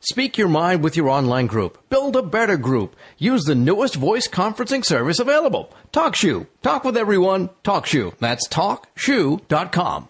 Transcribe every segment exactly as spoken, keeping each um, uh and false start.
Speak your mind with your online group. Build a better group. Use the newest voice conferencing service available. TalkShoe. Talk with everyone. TalkShoe. That's talk shoe dot com.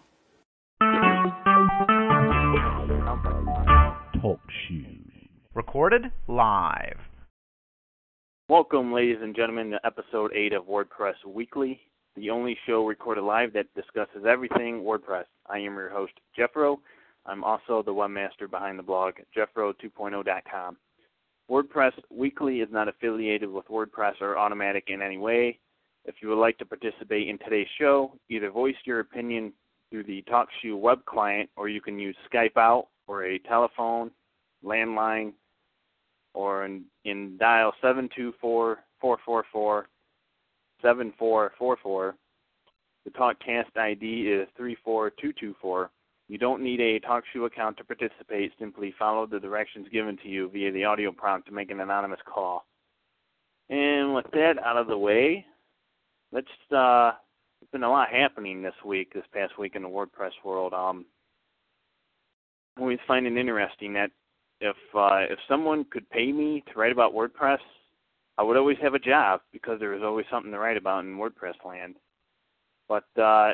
TalkShoe. Recorded live. Welcome, ladies and gentlemen, to episode eight of WordPress Weekly, the only show recorded live that discusses everything WordPress. I am your host, Jeffro. I'm also the webmaster behind the blog, Jeffro two point oh dot com. WordPress Weekly is not affiliated with WordPress or Automatic in any way. If you would like to participate in today's show, either voice your opinion through the TalkShoe web client, or you can use Skype out or a telephone, landline, or in, in dial seven two four, four four four, seven four four four. The TalkCast I D is three four two two four. You don't need a TalkShoe account to participate. Simply follow the directions given to you via the audio prompt to make an anonymous call. And with that out of the way, let's, uh, there's been a lot happening this week, this past week in the WordPress world. Um, I always find it interesting that if, uh, if someone could pay me to write about WordPress, I would always have a job because there was always something to write about in WordPress land. But, uh,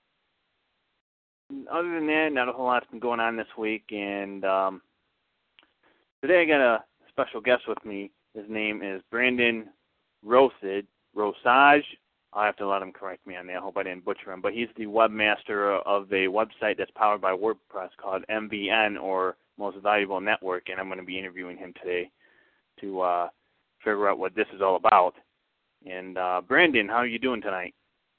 other than that, not a whole lot's been going on this week, and um, today I got a special guest with me. His name is Brandon Rosage. Rosage. I'll have to let him correct me on that. I hope I didn't butcher him. But he's the webmaster of a website that's powered by WordPress called M V N, or Most Valuable Network, and I'm going to be interviewing him today to uh, figure out what this is all about. And uh, Brandon, how are you doing tonight?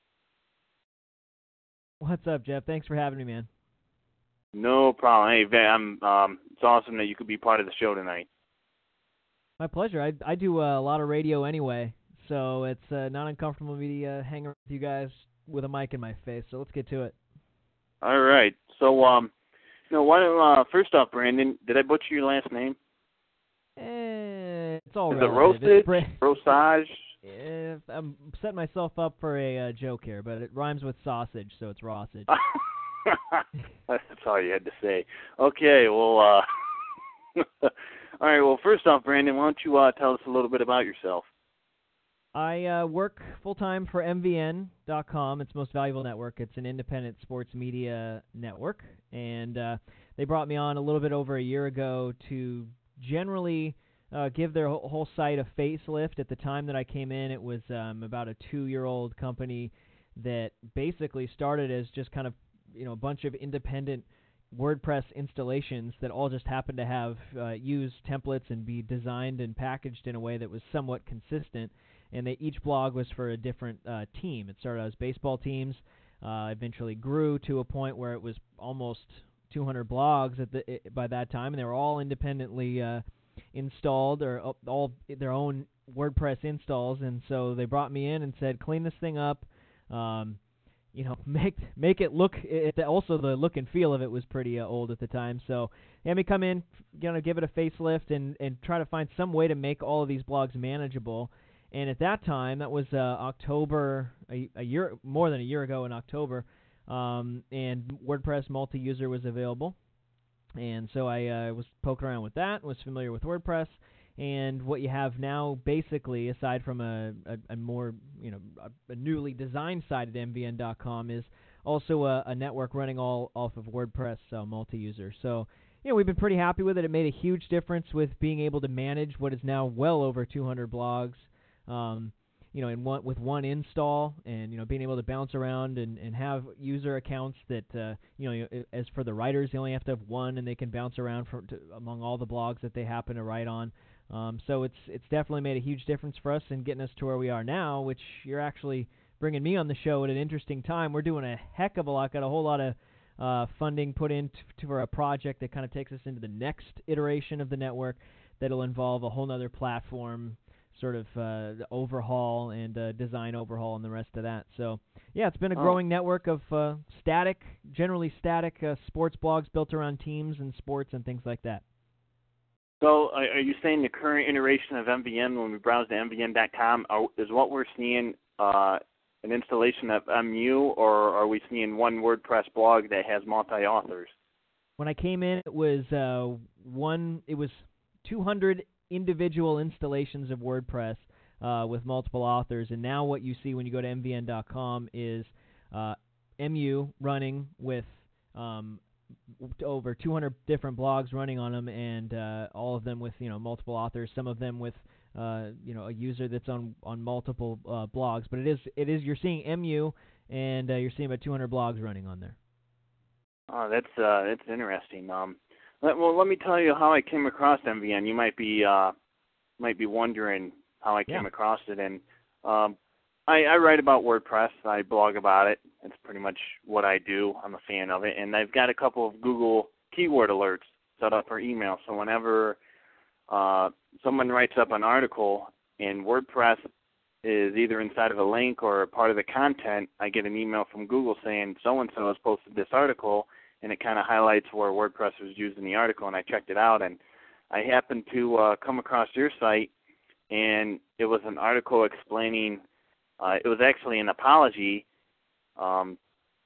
What's up, Jeff? Thanks for having me, man. No problem. Hey, Van, I'm, um, it's awesome that you could be part of the show tonight. My pleasure. I, I do uh, a lot of radio anyway, so it's uh, not uncomfortable for me to uh, hang around with you guys with a mic in my face, so let's get to it. All right. So, um, you know, why don't, uh, first off, Brandon, did I butcher your last name? Eh, it's all Is relative. it It's roasted? Rosage? Eh, I'm setting myself up for a uh, joke here, but it rhymes with sausage, so it's Rossage. That's all you had to say. Okay, well, uh, all right, well, first off, Brandon, why don't you uh, tell us a little bit about yourself? I uh, work full-time for M V N dot com. It's Most Valuable Network. It's an independent sports media network, and uh, they brought me on a little bit over a year ago to generally uh, give their whole, whole site a facelift. At the time that I came in, it was um, about a two-year-old company that basically started as just kind of, you know, a bunch of independent WordPress installations that all just happened to have uh, use templates and be designed and packaged in a way that was somewhat consistent. And they, each blog was for a different uh, team. It started as baseball teams, uh, eventually grew to a point where it was almost two hundred blogs at the it, by that time, and they were all independently uh, installed, or uh, all their own WordPress installs. And so they brought me in and said, clean this thing up, um, you know, make make it look. It, also, the look and feel of it was pretty uh, old at the time. So they had me come in, you know, give it a facelift, and and try to find some way to make all of these blogs manageable. And at that time, that was uh, October, a, a year, more than a year ago in October, um, and WordPress multi-user was available. And so I uh, was poking around with that, was familiar with WordPress, and what you have now, basically, aside from a, a, a more, you know, a, a newly designed site at M V N dot com, is also a, a network running all off of WordPress uh, multi-user. So, you know, we've been pretty happy with it. It made a huge difference with being able to manage what is now well over two hundred blogs. Um, you know, in one, with one install, and, you know, being able to bounce around and, and have user accounts that, uh, you know, as for the writers, they only have to have one, and they can bounce around from to, among all the blogs that they happen to write on. Um, so it's it's definitely made a huge difference for us in getting us to where we are now, which you're actually bringing me on the show at an interesting time. We're doing a heck of a lot, got a whole lot of uh, funding put into for a project that kind of takes us into the next iteration of the network that'll involve a whole other platform, sort of uh, overhaul and uh, design overhaul and the rest of that. So, yeah, it's been a growing oh. network of uh, static, generally static uh, sports blogs built around teams and sports and things like that. So are you saying the current iteration of M V N, when we browse to M V N dot com, are, is what we're seeing uh, an installation of M U, or are we seeing one WordPress blog that has multi-authors? When I came in, it was uh, one, it was two hundred individual installations of WordPress uh, with multiple authors. And now what you see when you go to M V N dot com is uh, M U running with um, over two hundred different blogs running on them, and uh, all of them with, you know, multiple authors. Some of them with uh, you know, a user that's on on multiple uh, blogs. But it is it is you're seeing M U, and uh, you're seeing about two hundred blogs running on there. Oh, that's uh, that's interesting. Um, let, well, let me tell you how I came across M V N. You might be uh, might be wondering how I came Yeah. across it, and um, I, I write about WordPress. I blog about it. It's pretty much what I do. I'm a fan of it, and I've got a couple of Google keyword alerts set up for email. So whenever uh, someone writes up an article and WordPress is either inside of a link or part of the content, I get an email from Google saying so-and-so has posted this article, and it kind of highlights where WordPress was used in the article, and I checked it out, and I happened to uh, come across your site, and it was an article explaining, uh, it was actually an apology. Um,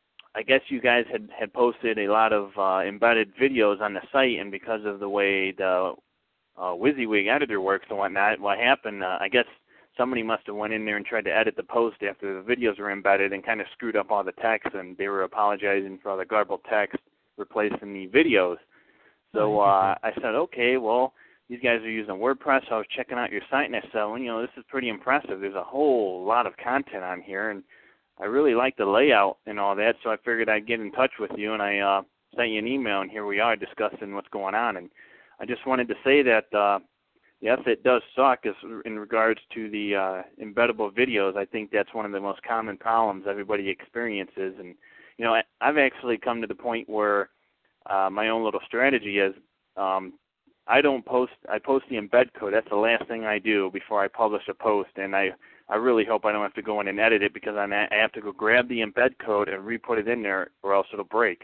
I guess you guys had, had posted a lot of uh, embedded videos on the site, and because of the way the uh, WYSIWYG editor works and whatnot, what happened, uh, I guess somebody must have went in there and tried to edit the post after the videos were embedded and kind of screwed up all the text, and they were apologizing for all the garbled text replacing the videos. So uh, I said, okay, well, these guys are using WordPress. I was checking out your site, and I said, well, you know, this is pretty impressive. There's a whole lot of content on here, and I really like the layout and all that, so I figured I'd get in touch with you, and I uh, sent you an email, and here we are discussing what's going on. And I just wanted to say that, uh, yes, it does suck as in regards to the uh, embeddable videos. I think that's one of the most common problems everybody experiences. And, you know, I, I've actually come to the point where uh, my own little strategy is um, I don't post, I post the embed code. That's the last thing I do before I publish a post. And I, I really hope I don't have to go in and edit it, because I'm, I have to go grab the embed code and re-put it in there, or else it'll break.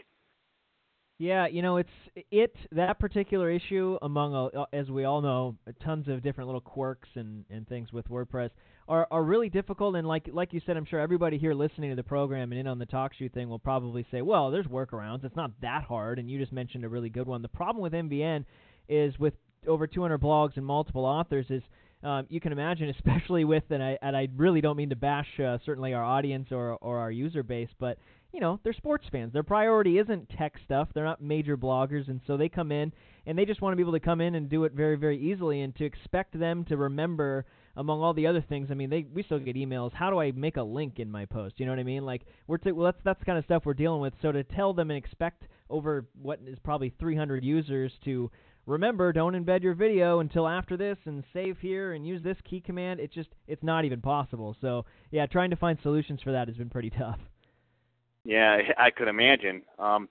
Yeah, you know, it's it that particular issue, among, uh, as we all know, tons of different little quirks and, and things with WordPress are, are really difficult. And like like you said, I'm sure everybody here listening to the program and in on the TalkShoe thing will probably say, well, there's workarounds. It's not that hard. And you just mentioned a really good one. The problem with M V N is with over two hundred blogs and multiple authors is um, you can imagine, especially with, and I and I really don't mean to bash uh, certainly our audience or or our user base, but you know, they're sports fans. Their priority isn't tech stuff. They're not major bloggers, and so they come in, and they just want to be able to come in and do it very, very easily, and to expect them to remember, among all the other things, I mean, they we still get emails, how do I make a link in my post? You know what I mean? Like, we're t- well, that's, that's the kind of stuff we're dealing with. So to tell them and expect over what is probably three hundred users to remember, don't embed your video until after this, and save here, and use this key command, it's just, it's not even possible. So, yeah, trying to find solutions for that has been pretty tough. Yeah, I could imagine. Um,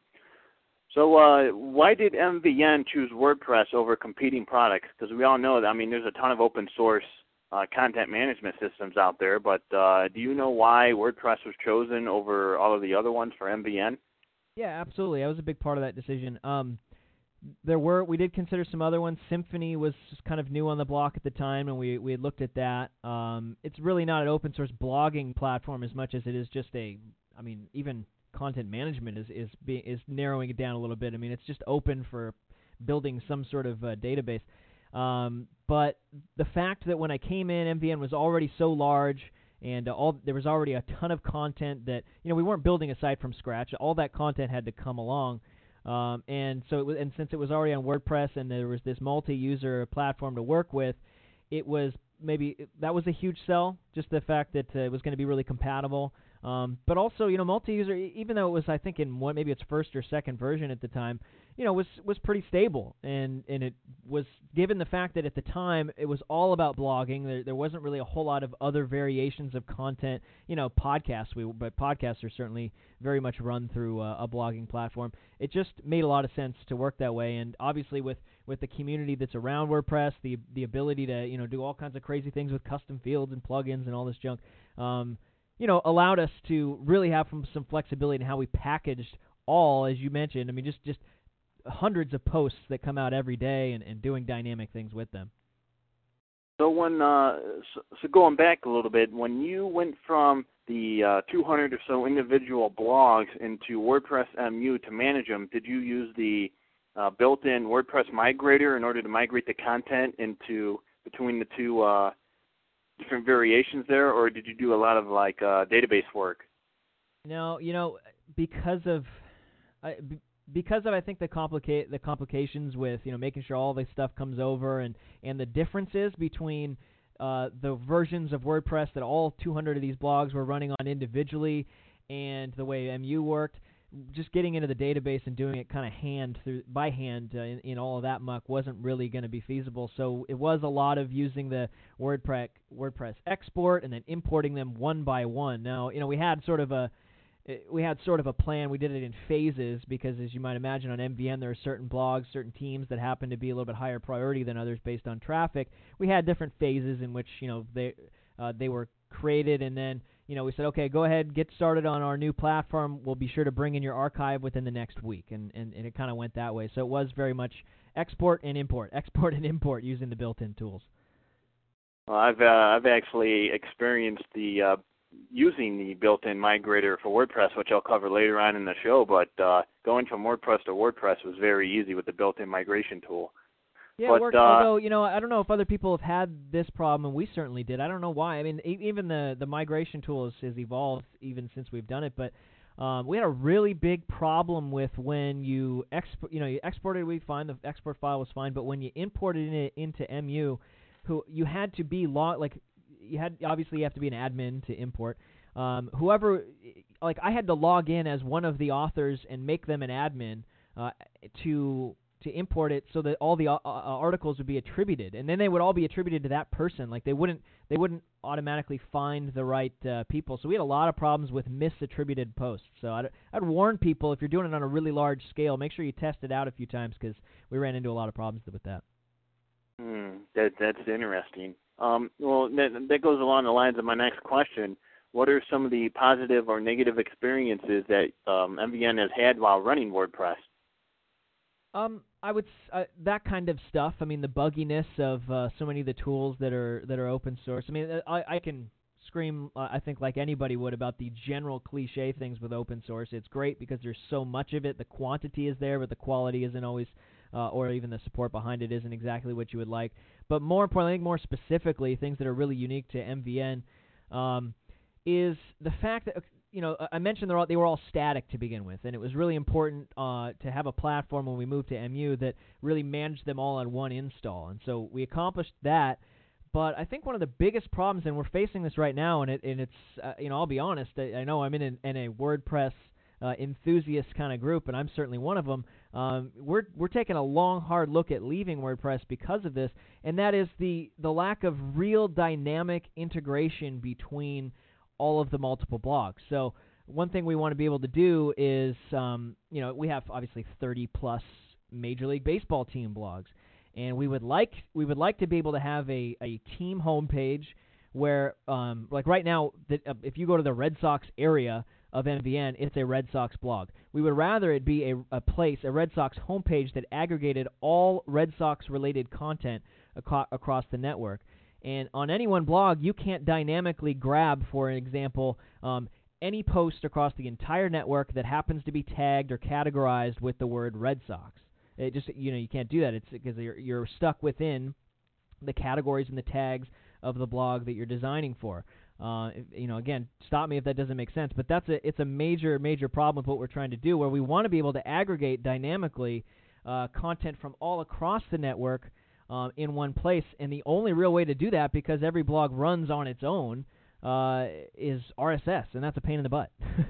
so uh, why did M V N choose WordPress over competing products? Because we all know that, I mean, there's a ton of open source uh, content management systems out there, but uh, do you know why WordPress was chosen over all of the other ones for M V N? Yeah, absolutely. That was a big part of that decision. Um, there were, we did consider some other ones. Symfony was kind of new on the block at the time, and we, we had looked at that. Um, it's really not an open source blogging platform as much as it is just a, I mean, even content management is is be, is narrowing it down a little bit. I mean, it's just open for building some sort of uh, database. Um, but the fact that when I came in, M V N was already so large, and uh, all there was already a ton of content that, you know, we weren't building a site from scratch. All that content had to come along, um, and so it was, and since it was already on WordPress and there was this multi-user platform to work with, it was maybe that was a huge sell. Just the fact that uh, it was going to be really compatible. Um, but also, you know, multi-user, even though it was, I think, in one, maybe its first or second version at the time, you know, was was pretty stable. And, and it was, given the fact that at the time it was all about blogging, there, there wasn't really a whole lot of other variations of content. You know, podcasts, we, but podcasts are certainly very much run through uh, a blogging platform. It just made a lot of sense to work that way. And obviously with, with the community that's around WordPress, the the ability to, you know, do all kinds of crazy things with custom fields and plugins and all this junk, um, you know, allowed us to really have some, some flexibility in how we packaged all, as you mentioned. I mean, just, just hundreds of posts that come out every day, and, and doing dynamic things with them. So when, uh, so, so going back a little bit, when you went from the uh, two hundred or so individual blogs into WordPress M U to manage them, did you use the uh, built-in WordPress migrator in order to migrate the content into between the two uh, different variations there, or did you do a lot of like uh, database work? No, you know, because of I, b- because of I think the complicate the complications with you know making sure all this stuff comes over and and the differences between uh, the versions of WordPress that all two hundred of these blogs were running on individually and the way M U worked. Just getting into the database and doing it kind of hand through by hand uh, in, in all of that muck wasn't really going to be feasible. So it was a lot of using the WordPress WordPress export and then importing them one by one. Now, you know, we had sort of a we had sort of a plan. We did it in phases because, as you might imagine, on M V N there are certain blogs, certain teams that happen to be a little bit higher priority than others based on traffic. We had different phases in which you know they uh, they were created, and then you know we said, okay, go ahead, get started on our new platform. We'll be sure to bring in your archive within the next week, and and, and it kind of went that way. So it was very much export and import, export and import using the built-in tools. Well, I've uh, I've actually experienced the uh, using the built-in migrator for WordPress, which I'll cover later on in the show. But uh, going from WordPress to WordPress was very easy with the built-in migration tool. Yeah, but, it worked, uh, although, you know, I don't know if other people have had this problem, and we certainly did. I don't know why. I mean, e- even the, the migration tool has, has evolved even since we've done it, but um, we had a really big problem with when you export, you know, you exported, we fine, the export file was fine, but when you imported it into M U, who you had to be, log, like, you had, obviously you have to be an admin to import. Um, whoever, like, I had to log in as one of the authors and make them an admin uh, to... to import it so that all the uh, articles would be attributed, and then they would all be attributed to that person. Like they wouldn't, they wouldn't automatically find the right uh, people. So we had a lot of problems with misattributed posts. So I'd, I'd warn people, if you're doing it on a really large scale, make sure you test it out a few times because we ran into a lot of problems with that. Hmm, that that's interesting. Um, well, that, that goes along the lines of my next question. What are some of the positive or negative experiences that um, M V N has had while running WordPress? Um, I would uh, that kind of stuff. I mean, the bugginess of uh, so many of the tools that are that are open source. I mean, I, I can scream, uh, I think, like anybody would about the general cliche things with open source. It's great because there's so much of it. The quantity is there, but the quality isn't always, uh, or even the support behind it isn't exactly what you would like. But more importantly, I think more specifically, things that are really unique to M V N um, is the fact that. You know, I mentioned they're all, they were all static to begin with, and it was really important uh, to have a platform when we moved to M U that really managed them all on one install. And so we accomplished that. But I think one of the biggest problems, and we're facing this right now, and, it, and it's, uh, you know, I'll be honest, I, I know I'm in, an, in a WordPress uh, enthusiast kind of group, and I'm certainly one of them. Um, we're we're taking a long, hard look at leaving WordPress because of this, and that is the the lack of real dynamic integration between all of the multiple blogs. So one thing we want to be able to do is, um, you know, we have obviously thirty plus Major League Baseball team blogs, and we would like we would like to be able to have a, a team homepage where, um, like right now, the, uh, if you go to the Red Sox area of M V N, it's a Red Sox blog. We would rather it be a, a place, a Red Sox homepage that aggregated all Red Sox related content aco- across the network. And on any one blog, you can't dynamically grab, for an example, um, any post across the entire network that happens to be tagged or categorized with the word Red Sox. It just, you know, you can't do that. It's because you're, you're stuck within the categories and the tags of the blog that you're designing for. Uh, you know, again, stop me if that doesn't make sense, but that's a it's a major major problem with what we're trying to do, where we want to be able to aggregate dynamically uh, content from all across the network. Um, in one place, and the only real way to do that, because every blog runs on its own, uh, is R S S, and that's a pain in the butt.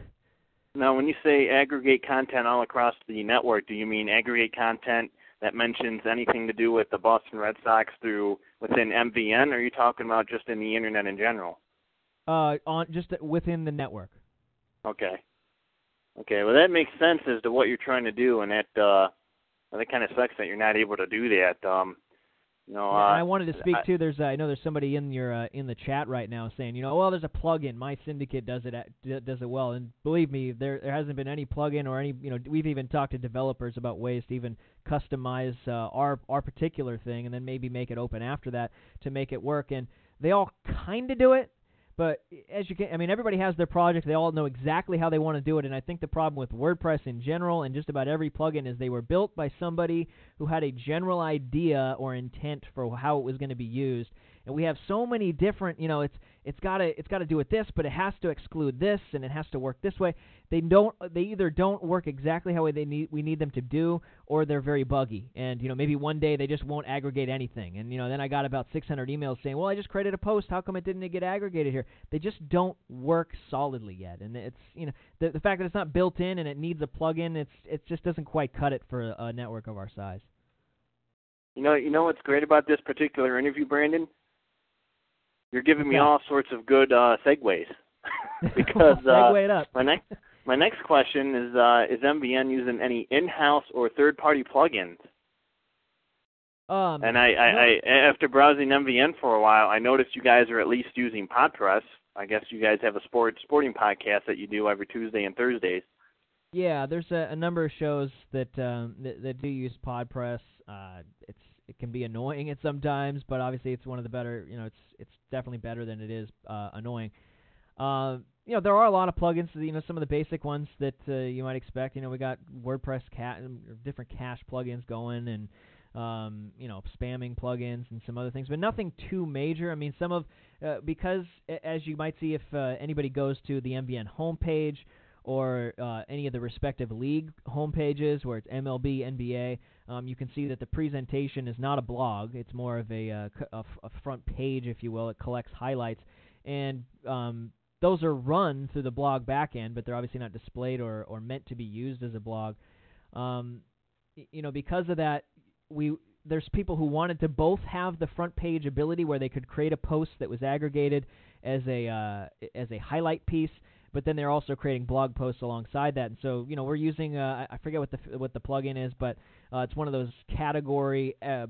Now, when you say aggregate content all across the network, do you mean aggregate content that mentions anything to do with the Boston Red Sox through within M V N, or are you talking about just in the Internet in general? Uh, on just within the network. Okay. Okay, well, that makes sense as to what you're trying to do, and that, uh, well, that kind of sucks that you're not able to do that. Um, You know, yeah, uh, and I wanted to speak I, too. There's, uh, I know there's somebody in your uh, in the chat right now saying, you know, well, there's a plugin. My Syndicate does it at, does it well, and believe me, there there hasn't been any plugin or any, you know, we've even talked to developers about ways to even customize uh, our our particular thing, and then maybe make it open after that to make it work. And they all kind of do it, But as you can, I mean, everybody has their project. They all know exactly how they want to do it. And I think the problem with WordPress in general and just about every plugin is they were built by somebody who had a general idea or intent for how it was going to be used. And we have so many different, you know, it's it's got to it's got to do with this, but it has to exclude this, and it has to work this way. They don't. They either don't work exactly how they need we need them to do, or they're very buggy. And you know, maybe one day they just won't aggregate anything. And you know, then I got about six hundred emails saying, "Well, I just created a post. How come it didn't get aggregated here?" They just don't work solidly yet. And it's you know, the the fact that it's not built in and it needs a plugin, it's it just doesn't quite cut it for a network of our size. You know, you know what's great about this particular interview, Brandon? You're giving me yeah. all sorts of good uh, segues. because Segue uh, it up. my next my next question is: uh, is M V N using any in-house or third-party plugins? Um, and I, I, no. I, after browsing M V N for a while, I noticed you guys are at least using PodPress. I guess you guys have a sport sporting podcast that you do every Tuesday and Thursdays. Yeah, there's a, a number of shows that um, that, that do use PodPress. Uh, it's it can be annoying at sometimes, but obviously it's one of the better. You know, it's it's definitely better than it is uh, annoying. Uh, you know, there are a lot of plugins. You know, some of the basic ones that uh, you might expect. You know, we got WordPress ca- different cache plugins going, and um, you know, spamming plugins and some other things, but nothing too major. I mean, some of uh, because as you might see if uh, anybody goes to the M V N homepage or uh, any of the respective league homepages where it's M L B, N B A, um, you can see that the presentation is not a blog. It's more of a, uh, a, a front page, if you will. It collects highlights, and um, those are run through the blog backend, but they're obviously not displayed or, or meant to be used as a blog. Um, you know, because of that, we there's people who wanted to both have the front page ability where they could create a post that was aggregated as a uh, as a highlight piece, but then they're also creating blog posts alongside that. And so, you know, we're using uh, I forget what the what the plugin is, but uh, it's one of those category uh,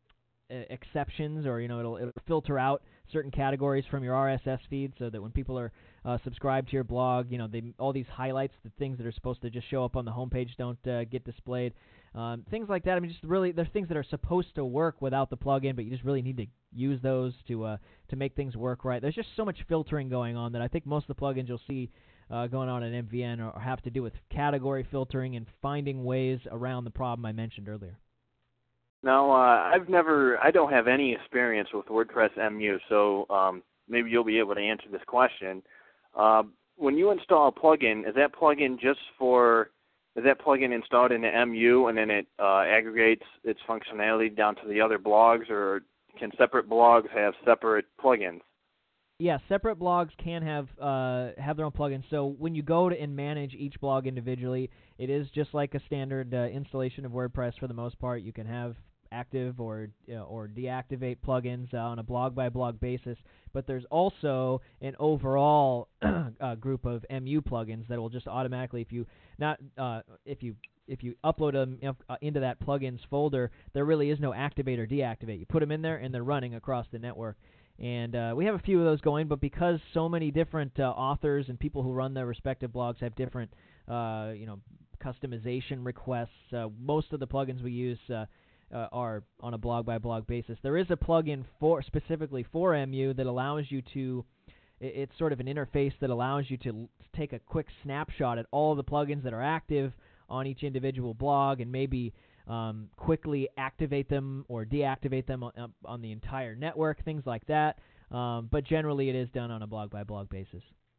exceptions, or you know, it'll it'll filter out certain categories from your R S S feed, so that when people are uh, subscribed to your blog, you know, they all these highlights, the things that are supposed to just show up on the homepage, don't uh, get displayed. Um, things like that. I mean, just really, there's things that are supposed to work without the plugin, but you just really need to use those to uh, to make things work right. There's just so much filtering going on that I think most of the plugins you'll see uh, going on in M V N are, have to do with category filtering and finding ways around the problem I mentioned earlier. Now, uh, I've never, I don't have any experience with WordPress M U, so um, maybe you'll be able to answer this question. Uh, when you install a plugin, is that plugin just for Is that plugin installed in the M U and then it uh, aggregates its functionality down to the other blogs, or can separate blogs have separate plugins? Yeah, separate blogs can have uh, have their own plugins. So when you go to and manage each blog individually, it is just like a standard uh, installation of WordPress for the most part. You can have active or uh, or deactivate plugins uh, on a blog by blog basis, but there's also an overall uh, group of M U plugins that will just automatically, if you not uh, if you if you upload them uh, into that plugins folder, there really is no activate or deactivate. You put them in there and they're running across the network. And uh, we have a few of those going, but because so many different uh, authors and people who run their respective blogs have different uh, you know customization requests, uh, most of the plugins we use uh, Uh, are on a blog-by-blog basis. There is a plugin for specifically for M U that allows you to, it, it's sort of an interface that allows you to l- take a quick snapshot at all the plugins that are active on each individual blog and maybe um, quickly activate them or deactivate them on, on the entire network, things like that. Um, but generally it is done on a blog-by-blog basis.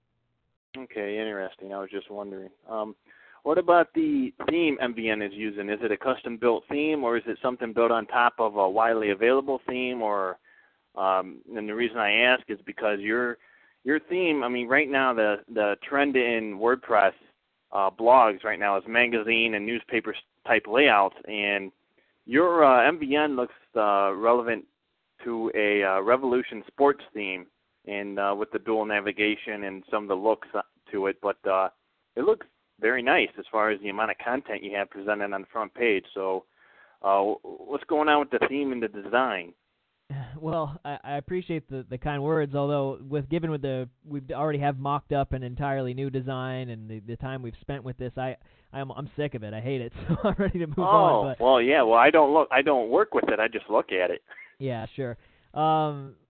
Okay, interesting. I was just wondering. Um, What about the theme M V N is using? Is it a custom-built theme, or is it something built on top of a widely available theme? Or, um, and the reason I ask is because your your theme. I mean, right now the the trend in WordPress uh, blogs right now is magazine and newspaper type layouts, and your uh, M V N looks uh, relevant to a uh, Revolution Sports theme, and uh, with the dual navigation and some of the looks to it, but uh, it looks very nice as far as the amount of content you have presented on the front page. So uh, what's going on with the theme and the design? Well, I, I appreciate the, the kind words, although with given with the we already have mocked up an entirely new design and the, the time we've spent with this, I I'm I'm sick of it. I hate it, so I'm ready to move oh, on. Oh, well, yeah. Well, I don't look. I don't work with it. I just look at it. Yeah, sure. Um,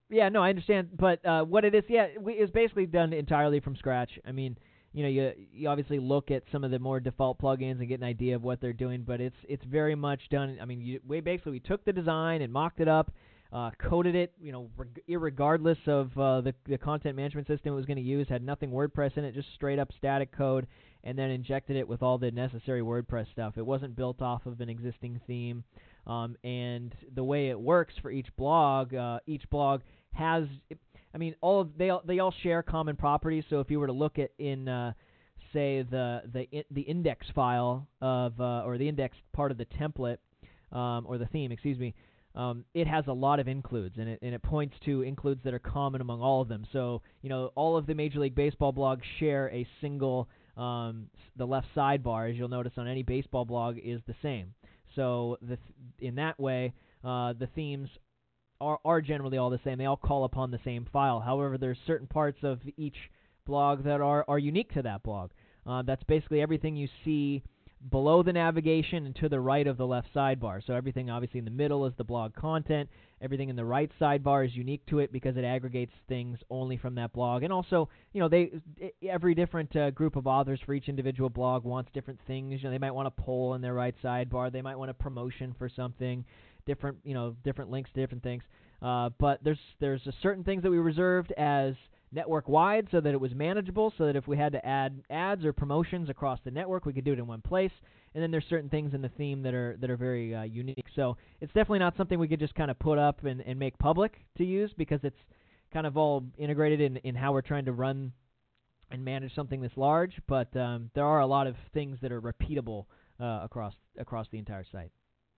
Yeah, no, I understand. But uh, what it is, yeah, we, it's basically done entirely from scratch. I mean, you know, you you obviously look at some of the more default plugins and get an idea of what they're doing, but it's it's very much done. I mean, you, we basically we took the design and mocked it up, uh, coded it, you know, reg- irregardless of uh, the the content management system it was going to use, had nothing WordPress in it, just straight up static code, and then injected it with all the necessary WordPress stuff. It wasn't built off of an existing theme, um, and the way it works for each blog, uh, each blog has. I mean, all of they all, they all share common properties. So if you were to look at in uh, say the the the index file of uh, or the index part of the template um, or the theme, excuse me, um, it has a lot of includes, and it and it points to includes that are common among all of them. So you know, all of the Major League Baseball blogs share a single um, the left sidebar, as you'll notice on any baseball blog, is the same. So the th- in that way, uh, the themes Are, are generally all the same. They all call upon the same file. However, there's certain parts of each blog that are, are unique to that blog. Uh, that's basically everything you see below the navigation and to the right of the left sidebar. So everything obviously in the middle is the blog content. Everything in the right sidebar is unique to it because it aggregates things only from that blog. And also, you know, they every different uh, group of authors for each individual blog wants different things. You know, they might want a poll in their right sidebar. They might want a promotion for something. Different, you know, different links to different things. Uh, but there's there's a certain things that we reserved as network-wide so that it was manageable, so that if we had to add ads or promotions across the network, we could do it in one place. And then there's certain things in the theme that are that are very uh, unique. So it's definitely not something we could just kind of put up and, and make public to use because it's kind of all integrated in, in how we're trying to run and manage something this large. But um, there are a lot of things that are repeatable uh, across across the entire site.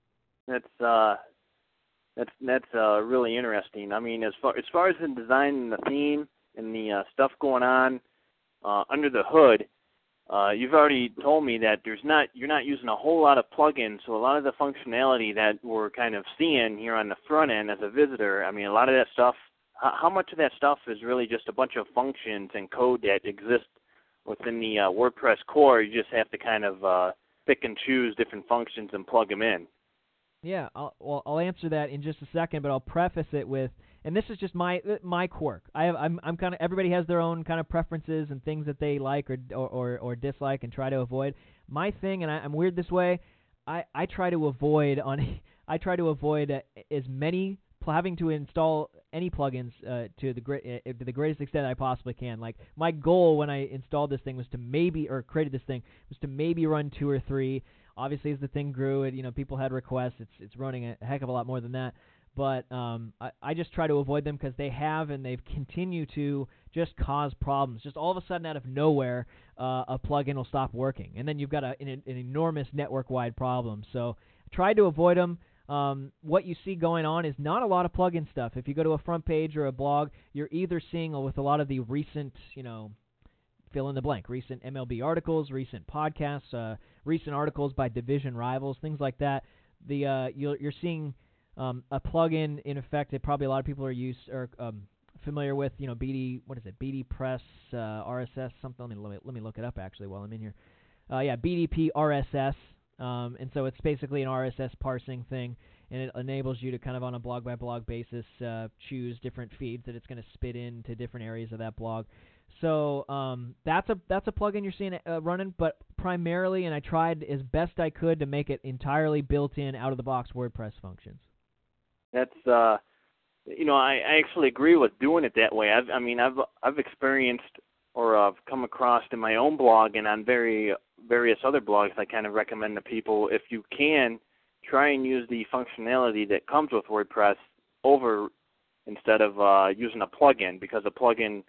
That's uh, that's that's uh, really interesting. I mean, as far as far as the design and the theme and the uh, stuff going on uh, under the hood, uh, you've already told me that there's not you're not using a whole lot of plugins. So a lot of the functionality that we're kind of seeing here on the front end as a visitor, I mean, a lot of that stuff. How, how much of that stuff is really just a bunch of functions and code that exist within the uh, WordPress core? You just have to kind of uh, pick and choose different functions and plug them in. Yeah, I'll, well, I'll answer that in just a second, but I'll preface it with, and this is just my my quirk. I have, I'm I'm kind of everybody has their own kind of preferences and things that they like or or, or, or dislike and try to avoid. My thing, and I, I'm weird this way, I, I try to avoid on I try to avoid uh, as many having to install any plugins uh, to the great uh, to the greatest extent I possibly can. Like my goal when I installed this thing was to maybe or created this thing was to maybe run two or three. Obviously, as the thing grew, it, you know, people had requests. It's it's running a heck of a lot more than that. But um, I, I just try to avoid them because they have and they've continued to just cause problems. Just all of a sudden, out of nowhere, uh, a plugin will stop working, and then you've got a, an, an enormous network-wide problem. So I tried to avoid them. Um, what you see going on is not a lot of plugin stuff. If you go to a front page or a blog, you're either seeing with a lot of the recent, you know, fill in the blank, recent M L B articles, recent podcasts, uh, recent articles by division rivals, things like that. The uh, you're, you're seeing um, a plugin in effect that probably a lot of people are used or um, familiar with. You know, B D, what is it? B D Press uh, R S S something. Let me let me, let me look it up actually while I'm in here. Uh, yeah, B D P R S S, um, and so it's basically an R S S parsing thing, and it enables you to kind of on a blog by blog basis uh, choose different feeds that it's going to spit into different areas of that blog. So um, that's a that's a plugin you're seeing uh, running, but primarily, and I tried as best I could to make it entirely built-in, out-of-the-box WordPress functions. That's uh, you know, I, I actually agree with doing it that way. I've, I mean, I've I've experienced or I've come across in my own blog and on very various other blogs. I kind of recommend to people if you can try and use the functionality that comes with WordPress over instead of uh, using a plugin because a plugin.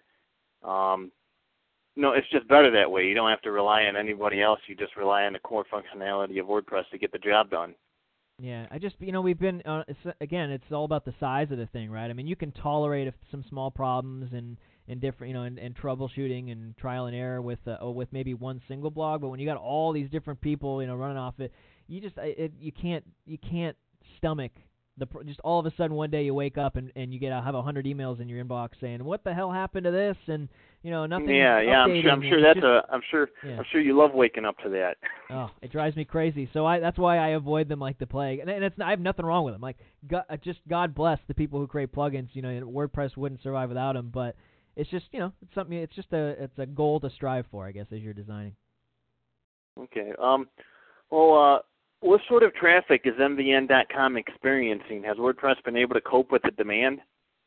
Um, no, it's just better that way. You don't have to rely on anybody else. You just rely on the core functionality of WordPress to get the job done. Yeah, I just, you know, we've been, uh, it's, again, it's all about the size of the thing, right? I mean, you can tolerate if some small problems and, and different, you know, and, and troubleshooting and trial and error with uh, oh, with maybe one single blog, but when you got all these different people, you know, running off it, you just, it, you can't, you can't stomach the just all of a sudden one day you wake up and, and you get a, have a hundred emails in your inbox saying what the hell happened to this, and you know nothing. Yeah, yeah, I'm sure. I'm sure that's just, a. I'm sure. Yeah. I'm sure you love waking up to that. Oh, it drives me crazy. So I that's why I avoid them like the plague. And, and it's I have nothing wrong with them. Like God, just God bless the people who create plugins. You know, WordPress wouldn't survive without them. But it's just you know it's something. It's just a it's a goal to strive for, I guess, as you're designing. Okay. Um. Well. Uh. What sort of traffic is M V N dot com experiencing? Has WordPress been able to cope with the demand?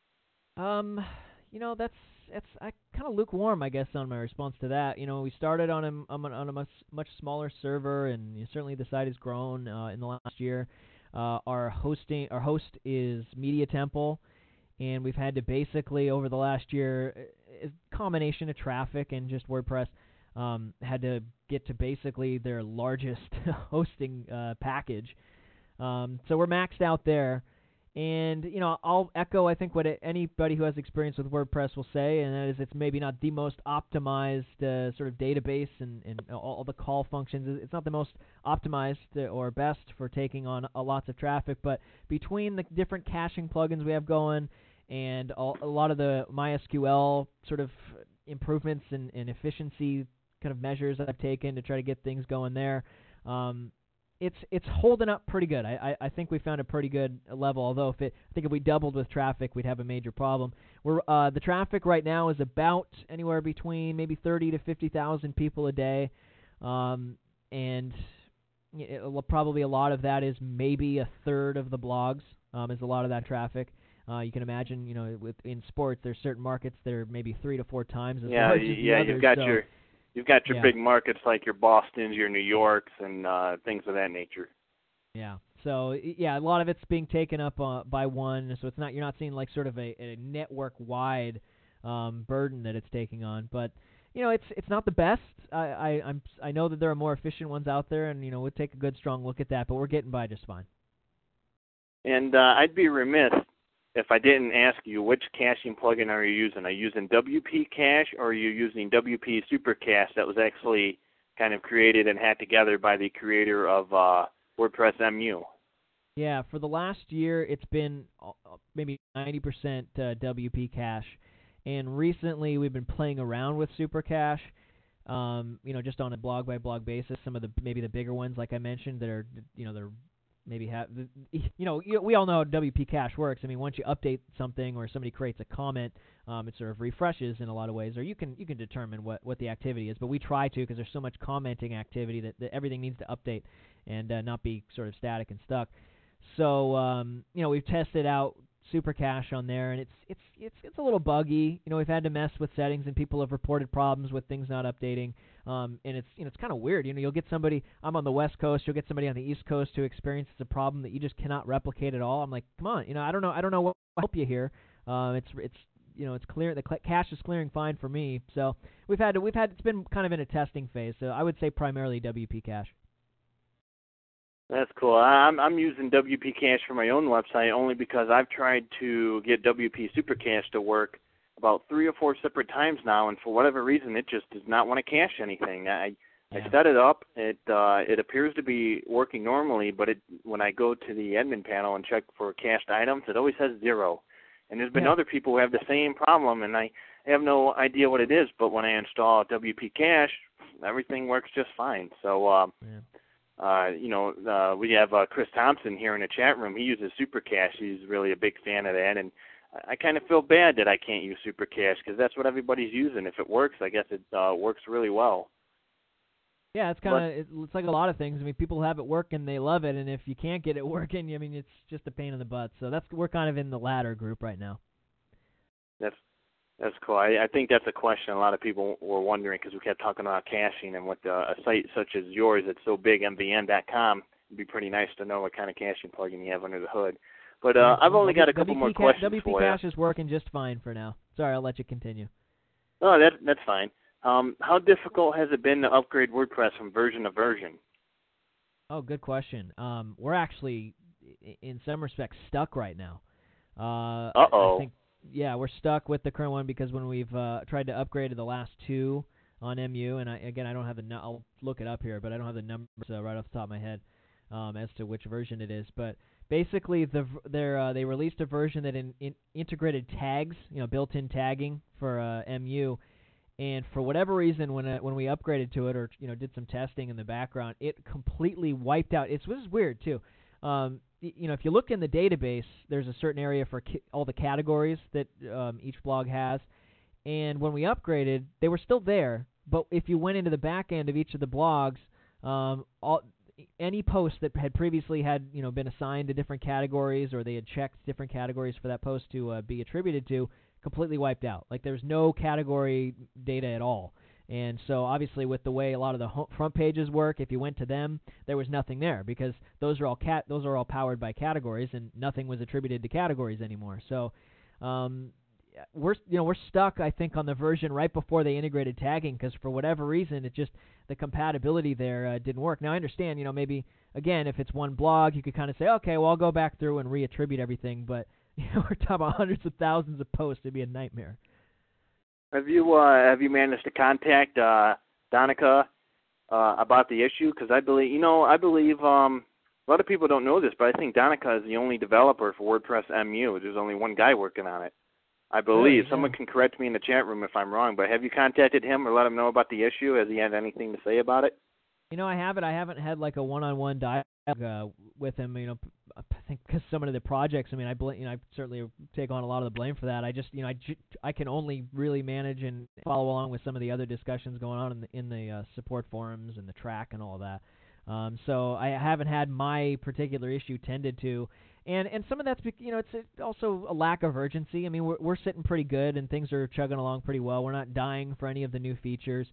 Um, you know, that's it's I kind of lukewarm, I guess, on my response to that. You know, we started on a on a, on a much much smaller server, and you know, certainly the site has grown uh, in the last year. Uh, our hosting our host is Media Temple, and we've had to basically over the last year, a combination of traffic and just WordPress. Um, had to get to basically their largest hosting uh, package. Um, so we're maxed out there. And, you know, I'll echo, I think, what anybody who has experience with WordPress will say, and that is it's maybe not the most optimized uh, sort of database and, and all, all the call functions. It's not the most optimized or best for taking on a lots of traffic, but between the different caching plugins we have going and all, a lot of the MySQL sort of improvements and, and efficiency kind of measures I've taken to try to get things going there. Um, it's it's holding up pretty good. I, I I think we found a pretty good level. Although if it, I think if we doubled with traffic, we'd have a major problem. We're uh, the traffic right now is about anywhere between maybe thirty to fifty thousand people a day, um, and it, probably a lot of that is maybe a third of the blogs. Um, is a lot of that traffic. Uh, you can imagine, you know, with in sports, there's certain markets that are maybe three to four times as yeah, large as yeah, the others. you've got so, your you've got your yeah. big markets like your Bostons, your New Yorks, and uh, things of that nature. Yeah. So yeah, a lot of it's being taken up uh, by one. So it's not you're not seeing like sort of a, a network-wide um, burden that it's taking on. But you know, it's it's not the best. I, I I'm I know that there are more efficient ones out there, and you know we'll take a good strong look at that. But we're getting by just fine. And uh, I'd be remiss if I didn't ask you, which caching plugin are you using? Are you using W P Cache, or are you using W P Super Cache that was actually kind of created and had together by the creator of uh, WordPress M U? Yeah, for the last year, it's been maybe ninety percent uh, W P Cache, and recently we've been playing around with Super Cache. Um, you know, just on a blog by blog basis. Some of the maybe the bigger ones, like I mentioned, that are you know they're maybe have, you know, we all know how W P Cache works. I mean, once you update something or somebody creates a comment, um, it sort of refreshes in a lot of ways, or you can you can determine what, what the activity is. But we try to because there's so much commenting activity that, that everything needs to update and uh, not be sort of static and stuck. So, um, you know, we've tested out Super Cache on there, and it's it's it's it's a little buggy. You know, we've had to mess with settings, and people have reported problems with things not updating. Um, and it's you know it's kind of weird. You know, you'll get somebody. I'm on the West Coast. You'll get somebody on the East Coast who experiences a problem that you just cannot replicate at all. I'm like, come on. You know, I don't know. I don't know what will help you here. Uh, it's it's you know it's clear. The cache is clearing fine for me. So we've had to, we've had it's been kind of in a testing phase. So I would say primarily W P Cache. That's cool. I'm I'm using W P Cache for my own website only because I've tried to get W P Super Cache to work about three or four separate times now, and for whatever reason, it just does not want to cache anything. I yeah. I set it up. It uh, it appears to be working normally, but it when I go to the admin panel and check for cached items, it always says zero. And there's been yeah. other people who have the same problem, and I have no idea what it is. But when I install W P Cache, everything works just fine. So. Uh, yeah. Uh, you know, uh, we have uh, Chris Thompson here in the chat room. He uses Super Cache. He's really a big fan of that, and I kind of feel bad that I can't use Super Cache because that's what everybody's using. If it works, I guess it uh, works really well. Yeah, it's kind of it's like a lot of things. I mean, people have it work and they love it, and if you can't get it working, I mean, it's just a pain in the butt. So that's we're kind of in the latter group right now. That's That's cool. I, I think that's a question a lot of people were wondering because we kept talking about caching and with uh, a site such as yours that's so big, M V N dot com, it'd be pretty nice to know what kind of caching plugin you have under the hood. But uh, I've only got a couple W P more ca- questions W P for you. Cache is working just fine for now. Sorry, I'll let you continue. Oh, that, that's fine. Um, how difficult has it been to upgrade WordPress from version to version? Oh, good question. Um, we're actually, in some respects, stuck right now. Uh, Uh-oh. I think Yeah, we're stuck with the current one because when we've uh, tried to upgrade to the last two on M U, and I, again, I don't have the nu- I'll look it up here, but I don't have the numbers uh, right off the top of my head um, as to which version it is. But basically the they're, uh, they released a version that in, in integrated tags, you know, built-in tagging for uh, M U. And for whatever reason, when uh, when we upgraded to it or you know did some testing in the background, it completely wiped out. It's this is weird too. Um, y- you know, if you look in the database, there's a certain area for ca- all the categories that um, each blog has. And when we upgraded, they were still there. But if you went into the back end of each of the blogs, um, all any post that had previously had you know been assigned to different categories or they had checked different categories for that post to uh, be attributed to, completely wiped out. Like there's no category data at all. And so obviously with the way a lot of the home front pages work, if you went to them, there was nothing there because those are all cat those are all powered by categories and nothing was attributed to categories anymore. So um, we're you know we're stuck I think on the version right before they integrated tagging because for whatever reason it just the compatibility there uh, didn't work. Now I understand you know maybe again if it's one blog you could kind of say okay well I'll go back through and reattribute everything, but you know, we're talking about hundreds of thousands of posts. It'd be a nightmare. Have you uh, have you managed to contact uh, Donica uh, about the issue? Because I believe you know I believe um, a lot of people don't know this, but I think Donica is the only developer for WordPress M U. There's only one guy working on it. I believe. Really? Someone Yeah. can correct me in the chat room if I'm wrong, but have you contacted him or let him know about the issue? Has he had anything to say about it? You know, I haven't. I haven't had like a one-on-one dialogue uh, with him. You know, I think because some of the projects. I mean, I bl- you know, I certainly take on a lot of the blame for that. I just, you know, I, ju- I can only really manage and follow along with some of the other discussions going on in the in the uh, support forums and the track and all of that. Um, so I haven't had my particular issue tended to, and and some of that's you know it's also a lack of urgency. I mean, we're we're sitting pretty good and things are chugging along pretty well. We're not dying for any of the new features.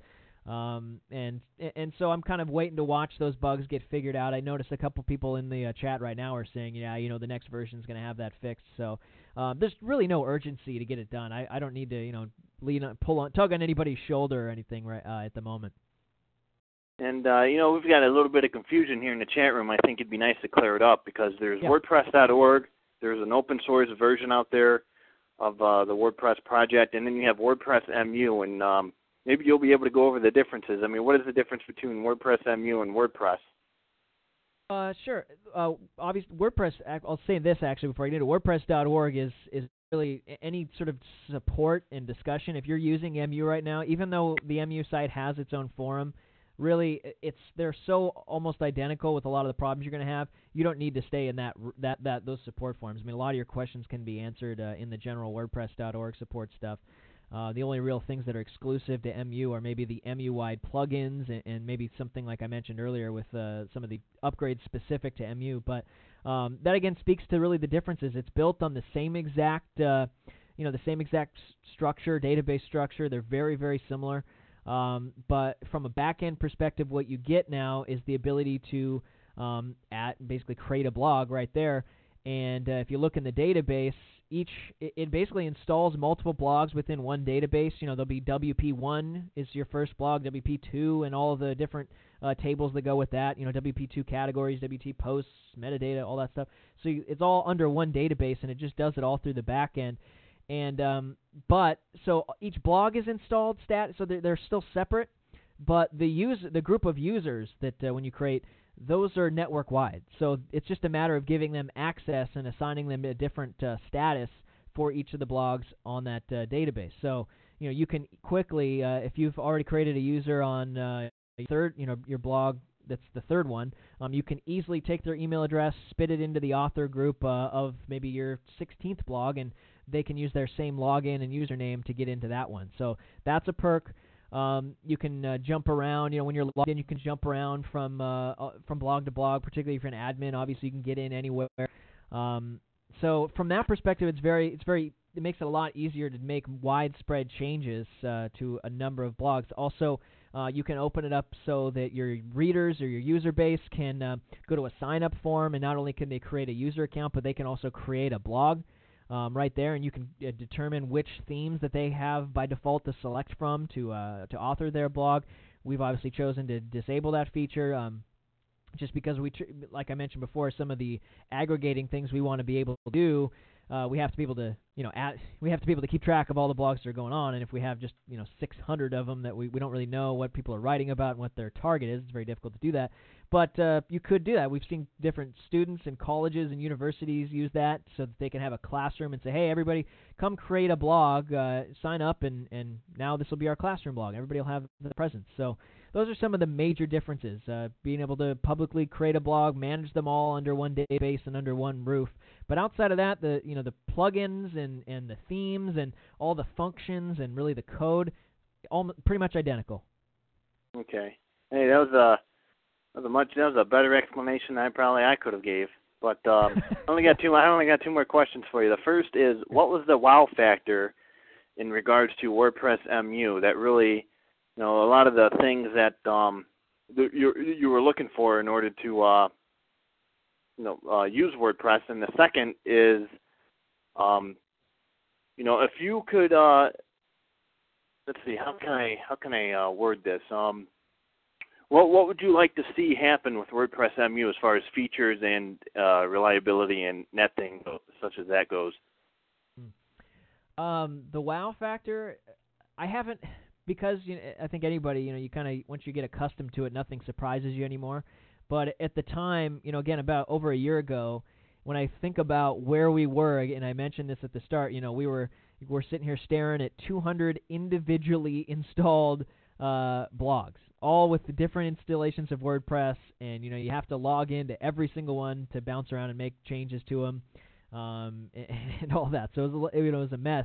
Um, and and so I'm kind of waiting to watch those bugs get figured out. I noticed a couple people in the uh, chat right now are saying, yeah, you know, the next version is going to have that fixed. So um, there's really no urgency to get it done. I, I don't need to, you know, lean on, pull on, tug on anybody's shoulder or anything right uh, at the moment. And, uh, you know, we've got a little bit of confusion here in the chat room. I think it'd be nice to clear it up because there's Yeah. WordPress dot org. There's an open source version out there of uh, the WordPress project, and then you have WordPress M U, and um, maybe you'll be able to go over the differences. I mean, what is the difference between WordPress M U and WordPress? Uh, sure. Uh, obviously, WordPress, I'll say this actually before I get into WordPress dot org is, is really any sort of support and discussion. If you're using M U right now, even though the M U site has its own forum, really, it's they're so almost identical with a lot of the problems you're going to have. You don't need to stay in that that that those support forums. I mean, a lot of your questions can be answered uh, in the general WordPress dot org support stuff. Uh, the only real things that are exclusive to M U are maybe the M U-wide plugins and, and maybe something like I mentioned earlier with uh, some of the upgrades specific to M U. But um, that again speaks to really the differences. It's built on the same exact, uh, you know, the same exact s- structure, database structure. They're very, very similar. Um, but from a back-end perspective, what you get now is the ability to um, at basically create a blog right there. And uh, if you look in the database, each it, it basically installs multiple blogs within one database. You know, there'll be W P one is your first blog, W P two, and all of the different uh, tables that go with that. You know, W P two categories, W P posts, metadata, all that stuff. So you, it's all under one database, and it just does it all through the back end. And um, but so each blog is installed stat, so they're, they're still separate. But the use the group of users that uh, when you create, those are network-wide. So it's just a matter of giving them access and assigning them a different uh, status for each of the blogs on that uh, database. So, you know, you can quickly, uh, if you've already created a user on uh, a third, you know, your blog, that's the third one, um, you can easily take their email address, spit it into the author group uh, of maybe your sixteenth blog, and they can use their same login and username to get into that one. So that's a perk. Um, you can uh, jump around. You know, when you're logged in, you can jump around from uh, uh, from blog to blog. Particularly if you're an admin, obviously you can get in anywhere. Um, so from that perspective, it's very it's very it makes it a lot easier to make widespread changes uh, to a number of blogs. Also, uh, you can open it up so that your readers or your user base can uh, go to a sign up form, and not only can they create a user account, but they can also create a blog. Um, right there, and you can uh, determine which themes that they have by default to select from to uh, to author their blog. We've obviously chosen to disable that feature um, just because we, tr- like I mentioned before, some of the aggregating things we want to be able to do. Uh, we have to be able to, you know, add, we have to be able to keep track of all the blogs that are going on, and if we have just, you know, six hundred of them that we, we don't really know what people are writing about and what their target is, it's very difficult to do that. But uh, you could do that. We've seen different students in colleges and universities use that so that they can have a classroom and say, hey, everybody, come create a blog, uh, sign up, and, and now this will be our classroom blog. Everybody will have the presence. So those are some of the major differences, uh, being able to publicly create a blog, manage them all under one database and under one roof. But outside of that, the you know the plugins and, and the themes and all the functions and really the code, all pretty much identical. Okay. Hey, that was a that was a much that was a better explanation than I probably I could have gave. But um, I only got two. I only got two more questions for you. The first is, what was the wow factor in regards to WordPress M U that really, you know, a lot of the things that um that you you were looking for in order to uh you know uh, use WordPress? And the second is, um, you know, if you could. Uh, Let's see. How can I how can I uh, word this? Um, what what would you like to see happen with WordPress M U as far as features and uh, reliability and netting, such as that goes? Um, the wow factor, I haven't, because you know, I think anybody, you know, you kind of once you get accustomed to it, nothing surprises you anymore. But at the time, you know, again, about over a year ago, when I think about where we were, and I mentioned this at the start, you know, we were. We're sitting here staring at two hundred individually installed uh, blogs, all with the different installations of WordPress, and you know you have to log into every single one to bounce around and make changes to them, um, and, and all that. So it was, a, you know, it was a mess.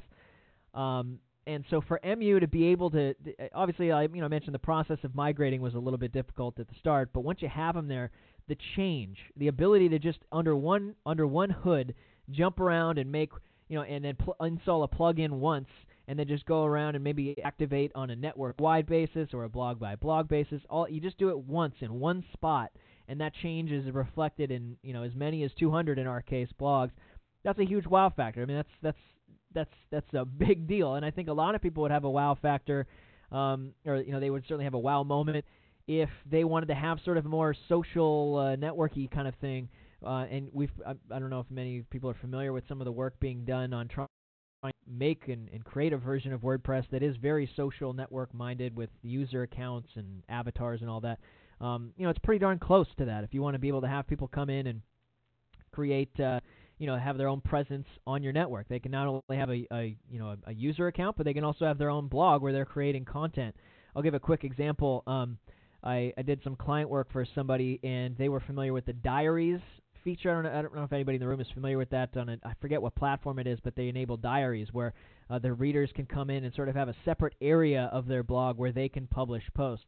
Um, and so for M U to be able to, obviously, I you know mentioned the process of migrating was a little bit difficult at the start, but once you have them there, the change, the ability to just under one under one hood jump around and make. You know, and then pl- install a plugin once, and then just go around and maybe activate on a network-wide basis or a blog-by-blog basis. All you just do it once in one spot, and that change is reflected in you know as many as two hundred in our case blogs. That's a huge wow factor. I mean, that's that's that's that's a big deal, and I think a lot of people would have a wow factor, um, or you know they would certainly have a wow moment if they wanted to have sort of a more social, uh, networky kind of thing. Uh, and we've, I, I don't know if many people are familiar with some of the work being done on trying to make and, and create a version of WordPress that is very social network-minded with user accounts and avatars and all that. Um, you know, it's pretty darn close to that. If you want to be able to have people come in and create, uh, you know, have their own presence on your network, they can not only have a, a you know, a, a user account, but they can also have their own blog where they're creating content. I'll give a quick example. Um, I, I did some client work for somebody, and they were familiar with the Diaries feature. I don't know, I don't know if anybody in the room is familiar with that. On a, I forget what platform it is, but they enable diaries where uh, their readers can come in and sort of have a separate area of their blog where they can publish posts.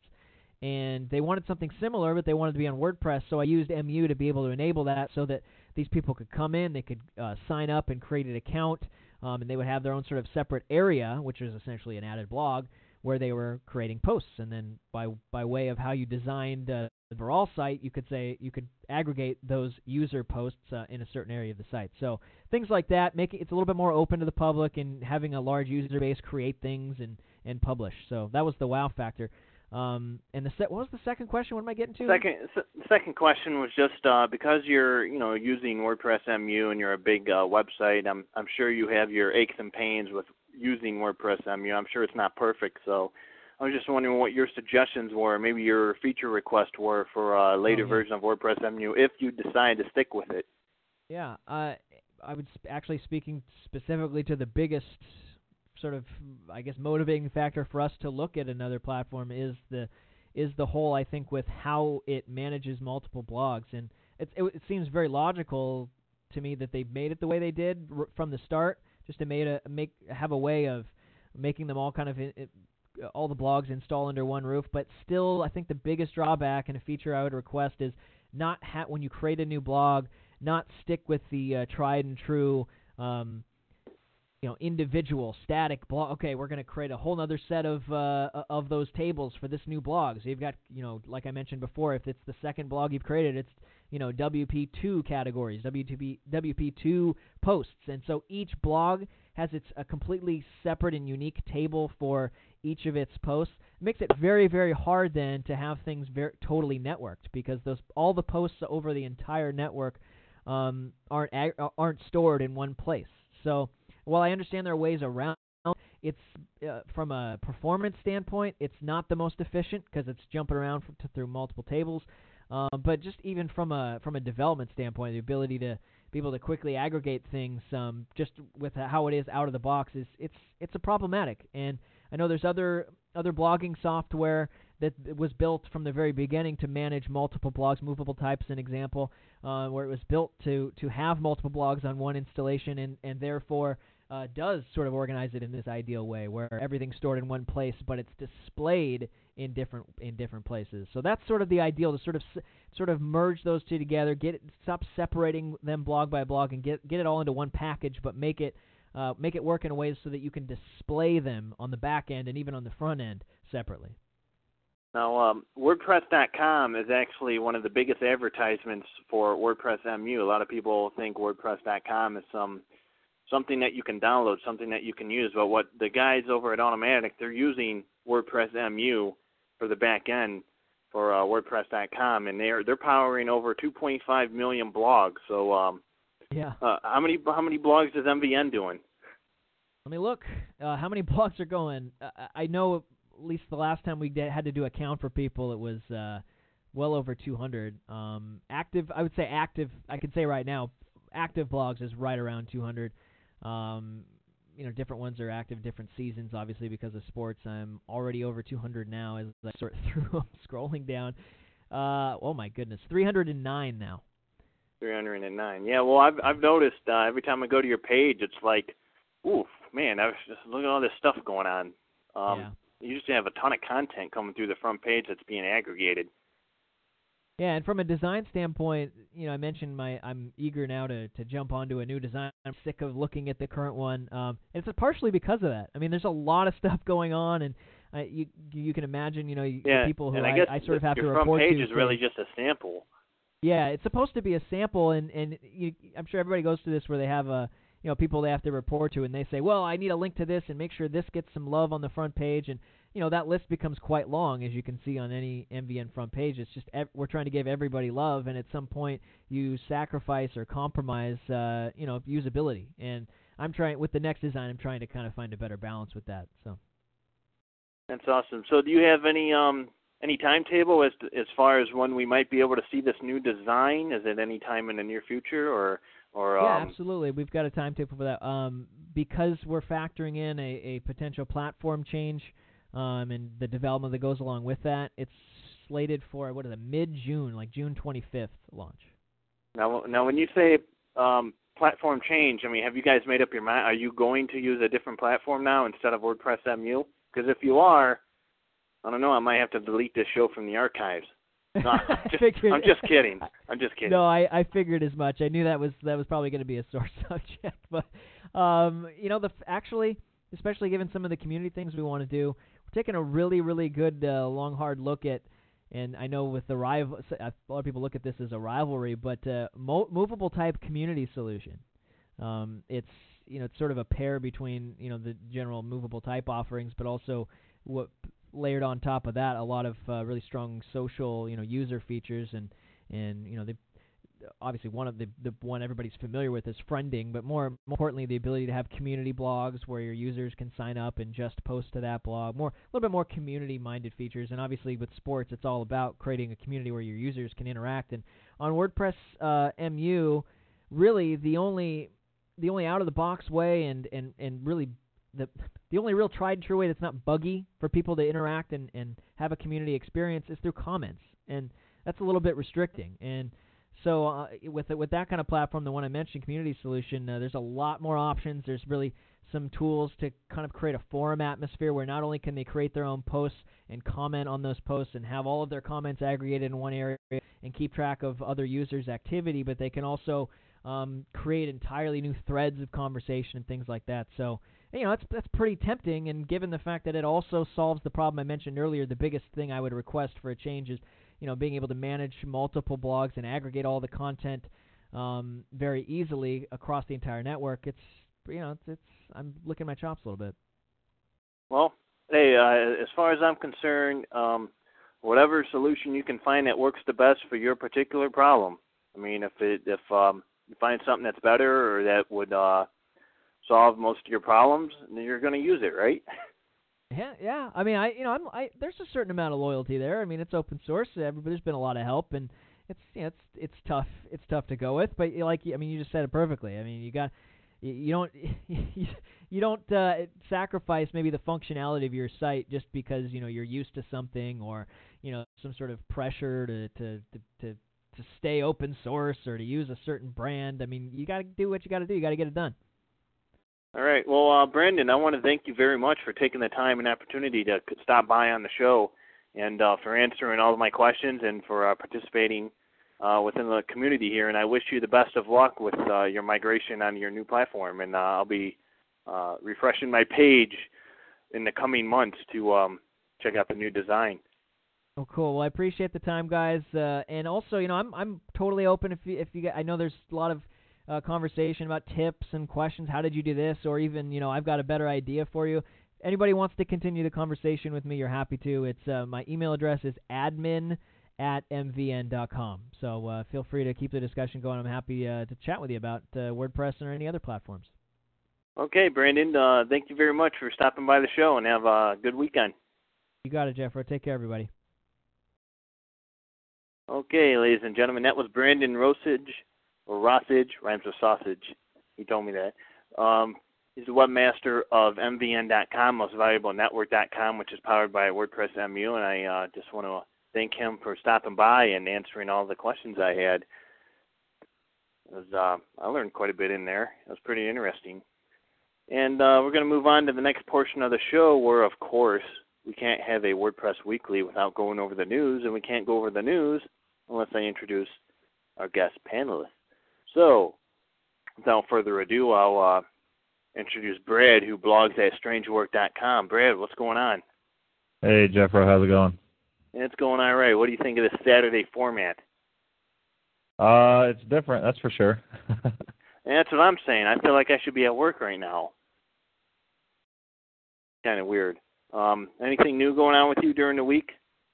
And they wanted something similar, but they wanted to be on WordPress, so I used M U to be able to enable that so that these people could come in, they could uh, sign up and create an account, um, and they would have their own sort of separate area, which is essentially an added blog, where they were creating posts. And then by by way of how you designed uh, the overall site, you could say you could aggregate those user posts uh, in a certain area of the site. So things like that, make it, it's a little bit more open to the public, and having a large user base create things and, and publish. So that was the wow factor. Um, and the se- what was the second question? What am I getting to? Second, s- second question was just uh, because you're you know using WordPress M U and you're a big uh, website. I'm I'm sure you have your aches and pains with using WordPress M U. I'm sure it's not perfect, so I was just wondering what your suggestions were, maybe your feature requests were for a later oh, yeah. version of WordPress M U if you decide to stick with it. Yeah, uh, I would sp- actually speaking specifically to the biggest sort of, I guess, motivating factor for us to look at another platform is the is the whole, I think, with how it manages multiple blogs. And it, it, it seems very logical to me that they made it the way they did r- from the start, just to made a, make have a way of making them all kind of in, in, all the blogs install under one roof. But still, I think the biggest drawback and a feature I would request is not ha- when you create a new blog, not stick with the uh, tried and true um, you know, individual static blog. Okay, we're going to create a whole other set of uh, of those tables for this new blog. So you've got, you know, like I mentioned before, if it's the second blog you've created, it's, you know, W P two categories, W P two posts. And so each blog has its a completely separate and unique table for each of its posts. It makes it very, very hard then to have things very totally networked, because those all the posts over the entire network um, aren't ag- aren't stored in one place. So while I understand there are ways around, it's uh, from a performance standpoint, it's not the most efficient because it's jumping around from, to, through multiple tables. Uh, but just even from a from a development standpoint, the ability to be able to quickly aggregate things, um, just with how it is out of the box, is it's it's a problematic. And I know there's other other blogging software that was built from the very beginning to manage multiple blogs. Movable Type's an example, uh, where it was built to to have multiple blogs on one installation, and and therefore uh, does sort of organize it in this ideal way, where everything's stored in one place, but it's displayed in different in different places. So that's sort of the ideal, to sort of sort of merge those two together, get it, stop separating them blog by blog, and get get it all into one package, but make it uh, make it work in a way so that you can display them on the back end and even on the front end separately. Now, um, WordPress dot com is actually one of the biggest advertisements for WordPress M U. A lot of people think WordPress dot com is some something that you can download, something that you can use. But what the guys over at Automattic, they're using WordPress M U for the back end for uh, WordPress dot com, and they're they're powering over two point five million blogs. So, um, yeah, uh, how many how many blogs is M V N doing? Let me look. Uh, how many blogs are going? Uh, I know. At least the last time we did, had to do a count for people, it was uh, well over two hundred. Um, active, I would say active, I could say right now, active blogs is right around two hundred. Um, you know, different ones are active, different seasons, obviously, because of sports. I'm already over two hundred now as I sort through, I'm scrolling down. Uh, oh, my goodness, three hundred nine now. three hundred nine. Yeah, well, I've, I've noticed uh, every time I go to your page, it's like, oof, man, I was just look at all this stuff going on. Um, yeah. You just have a ton of content coming through the front page that's being aggregated. Yeah, and from a design standpoint, you know, I mentioned my I'm eager now to, to jump onto a new design. I'm sick of looking at the current one. Um, and it's partially because of that. I mean, there's a lot of stuff going on, and uh, you you can imagine, you know, yeah, the people who and I, I, guess I sort of have your to front report page to. is really just a sample. Yeah, it's supposed to be a sample, and and you, I'm sure everybody goes through this where they have a you know people they have to report to, and they say, well, I need a link to this, and make sure this gets some love on the front page, and you know, that list becomes quite long, as you can see on any M V N front page. It's just ev- we're trying to give everybody love, and at some point you sacrifice or compromise, uh, you know, usability. And I'm trying with the next design. I'm trying to kind of find a better balance with that. So that's awesome. So, do you have any um any timetable as to, as far as when we might be able to see this new design? Is it any time in the near future, or or yeah, um... absolutely. We've got a timetable for that. Um, because we're factoring in a, a potential platform change. Um, and the development that goes along with that, it's slated for, what is it, mid-June, like June twenty-fifth launch. Now, now, when you say um, platform change, I mean, have you guys made up your mind? Are you going to use a different platform now instead of WordPress M U? Because if you are, I don't know, I might have to delete this show from the archives. No, I'm, just, figured, I'm just kidding. I'm just kidding. No, I, I figured as much. I knew that was that was probably going to be a sore subject. But, um, you know, the actually, especially given some of the community things we want to do, we're taking a really, really good, uh, long, hard look at, and I know with the rival, a lot of people look at this as a rivalry, but uh, mo- movable type community solution. Um, it's you know it's sort of a pair between you know the general movable type offerings, but also what layered on top of that a lot of uh, really strong social you know user features and and you know they. Obviously, one of the the one everybody's familiar with is friending, but more, more importantly, the ability to have community blogs where your users can sign up and just post to that blog. More, a little bit more community-minded features, and obviously with sports, it's all about creating a community where your users can interact. And on WordPress uh, M U, really the only the only out-of-the-box way, and, and, and really the the only real tried and true way that's not buggy for people to interact and, and have a community experience is through comments, and that's a little bit restricting. And So uh, with with that kind of platform, the one I mentioned, Community Solution, uh, there's a lot more options. There's really some tools to kind of create a forum atmosphere where not only can they create their own posts and comment on those posts and have all of their comments aggregated in one area and keep track of other users' activity, but they can also um, create entirely new threads of conversation and things like that. So, you know, that's that's pretty tempting, and given the fact that it also solves the problem I mentioned earlier, the biggest thing I would request for a change is you know, being able to manage multiple blogs and aggregate all the content um, very easily across the entire network. It's, you know, it's, it's I'm licking my chops a little bit. Well, hey, uh, as far as I'm concerned, um, whatever solution you can find that works the best for your particular problem. I mean, if it, if um, you find something that's better or that would uh, solve most of your problems, then you're going to use it, right? Yeah, yeah. I mean, I you know, I'm I there's a certain amount of loyalty there. I mean, it's open source. Everybody, there's been a lot of help, and it's you know, it's it's tough. It's tough to go with, but you- like I mean, you just said it perfectly. I mean, you got you, you don't you don't uh, sacrifice maybe the functionality of your site just because you know you're used to something or you know some sort of pressure to to to, to to stay open source or to use a certain brand. I mean, you got to do what you got to do. You got to get it done. All right. Well, uh, Brandon, I want to thank you very much for taking the time and opportunity to c- stop by on the show and uh, for answering all of my questions and for uh, participating uh, within the community here. And I wish you the best of luck with uh, your migration on your new platform. And uh, I'll be uh, refreshing my page in the coming months to um, check out the new design. Oh, cool. Well, I appreciate the time, guys. Uh, and also, you know, I'm I'm totally open if you if you get, I know there's a lot of uh, conversation about tips and questions. How did you do this? Or even, you know, I've got a better idea for you. Anybody wants to continue the conversation with me, you're happy to. It's uh, my email address is admin at m v n dot com. So uh, feel free to keep the discussion going. I'm happy uh, to chat with you about uh, WordPress or any other platforms. Okay, Brandon, uh, thank you very much for stopping by the show, and have a good weekend. You got it, Jeffro. Take care, everybody. Okay, ladies and gentlemen, that was Brandon Rosage, or Rossage, rhymes with sausage. He told me that. Um, he's the webmaster of m v n dot com, most valuable network dot com, which is powered by WordPress M U, and I uh, just want to thank him for stopping by and answering all the questions I had. It was, uh, I learned quite a bit in there. It was pretty interesting. And uh, we're going to move on to the next portion of the show where, of course, we can't have a WordPress Weekly without going over the news, and we can't go over the news unless I introduce our guest panelists. So, without further ado, I'll uh, introduce Brad, who blogs at strange work dot com. Brad, what's going on? Hey, Jeffro, how's it going? It's going all right. What do you think of this Saturday format? Uh, it's different, that's for sure. And that's what I'm saying. I feel like I should be at work right now. Kind of weird. Um, anything new going on with you during the week?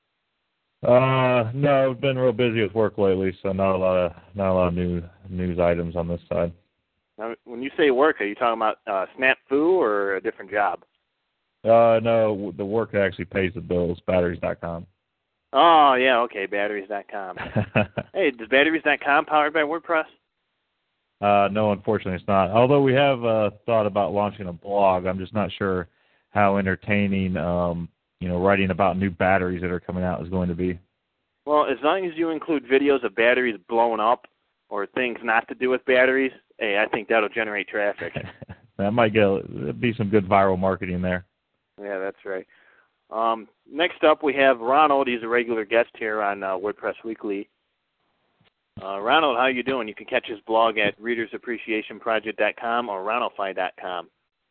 Uh, no, I've been real busy with work lately, so not a lot of not a lot of new news items on this side. Now, when you say work, are you talking about uh, Snapfoo or a different job? Uh, no, the work that actually pays the bills, batteries dot com. Oh, yeah, okay, batteries dot com. Hey, is batteries dot com powered by WordPress? uh, no, unfortunately it's not. Although we have uh, thought about launching a blog, I'm just not sure how entertaining, um, you know, writing about new batteries that are coming out is going to be. Well, as long as you include videos of batteries blowing up or things not to do with batteries, hey, I think that'll generate traffic. That might get be some good viral marketing there. Yeah, that's right. Um, next up, we have Ronald. He's a regular guest here on uh, WordPress Weekly. Uh, Ronald, how you doing? You can catch his blog at readers appreciation project dot com or ronaldfy dot com.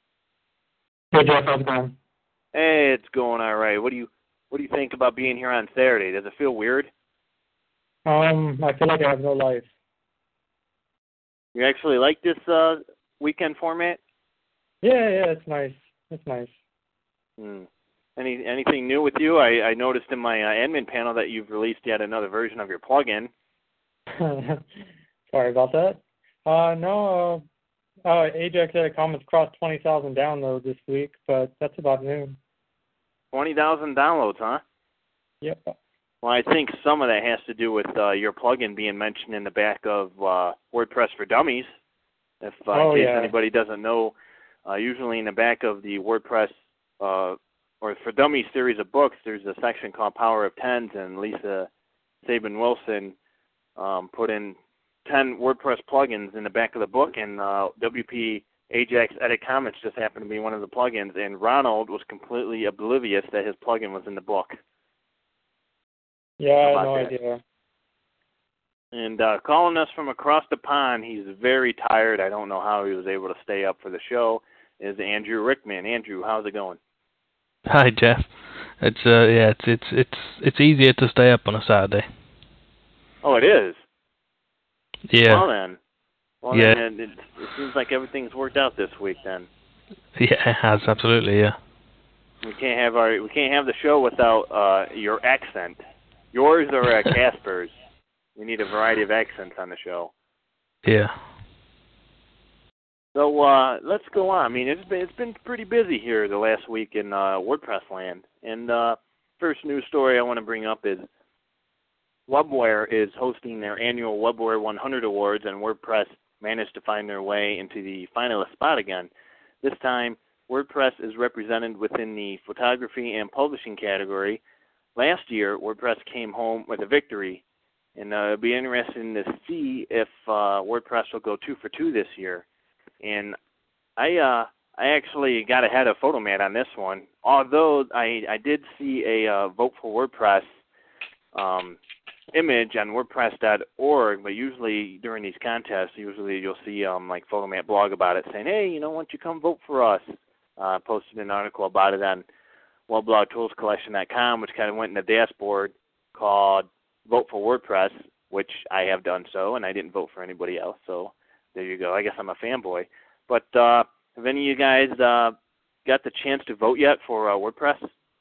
Hey, Jeff, how's it going? Hey, it's going all right. What do you What do you think about being here on Saturday? Does it feel weird? Um, I feel like I have no life. You actually like this uh, weekend format? Yeah, yeah, it's nice. It's nice. Hmm. Any Anything new with you? I, I noticed in my uh, admin panel that you've released yet another version of your plugin. Sorry about that. Uh, no, uh, uh, Ajax Edit Comments crossed twenty thousand downloads this week, but that's about new. twenty thousand downloads, huh? Yep. Well, I think some of that has to do with uh, your plugin being mentioned in the back of uh, WordPress for Dummies. If uh, Oh, in case yeah. anybody doesn't know, uh, usually in the back of the WordPress uh, or for Dummies series of books, there's a section called Power of Tens, and Lisa Sabin Wilson um, put in ten WordPress plugins in the back of the book, and uh, W P Ajax Edit Comments just happened to be one of the plugins, and Ronald was completely oblivious that his plugin was in the book. Yeah, I had How no about that? idea. And uh, calling us from across the pond, he's very tired. I don't know how he was able to stay up for the show, is Andrew Rickman. Andrew, how's it going? Hi, Jeff. It's uh yeah, it's it's it's it's easier to stay up on a Saturday. Oh, it is? Yeah. Well, then. Well, Yeah. then it, it seems like everything's worked out this week, then. Yeah, it has, absolutely, yeah. We can't have our we can't have the show without uh, your accent. Yours or uh, Casper's. We need a variety of accents on the show. Yeah. So uh, let's go on. I mean, it's been it's been pretty busy here the last week in uh, WordPress land. And uh, first news story I want to bring up is Webware is hosting their annual Webware one hundred Awards, and WordPress managed to find their way into the finalist spot again. This time, WordPress is represented within the photography and publishing category. Last year, WordPress came home with a victory, and uh, it'll be interesting to see if uh, WordPress will go two for two this year. And I uh, I actually got ahead of Photomat on this one, although I, I did see a uh, Vote for WordPress um, image on WordPress dot org, but usually during these contests, usually you'll see um, like Photomat blog about it saying, hey, you know, why don't you come vote for us? Uh, posted an article about it on Weblog Tools Collection dot com, which kind of went in the dashboard called Vote for WordPress, which I have done so, and I didn't vote for anybody else, so there you go. I guess I'm a fanboy. But uh, have any of you guys uh, got the chance to vote yet for uh, WordPress?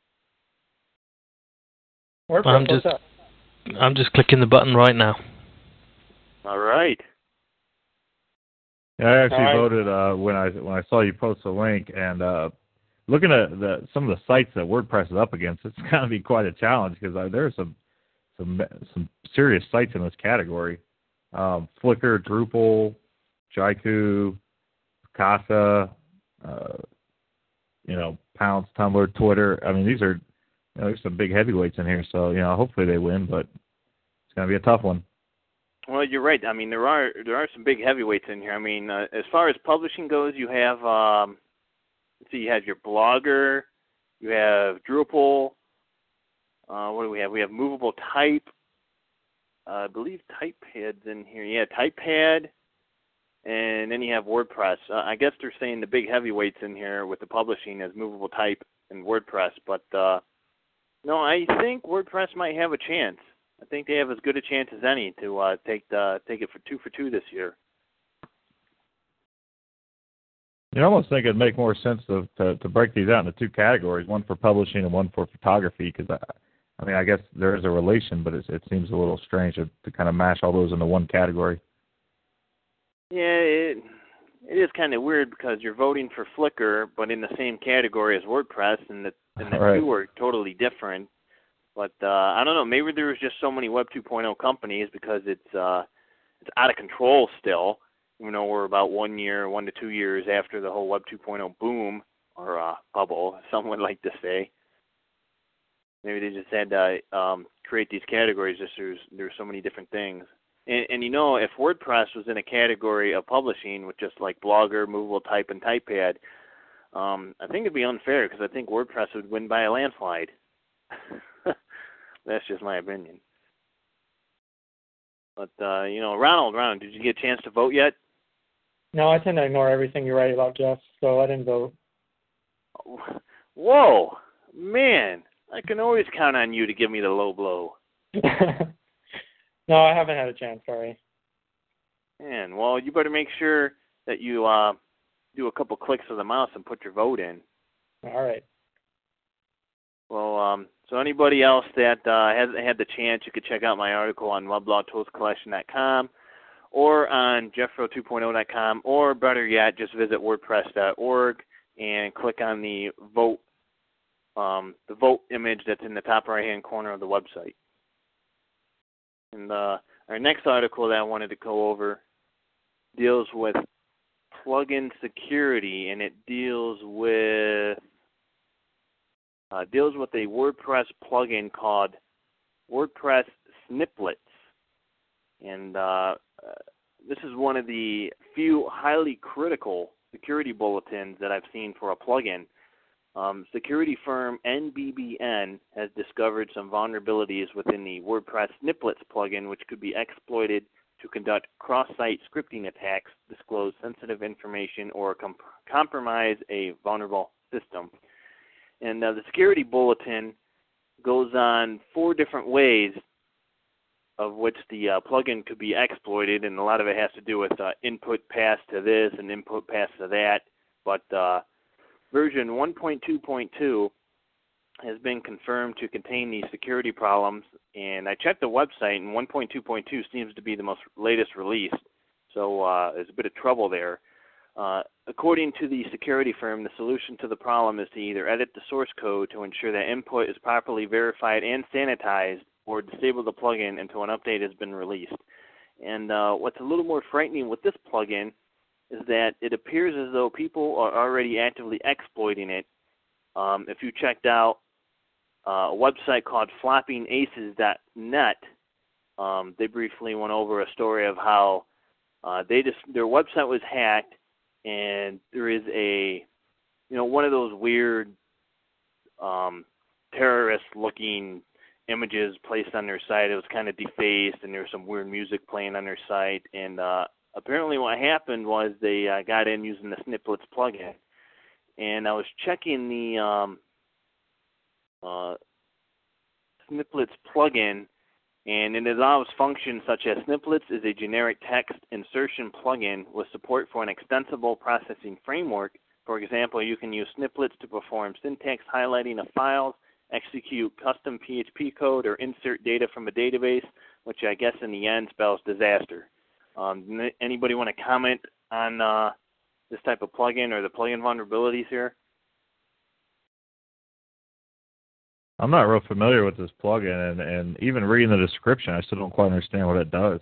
WordPress, I'm what's just, up? I'm just clicking the button right now. All right. Yeah, I actually All right. voted uh, when I when I saw you post the link, and uh, looking at the, some of the sites that WordPress is up against, it's going to be quite a challenge because uh, there are some some some serious sites in this category. Um, Flickr, Drupal, Jaiku, Casa, uh, you know, Pounce, Tumblr, Twitter. I mean, these are, you know, there's some big heavyweights in here. So, you know, hopefully they win, but it's going to be a tough one. Well, you're right. I mean, there are there are some big heavyweights in here. I mean, uh, as far as publishing goes, you have um, let's see, you have your Blogger, you have Drupal. Uh, what do we have? We have Movable Type. Uh, I believe TypePad's in here. Yeah, TypePad. And then you have WordPress. Uh, I guess they're saying the big heavyweights in here with the publishing is Movable Type and WordPress. But, uh, no, I think WordPress might have a chance. I think they have as good a chance as any to uh, take the, take it for two for two this year. You almost think it'd make more sense to, to, to break these out into two categories, one for publishing and one for photography, because, I, I mean, I guess there is a relation, but it, it seems a little strange to, to kind of mash all those into one category. Yeah, it, it is kind of weird because you're voting for Flickr, but in the same category as WordPress, and the, and the right. two are totally different. But uh, I don't know, maybe there was just so many Web two point oh companies because it's uh, it's out of control still. You know, we're about one year, one to two years after the whole Web two point oh boom, or uh, bubble, some would like to say. Maybe they just had to um, create these categories just there's there's so many different things. And, and, you know, if WordPress was in a category of publishing with just like Blogger, Movable Type, and TypePad, um, I think it'd be unfair because I think WordPress would win by a landslide. That's just my opinion. But, uh, you know, Ronald, Ronald, did you get a chance to vote yet? No, I tend to ignore everything you write about, Jeff, so I didn't vote. Whoa, man, I can always count on you to give me the low blow. No, I haven't had a chance, sorry. Man, well, you better make sure that you uh, do a couple clicks of the mouse and put your vote in. All right. Well, um, so anybody else that uh, hasn't had the chance, you could check out my article on Weblog Tools Collection dot com or on Jeffro two point oh dot com, or better yet, just visit WordPress dot org and click on the vote, um, the vote image that's in the top right-hand corner of the website. And uh, our next article that I wanted to go over deals with plugin security, and it deals with uh, deals with a WordPress plugin called WordPress Snippets. And uh, uh, this is one of the few highly critical security bulletins that I've seen for a plugin. Um, security firm N B B N has discovered some vulnerabilities within the WordPress Snippets plugin, which could be exploited to conduct cross-site scripting attacks, disclose sensitive information, or comp- compromise a vulnerable system. And uh, the security bulletin goes on four different ways of which the uh, plugin could be exploited, and a lot of it has to do with uh, input pass to this and input pass to that. But uh, version one point two point two has been confirmed to contain these security problems, and I checked the website, and one point two point two seems to be the most latest release, so uh, there's a bit of trouble there. Uh, according to the security firm, the solution to the problem is to either edit the source code to ensure that input is properly verified and sanitized, or disable the plugin until an update has been released. And uh, what's a little more frightening with this plugin is that it appears as though people are already actively exploiting it. Um, if you checked out uh, a website called flopping aces dot net, um, they briefly went over a story of how uh, they just their website was hacked, and there is a, you know, one of those weird um, terrorist-looking images placed on their site. It was kind of defaced, and there was some weird music playing on their site. And uh, apparently what happened was they uh, got in using the Sniplets plugin. And I was checking the um, uh, Sniplets plugin, and it allows functions such as Sniplets is a generic text insertion plugin with support for an extensible processing framework. For example, you can use Sniplets to perform syntax highlighting of files, execute custom P H P code, or insert data from a database, which I guess in the end spells disaster. Um, anybody want to comment on uh, this type of plugin or the plugin vulnerabilities here? I'm not real familiar with this plugin, and, and even reading the description, I still don't quite understand what it does.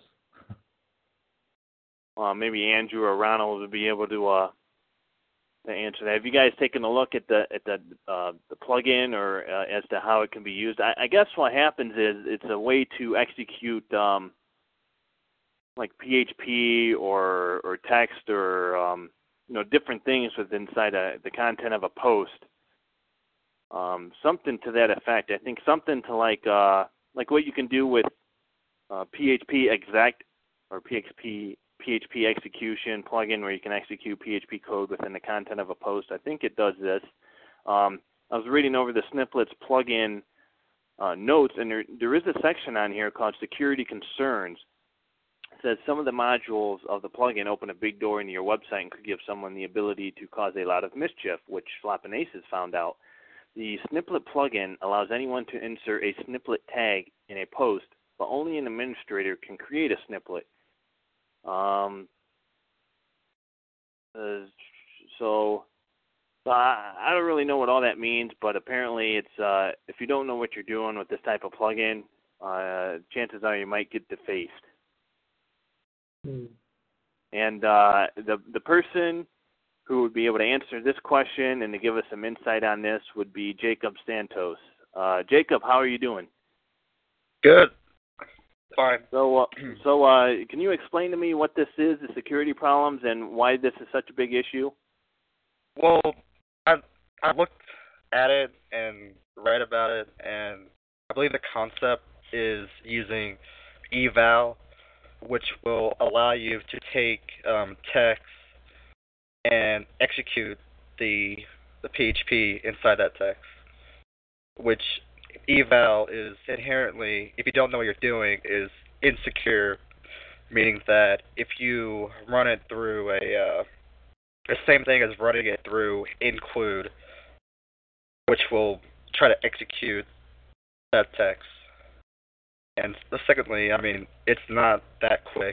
Uh, maybe Andrew or Ronald would be able to uh, to answer that. Have you guys taken a look at the at the uh, the plugin or uh, as to how it can be used? I, I guess what happens is it's a way to execute um, like P H P or or text or um, you know, different things with inside a, the content of a post. Um, something to that effect. I think something to like uh, like what you can do with uh, P H P exec or P H P P H P execution plugin, where you can execute P H P code within the content of a post. I think it does this. Um, I was reading over the Sniplets plugin uh, notes, and there there is a section on here called Security Concerns. It says some of the modules of the plugin open a big door into your website and could give someone the ability to cause a lot of mischief, which Floppin' Aces found out. The Sniplet plugin allows anyone to insert a Sniplet tag in a post, but only an administrator can create a Sniplet. Um, uh, so, so I, I don't really know what all that means, but apparently it's uh, if you don't know what you're doing with this type of plugin, uh, chances are you might get defaced. Hmm. And uh, the the person who would be able to answer this question and to give us some insight on this would be Jacob Santos. Uh, Jacob, how are you doing? Good. Fine. So, uh, so uh, can you explain to me what this is, the security problems, and why this is such a big issue? Well, I I looked at it and read about it, and I believe the concept is using eval, which will allow you to take um, text and execute the the P H P inside that text, which eval is inherently, if you don't know what you're doing, is insecure, meaning that if you run it through a, uh, the same thing as running it through include, which will try to execute that text. And secondly, I mean, it's not that quick.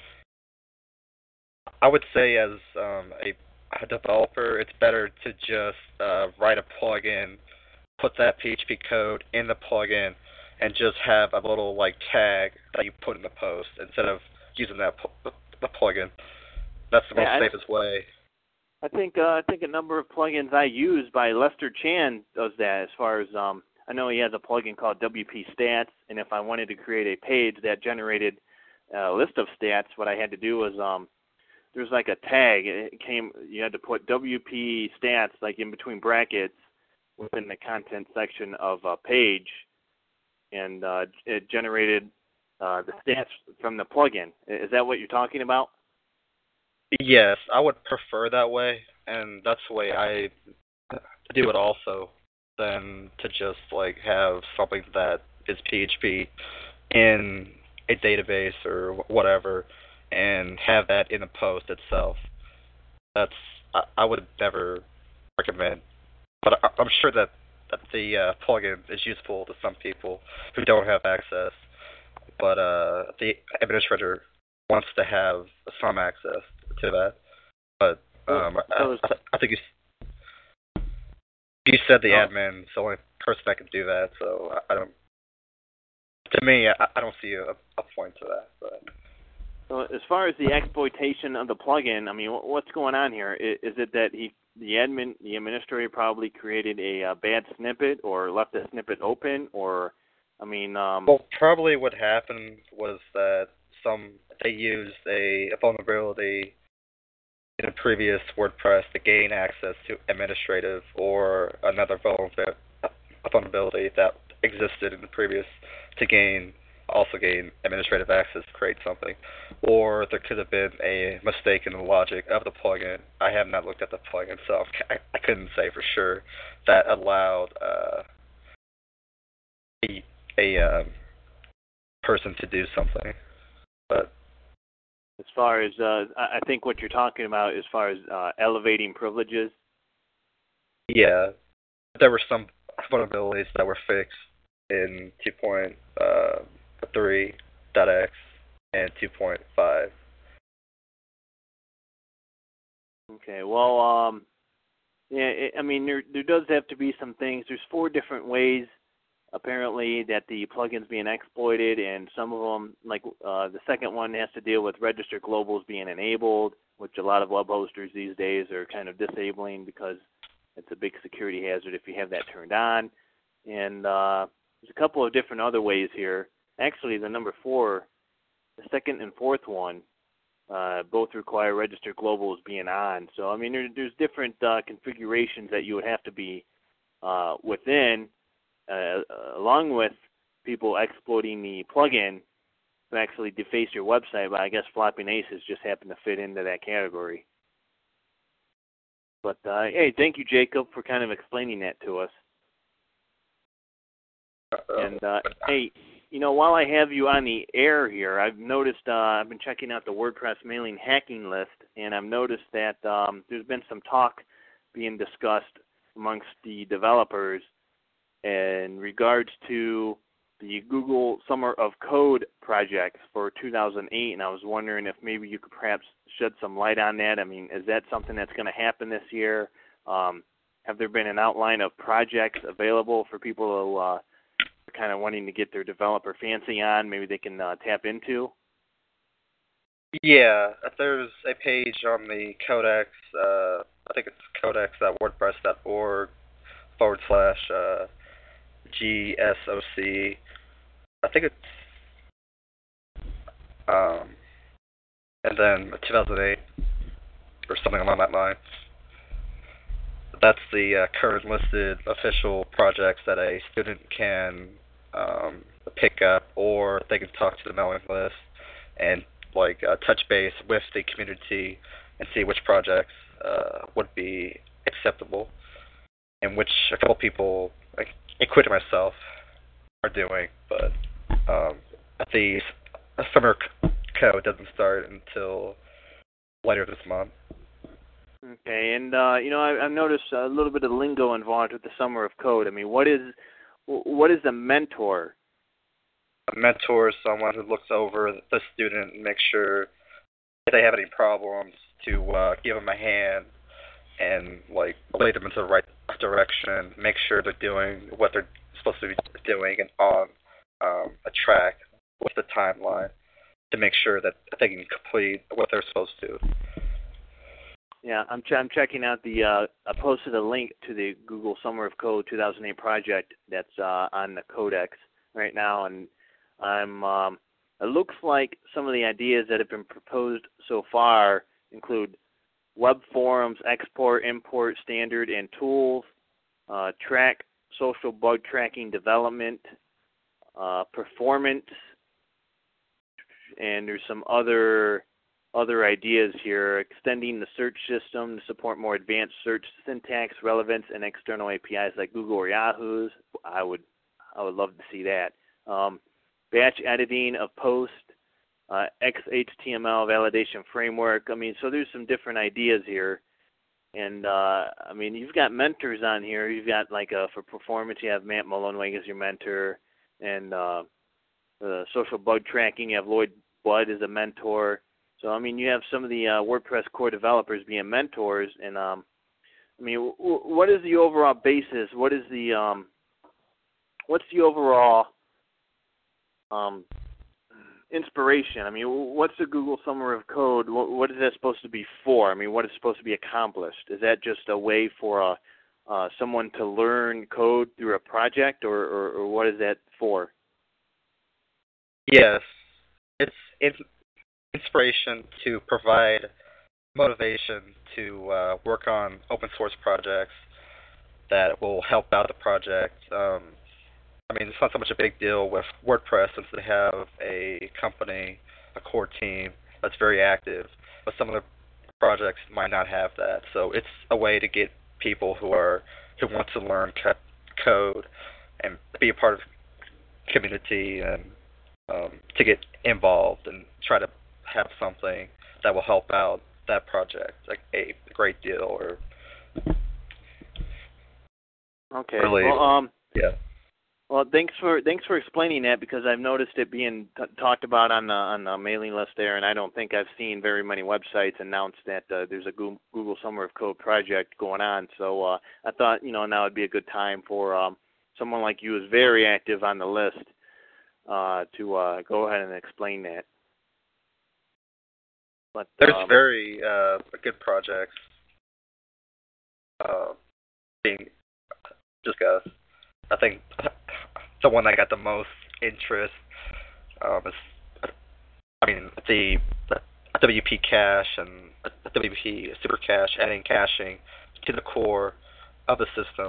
I would say as um, a, a developer, it's better to just uh, write a plugin, put that P H P code in the plugin, and just have a little like tag that you put in the post instead of using that pl- the plugin. That's the most yeah, safest way. I think uh, I think a number of plugins I use by Lester Chan does that. As far as um, I know, he has a plugin called W P Stats, and if I wanted to create a page that generated a list of stats, what I had to do was um, there's like a tag. It came. You had to put W P Stats like in between brackets within the content section of a page, and uh, it generated uh, the stats from the plugin. Is that what you're talking about? Yes, I would prefer that way, and that's the way I do it also, than to just like have something that is P H P in a database or whatever, and have that in the post itself. That's I, I would never recommend, but I, I'm sure that, that the uh, plugin is useful to some people who don't have access, but uh, the administrator wants to have some access to that. But Um, so I, I, I think you you said the Oh. admin is the only person that can do that, so I, I don't. To me, I, I don't see a, a point to that. But So as far as the exploitation of the plugin, I mean, wh- what's going on here? Is, is it that he, the admin, the administrator, probably created a, uh bad snippet or left the snippet open, or, I mean, um, well, probably what happened was that some they used a, a vulnerability in a previous WordPress to gain access to administrative or another vulnerability a vulnerability that existed in the previous to gain also gain administrative access to create something, or there could have been a mistake in the logic of the plugin. I have not looked at the plugin, so I, I couldn't say for sure that allowed uh, a, a um, person to do something. But as far as, uh, I I think what you're talking about as far as uh, elevating privileges. yeah, there were some vulnerabilities that were fixed in two point three dot x and two point five. Okay, well, um, yeah, it, I mean, there there does have to be some things. There's four different ways, apparently, that the plugin's being exploited, and some of them, like uh, the second one, has to deal with register globals being enabled, which a lot of web hosters these days are kind of disabling because it's a big security hazard if you have that turned on. And uh, there's a couple of different other ways here. Actually, the number four, the second and fourth one, uh, both require register globals being on. So, I mean, there, there's different uh, configurations that you would have to be uh, within, uh, along with people exploiting the plugin to actually deface your website. But I guess Flopping Aces just happen to fit into that category. But, uh, hey, thank you, Jacob, for kind of explaining that to us. And, uh, hey, you know, while I have you on the air here, I've noticed, uh, I've been checking out the WordPress mailing hacking list, and I've noticed that um, there's been some talk being discussed amongst the developers in regards to the Google Summer of Code project for two thousand eight, and I was wondering if maybe you could perhaps shed some light on that. I mean, is that something that's going to happen this year? Um, have there been an outline of projects available for people who uh, kind of wanting to get their developer fancy on, maybe they can uh, tap into? Yeah, there's a page on the Codex, uh, I think it's codex.wordpress.org forward slash uh, G S O C. I think it's, um, and then two thousand eight, or something along that line. That's the uh, current listed official projects that a student can um, pick up, or they can talk to the mailing list and like uh, touch base with the community and see which projects uh, would be acceptable, and which a couple people, like, including myself, are doing. But um, the summer code doesn't start until later this month. Okay, and uh, you know, I, I've noticed a little bit of lingo involved with the Summer of Code. I mean, what is what is a mentor? A mentor is someone who looks over the student and makes sure if they have any problems to uh, give them a hand and like lead them into the right direction, make sure they're doing what they're supposed to be doing and on um, a track with the timeline to make sure that they can complete what they're supposed to. Yeah, I'm ch- I'm checking out the. Uh, I posted a link to the Google Summer of Code two thousand eight project that's uh, on the Codex right now, and I'm. Um, it looks like some of the ideas that have been proposed so far include web forums, export, import, standard, and tools, uh, track social bug tracking development, uh, performance, and there's some other. Other ideas here, extending the search system to support more advanced search syntax, relevance, and external A P Is like Google or Yahoo's. I would, I would love to see that. Um, batch editing of post, uh, X H T M L validation framework. I mean, so there's some different ideas here. And, uh, I mean, you've got mentors on here. You've got, like, uh, for performance, you have Matt Mullenweg as your mentor. And uh, the social bug tracking, you have Lloyd Budd as a mentor. So, I mean, you have some of the uh, WordPress core developers being mentors, and um, I mean, w- what is the overall basis? What is the um, what's the overall um, inspiration? I mean, what's the Google Summer of Code? What, what is that supposed to be for? I mean, what is supposed to be accomplished? Is that just a way for uh, uh, someone to learn code through a project, or, or, or what is that for? Yes, it's, it's inspiration to provide motivation to uh, work on open source projects that will help out the project. Um, I mean, it's not so much a big deal with WordPress since they have a company, a core team that's very active, but some of the projects might not have that. So it's a way to get people who are who want to learn co- code and be a part of the community and um, to get involved and try to have something that will help out that project like a great deal or okay. Really, well, um, yeah. Well, thanks for thanks for explaining that, because I've noticed it being t- talked about on the on the mailing list there, and I don't think I've seen very many websites announce that uh, there's a Google, Google Summer of Code project going on. So uh, I thought, you know, now would be a good time for um, someone like you who's very active on the list uh, to uh, go ahead and explain that. But There's um, very uh, good projects uh, being discussed. I think the one that got the most interest um, is, I mean, the, the W P Cache and the W P Super Cache, adding caching to the core of the system.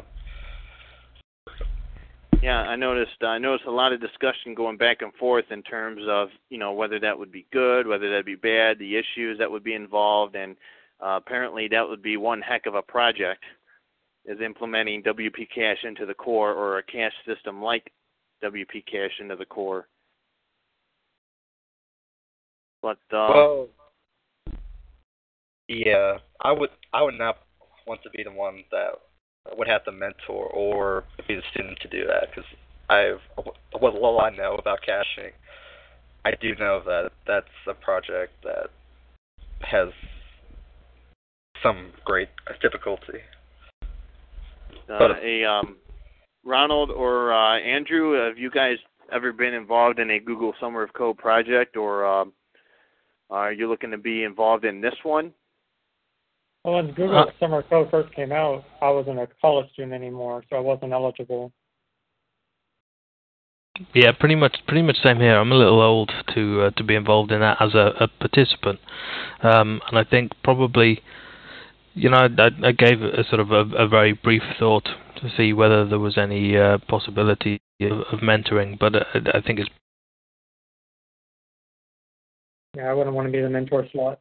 Yeah, I noticed. I noticed a lot of discussion going back and forth in terms of, you know, whether that would be good, whether that'd be bad, the issues that would be involved, and uh, apparently that would be one heck of a project, is implementing W P Cache into the core, or a cache system like W P Cache into the core. But uh, well, yeah, I would. I would not want to be the one that would have to mentor or be the student to do that, because I've what little I know about caching, I do know that that's a project that has some great difficulty. uh, But a um, Ronald or uh, Andrew, have you guys ever been involved in a Google Summer of Code project, or um, are you looking to be involved in this one? Well, when Google uh, Summer of Code first came out, I wasn't a college student anymore, so I wasn't eligible. Yeah, pretty much, pretty much same here. I'm a little old to uh, to be involved in that as a, a participant, um, and I think probably, you know, I, I gave it a sort of a, a very brief thought to see whether there was any uh, possibility of, of mentoring, but I, I think it's. Yeah, I wouldn't want to be the mentor slot.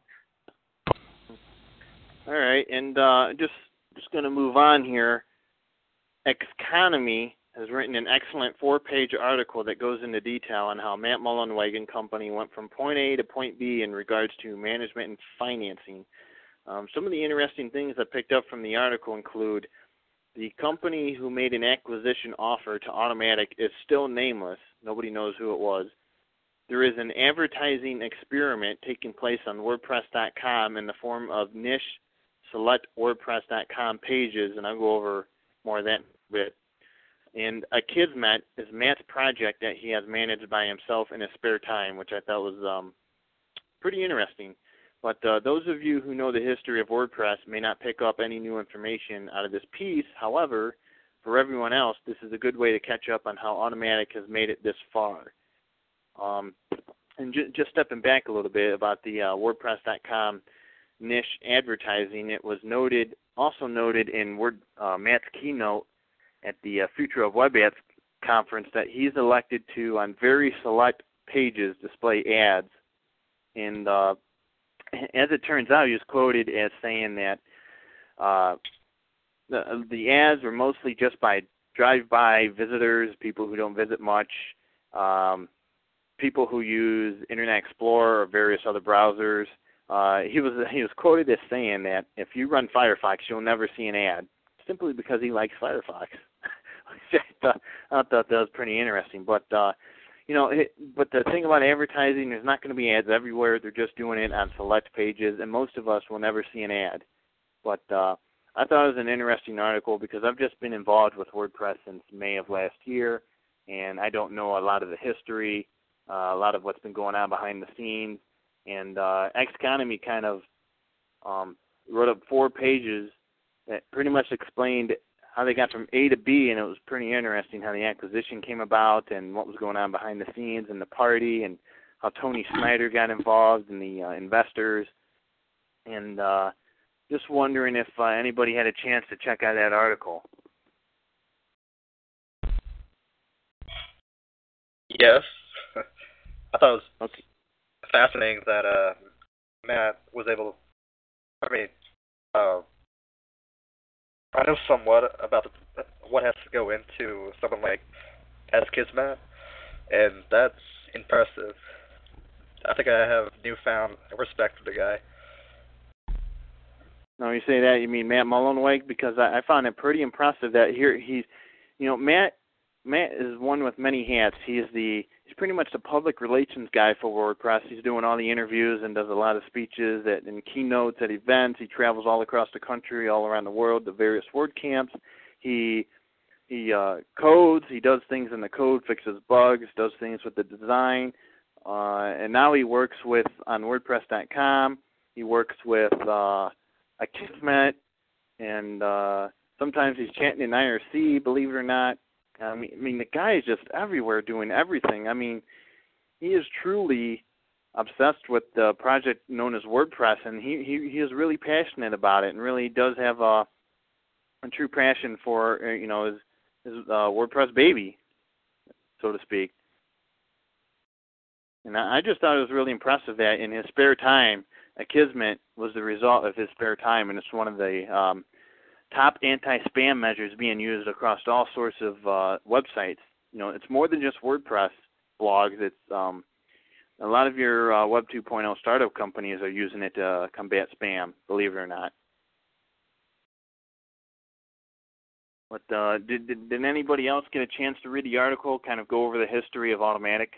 All right, and uh, just just going to move on here. Xconomy has written an excellent four-page article that goes into detail on how Matt Mullenweg Company went from point A to point B in regards to management and financing. Um, some of the interesting things I picked up from the article include the company who made an acquisition offer to Automattic is still nameless. Nobody knows who it was. There is an advertising experiment taking place on WordPress dot com in the form of niche select WordPress dot com pages, and I'll go over more of that in a bit. And Akismet is Matt's project that he has managed by himself in his spare time, which I thought was um, pretty interesting. But uh, those of you who know the history of WordPress may not pick up any new information out of this piece. However, for everyone else, this is a good way to catch up on how Automattic has made it this far. Um, and ju- just stepping back a little bit about the uh, WordPress dot com niche advertising, it was noted, also noted in Word, uh, Matt's keynote at the uh, Future of Web Apps conference that he's elected to, on very select pages, display ads. And uh, as it turns out, he was quoted as saying that uh, the, the ads were mostly just by drive-by visitors, people who don't visit much, um, people who use Internet Explorer or various other browsers. Uh, he was he was quoted as saying that if you run Firefox, you'll never see an ad, simply because he likes Firefox. I thought, I thought that was pretty interesting. But uh, you know, it, but the thing about advertising, there's not going to be ads everywhere. They're just doing it on select pages, and most of us will never see an ad. But uh, I thought it was an interesting article because I've just been involved with WordPress since May of last year, and I don't know a lot of the history, uh, a lot of what's been going on behind the scenes. And uh, Xconomy kind of um, wrote up four pages that pretty much explained how they got from A to B, and it was pretty interesting how the acquisition came about and what was going on behind the scenes and the party and how Tony Snyder got involved and the uh, investors. And uh, just wondering if uh, anybody had a chance to check out that article. Yes. I thought it was Okay. fascinating that uh, Matt was able to, I mean, uh, I know somewhat about the, what has to go into something like Akismet, and that's impressive. I think I have newfound respect for the guy. No, you say that, you mean Matt Mullenweg? Because I, I found it pretty impressive that here he's, you know, Matt Matt is one with many hats. He is the he's pretty much the public relations guy for WordPress. He's doing all the interviews and does a lot of speeches at, and keynotes at events. He travels all across the country, all around the world, to various WordCamps. He he uh, codes. He does things in the code, fixes bugs, does things with the design, uh, and now he works with on WordPress dot com. He works with uh, Akismet, and uh, sometimes he's chanting in I R C. Believe it or not. I mean, I mean, the guy is just everywhere doing everything. I mean, he is truly obsessed with the project known as WordPress, and he, he, he is really passionate about it and really does have a, a true passion for, you know, his, his uh, WordPress baby, so to speak. And I just thought it was really impressive that in his spare time, Akismet was the result of his spare time, and it's one of the um, top anti-spam measures being used across all sorts of uh, websites. You know, it's more than just WordPress blogs. It's um, a lot of your uh, Web two point oh startup companies are using it to combat spam, believe it or not. But uh, did, did did anybody else get a chance to read the article, kind of go over the history of Automattic?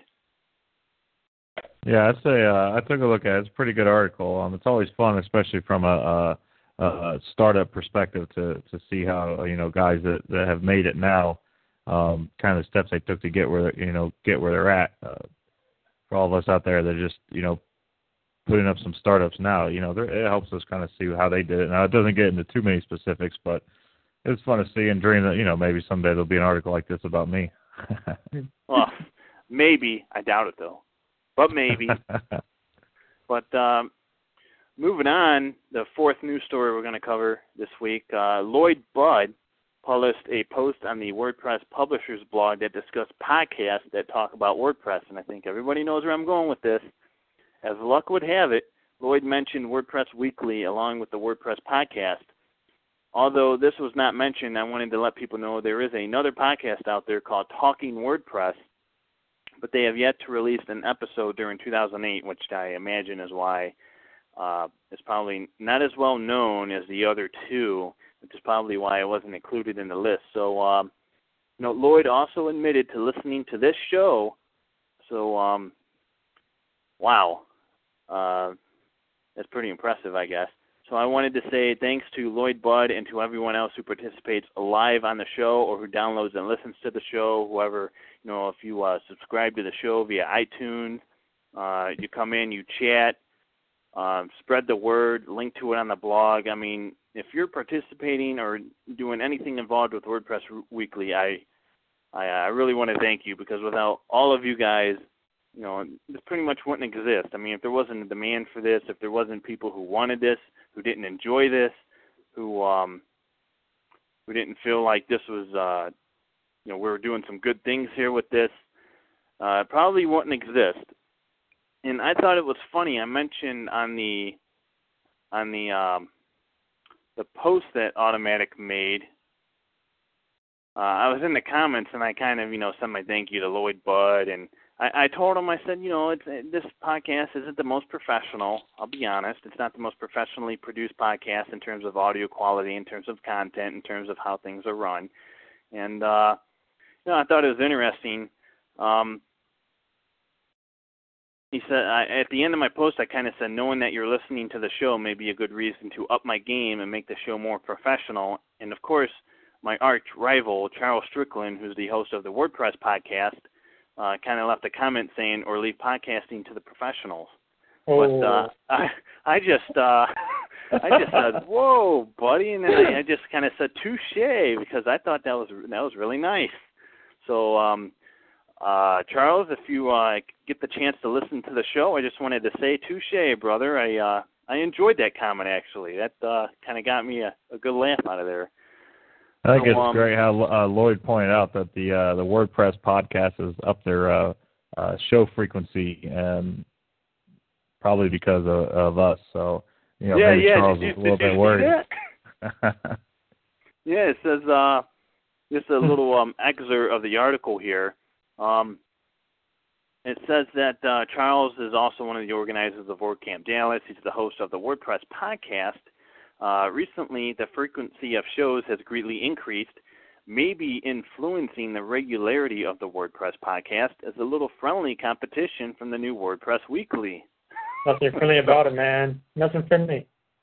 Yeah, I'd say uh, I took a look at it. It's a pretty good article. Um, it's always fun, especially from a, a, a startup perspective, to, to see how, you know, guys that, that have made it now, um, kind of the steps they took to get where, you know, get where they're at. Uh, for all of us out there that are just, you know, putting up some startups now, you know, it helps us kind of see how they did it. Now, it doesn't get into too many specifics, but it's fun to see and dream that, you know, maybe someday there'll be an article like this about me. Well, maybe. I doubt it, though. But maybe. But um, moving on, the fourth news story we're going to cover this week, uh, Lloyd Budd published a post on the WordPress Publishers blog that discussed podcasts that talk about WordPress, and I think everybody knows where I'm going with this. As luck would have it, Lloyd mentioned WordPress Weekly along with the WordPress podcast. Although this was not mentioned, I wanted to let people know there is another podcast out there called Talking WordPress, but they have yet to release an episode during two thousand eight, which I imagine is why uh, it's probably not as well known as the other two, which is probably why it wasn't included in the list. So, um, you know, Lloyd also admitted to listening to this show. So, um, wow, uh, that's pretty impressive, I guess. So I wanted to say thanks to Lloyd Budd and to everyone else who participates live on the show or who downloads and listens to the show, whoever, you know, if you uh, subscribe to the show via iTunes, uh, you come in, you chat, um, spread the word, link to it on the blog. I mean, if you're participating or doing anything involved with WordPress Weekly, I, I, I really want to thank you, because without all of you guys, you know, this pretty much wouldn't exist. I mean, if there wasn't a demand for this, if there wasn't people who wanted this, who didn't enjoy this, who um, who didn't feel like this was, uh, you know, we were doing some good things here with this, uh, it probably wouldn't exist. And I thought it was funny. I mentioned on the on the um, the post that Automattic made. Uh, I was in the comments and I kind of, you know, sent my thank you to Lloyd Budd, and I, I told him, I said, you know, it's, this podcast isn't the most professional. I'll be honest. It's not the most professionally produced podcast in terms of audio quality, in terms of content, in terms of how things are run. And, uh, you know, I thought it was interesting. Um, he said, I, at the end of my post, I kind of said, knowing that you're listening to the show may be a good reason to up my game and make the show more professional. And, of course, my arch rival, Charles Strickland, who's the host of the WordPress podcast, uh, kind of left a comment saying, or leave podcasting to the professionals. Oh. But uh, I, I just uh, I just said, whoa, buddy, and then I, I just kind of said touche because I thought that was that was really nice. So, um, uh, Charles, if you uh, get the chance to listen to the show, I just wanted to say touche, brother. I uh, I enjoyed that comment actually. That uh, kind of got me a, a good laugh out of there. I think so, it's um, great how uh, Lloyd pointed out that the uh, the WordPress podcast is up their uh, uh, show frequency, and probably because of, of us. So, you know, yeah, maybe yeah. Charles did, is a little did bit you worried. See that? Yeah, it says uh, just a little um, excerpt of the article here. Um, it says that uh, Charles is also one of the organizers of WordCamp Dallas. He's the host of the WordPress podcast. Uh, recently, the frequency of shows has greatly increased, maybe influencing the regularity of the WordPress podcast as a little friendly competition from the new WordPress Weekly. Nothing friendly about it, man. Nothing friendly.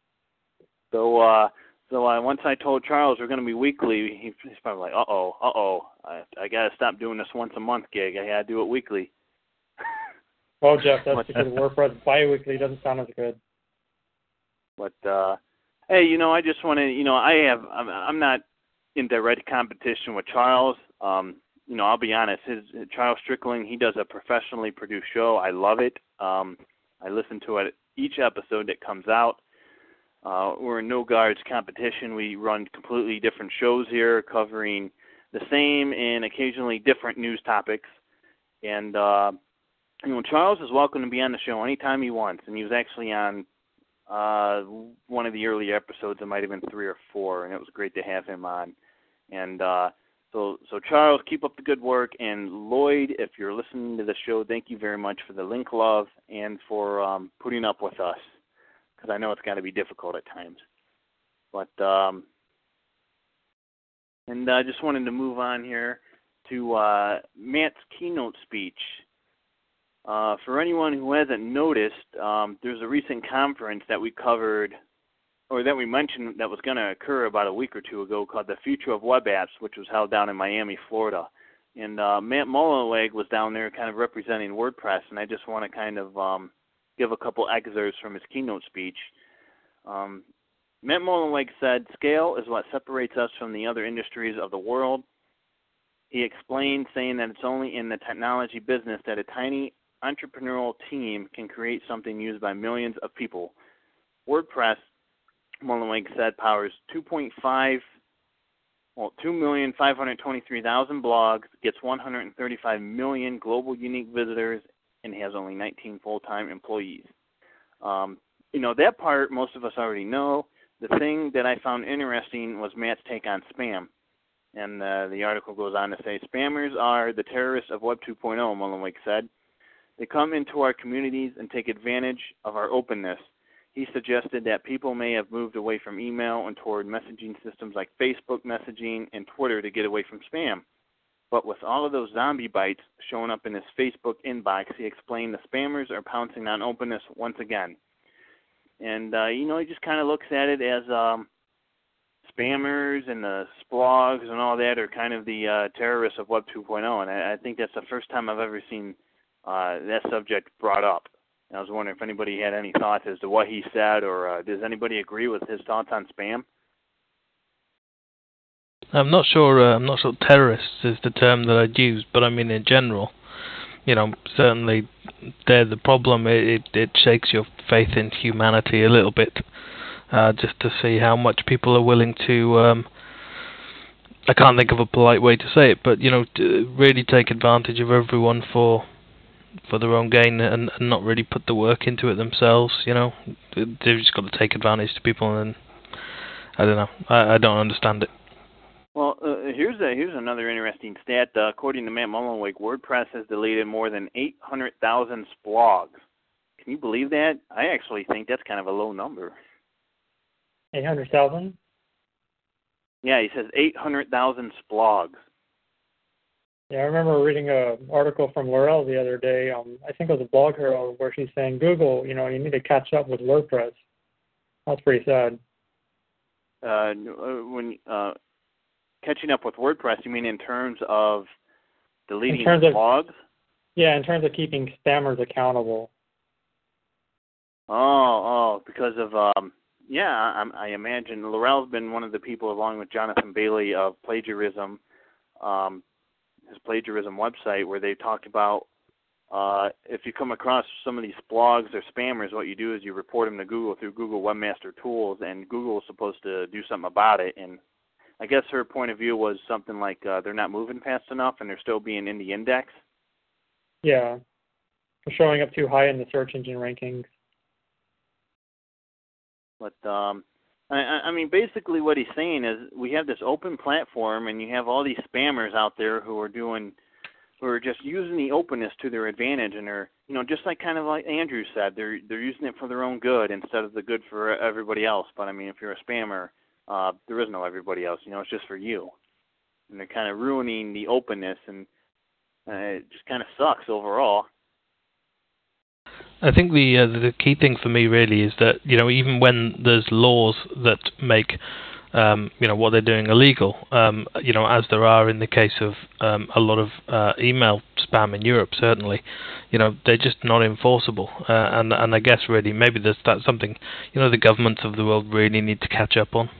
So, uh, so uh, once I told Charles we're going to be weekly, he, he's probably like, uh-oh, uh-oh, I, I got to stop doing this once a month gig. I got to do it weekly. Well, Jeff, that's because WordPress bi-weekly doesn't sound as good. But, uh, hey, you know, I just want to, you know, I have, I'm, I'm not in direct competition with Charles. Um, you know, I'll be honest, his Charles Strickland, he does a professionally produced show. I love it. Um, I listen to it each episode that comes out. Uh, we're in no guards competition. We run completely different shows here, covering the same and occasionally different news topics. And uh, you know, Charles is welcome to be on the show anytime he wants. And he was actually on uh, one of the earlier episodes. It might have been three or four, and it was great to have him on. And uh, so, so Charles, keep up the good work. And Lloyd, if you're listening to the show, thank you very much for the link love and for um, putting up with us, because I know it's got to be difficult at times. But um, and I just wanted to move on here to uh, Matt's keynote speech. Uh, for anyone who hasn't noticed, um, there's a recent conference that we covered, or that we mentioned that was going to occur about a week or two ago, called the Future of Web Apps, which was held down in Miami, Florida. And uh, Matt Mullenweg was down there kind of representing WordPress, and I just want to kind of um, give a couple excerpts from his keynote speech. Um, Matt Mullenweg said, "Scale is what separates us from the other industries of the world." He explained, saying that it's only in the technology business that a tiny entrepreneurial team can create something used by millions of people. WordPress, Mullenweg said, powers two point five, well, two million five hundred twenty-three thousand blogs, gets one hundred thirty-five million global unique visitors, and has only nineteen full-time employees. Um, you know, that part most of us already know. The thing that I found interesting was Matt's take on spam. And uh, the article goes on to say, "Spammers are the terrorists of Web two point oh, Mullenweg said. They come into our communities and take advantage of our openness. He suggested that people may have moved away from email and toward messaging systems like Facebook messaging and Twitter to get away from spam. But with all of those zombie bites showing up in his Facebook inbox," he explained, "the spammers are pouncing on openness once again." And, uh, you know, he just kind of looks at it as um, spammers and the splogs and all that are kind of the uh, terrorists of Web two point oh. And I, I think that's the first time I've ever seen uh, that subject brought up. And I was wondering if anybody had any thoughts as to what he said, or uh, does anybody agree with his thoughts on spam? I'm not sure. Uh, I'm not sure. Terrorists is the term that I'd use, but I mean in general, you know, certainly they're the problem. It it, it shakes your faith in humanity a little bit, uh, just to see how much people are willing to. Um, I can't think of a polite way to say it, but you know, to really take advantage of everyone for for their own gain, and, and not really put the work into it themselves. You know, they've just got to take advantage to people, and I don't know. I, I don't understand it. Well, uh, here's a, here's another interesting stat. Uh, according to Matt Mullenweg, WordPress has deleted more than eight hundred thousand splogs. Can you believe that? I actually think that's kind of a low number. eight hundred thousand? Yeah, he says eight hundred thousand splogs. Yeah, I remember reading a article from Laurel the other day. Um, I think it was a Blog Hero where she's saying, Google, you know, you need to catch up with WordPress. That's pretty sad. Uh, when uh, catching up with WordPress, you mean in terms of deleting in terms blogs? Of, yeah, in terms of keeping spammers accountable. Oh, oh, because of um, yeah, I, I imagine Laurel's been one of the people, along with Jonathan Bailey, of Plagiarism, um, his Plagiarism website, where they talked about uh, if you come across some of these blogs or spammers, what you do is you report them to Google through Google Webmaster Tools, and Google is supposed to do something about it. And I guess her point of view was something like uh, they're not moving fast enough, and they're still being in the index. Yeah, for showing up too high in the search engine rankings. But, um, I, I mean, basically what he's saying is we have this open platform, and you have all these spammers out there who are doing, who are just using the openness to their advantage, and they're, you know, just like kind of like Andrew said, they're they're using it for their own good instead of the good for everybody else. But, I mean, if you're a spammer, uh, there is no everybody else. You know, it's just for you. And they're kind of ruining the openness, and uh, it just kind of sucks overall. I think the uh, the key thing for me really is that, you know, even when there's laws that make um, you know, what they're doing illegal, um, you know, as there are in the case of um, a lot of uh, email spam in Europe, certainly, you know, they're just not enforceable. Uh, and and I guess really maybe there's that's something, you know, the governments of the world really need to catch up on.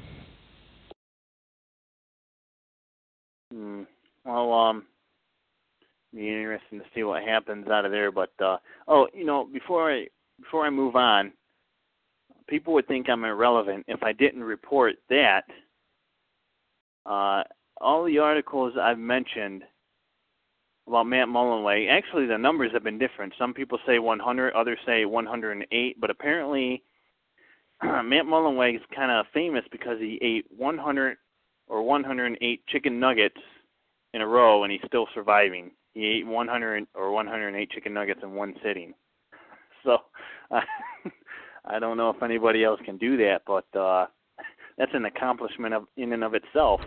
Hmm. Well, um. Be interesting to see what happens out of there. But uh, oh, you know, before I before I move on, people would think I'm irrelevant if I didn't report that uh, all the articles I've mentioned about Matt Mullenweg, actually the numbers have been different. Some people say one hundred, others say one hundred eight, but apparently Matt Mullenweg is kind of famous because he ate one hundred or one hundred eight chicken nuggets in a row, and he's still surviving. He ate one hundred or one hundred eight chicken nuggets in one sitting. So uh, I don't know if anybody else can do that, but uh, that's an accomplishment of, in and of itself.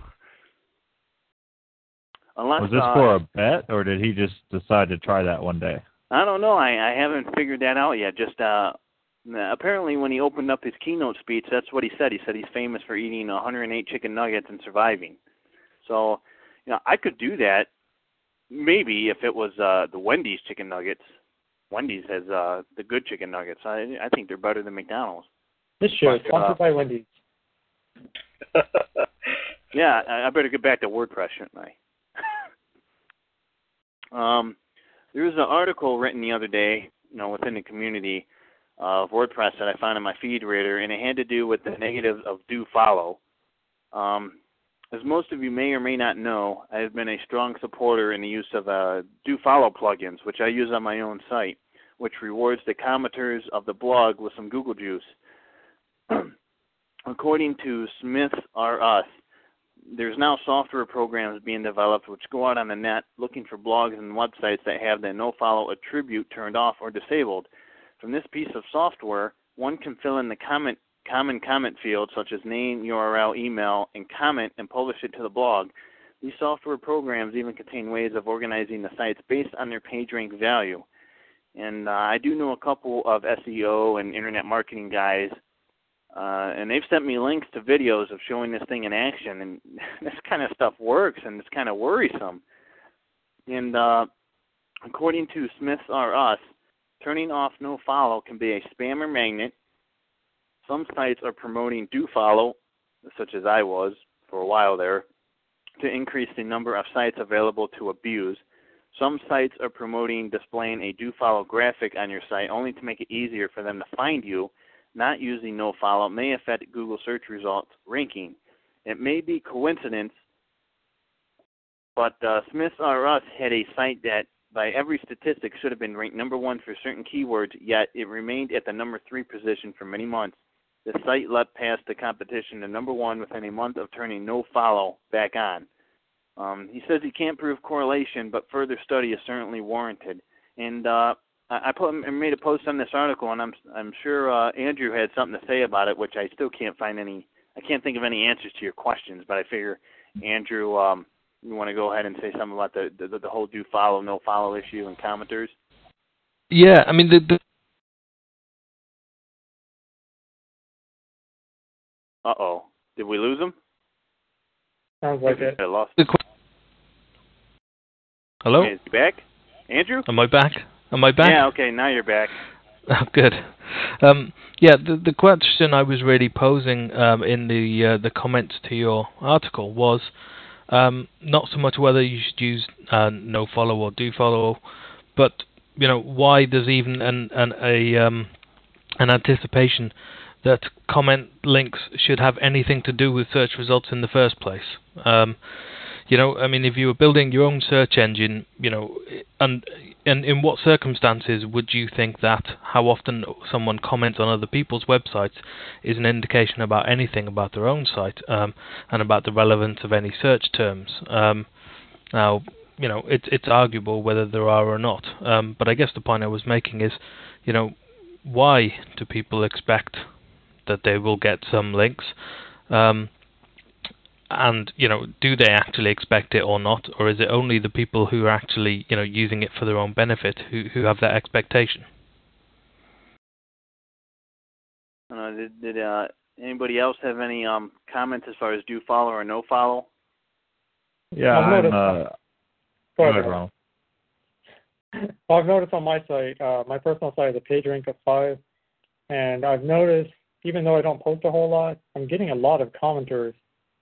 Unless, was this uh, for a bet, or did he just decide to try that one day? I don't know. I, I haven't figured that out yet. Just uh, apparently when he opened up his keynote speech, that's what he said. He said he's famous for eating one hundred eight chicken nuggets and surviving. So, you know, I could do that. Maybe if it was uh, the Wendy's chicken nuggets. Wendy's has uh, the good chicken nuggets. I I think they're better than McDonald's. This show is sponsored uh, by Wendy's. Yeah, I, I better get back to WordPress, shouldn't I? um, there was an article written the other day, you know, within the community of WordPress that I found in my feed reader, and it had to do with the negatives of do follow. Um, As most of you may or may not know, I have been a strong supporter in the use of uh, do-follow plugins, which I use on my own site, which rewards the commenters of the blog with some Google juice. According to Smith R Us, there's now software programs being developed which go out on the net looking for blogs and websites that have the no-follow attribute turned off or disabled. From this piece of software, one can fill in the comment common comment fields such as name, U R L, email, and comment and publish it to the blog. These software programs even contain ways of organizing the sites based on their page rank value. And uh, I do know a couple of S E O and internet marketing guys, uh, and they've sent me links to videos of showing this thing in action, and this kind of stuff works, and it's kind of worrisome. And uh, according to Smiths R Us, turning off no follow can be a spammer magnet. Some sites are promoting do follow, such as I was for a while there, to increase the number of sites available to abuse. Some sites are promoting displaying a do follow graphic on your site only to make it easier for them to find you. Not using no follow may affect Google search results ranking. It may be coincidence, but uh, Smiths R Us had a site that by every statistic should have been ranked number one for certain keywords, yet it remained at the number three position for many months. The site leapt past the competition to number one within a month of turning no follow back on. Um, he says he can't prove correlation, but further study is certainly warranted. And uh, I put I made a post on this article, and I'm I'm sure uh, Andrew had something to say about it, which I still can't find any. I can't think of any answers to your questions, but I figure Andrew um, you want to go ahead and say something about the the, the whole do follow, no follow issue and commenters? Yeah, I mean, the, the Uh-oh. Did we lose him? Sounds like it. I lost the him. Hello? Okay, is he back? Andrew? Am I back? Am I back? Yeah, okay, now you're back. Oh, good. Um, yeah, the the question I was really posing um, in the uh, the comments to your article was um, not so much whether you should use uh, no follow or do follow, but you know why there's even an an a um, an anticipation that comment links should have anything to do with search results in the first place. Um, you know, I mean, if you were building your own search engine, you know, and and in what circumstances would you think that how often someone comments on other people's websites is an indication about anything about their own site um, and about the relevance of any search terms? Um, now, you know, it's it's arguable whether there are or not. Um, but I guess the point I was making is, you know, why do people expect that they will get some links? Um, and, you know, do they actually expect it or not? Or is it only the people who are actually, you know, using it for their own benefit who, who have that expectation? Uh, did did uh, anybody else have any um, comments as far as do follow or no follow? Yeah, I've I'm, noticed- uh, Go go ahead, ahead, Ronald. Well, I've noticed on my site, uh, my personal site is a page rank of five, and I've noticed, even though I don't post a whole lot, I'm getting a lot of commenters,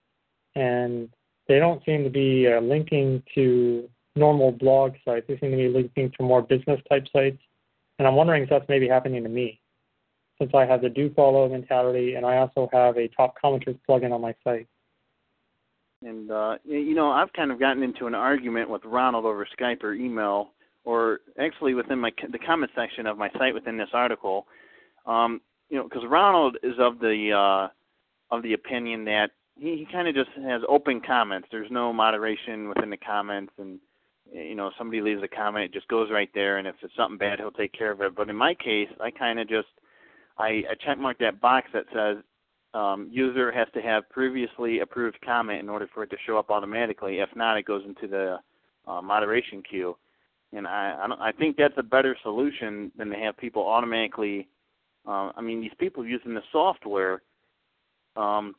and they don't seem to be uh, linking to normal blog sites. They seem to be linking to more business-type sites, and I'm wondering if that's maybe happening to me, since I have the do-follow mentality, and I also have a top commenters plugin on my site. And, uh, you know, I've kind of gotten into an argument with Ronald over Skype or email, or actually within my the comment section of my site within this article. Um, you know, because Ronald is of the uh, of the opinion that he, he kind of just has open comments. There's no moderation within the comments, and, you know, if somebody leaves a comment, it just goes right there, and if it's something bad, he'll take care of it. But in my case, I kind of just, I, I check mark that box that says, Um, user has to have previously approved comment in order for it to show up automatically. If not, it goes into the uh, moderation queue. And I I, don't, I think that's a better solution than to have people automatically. Uh, I mean, these people using the software um,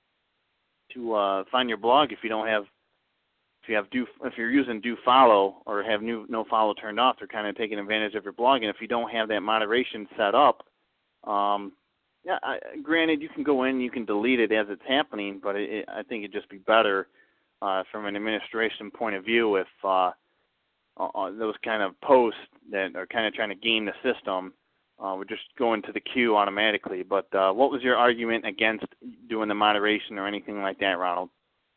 to uh, find your blog. If you don't have, if you have do, if you're using do follow or have new no follow turned off, they're kind of taking advantage of your blog. And if you don't have that moderation set up, um, Yeah, I, granted, you can go in, you can delete it as it's happening, but it, it, I think it'd just be better uh, from an administration point of view if uh, uh, those kind of posts that are kind of trying to game the system uh, would just go into the queue automatically. But uh, what was your argument against doing the moderation or anything like that, Ronald?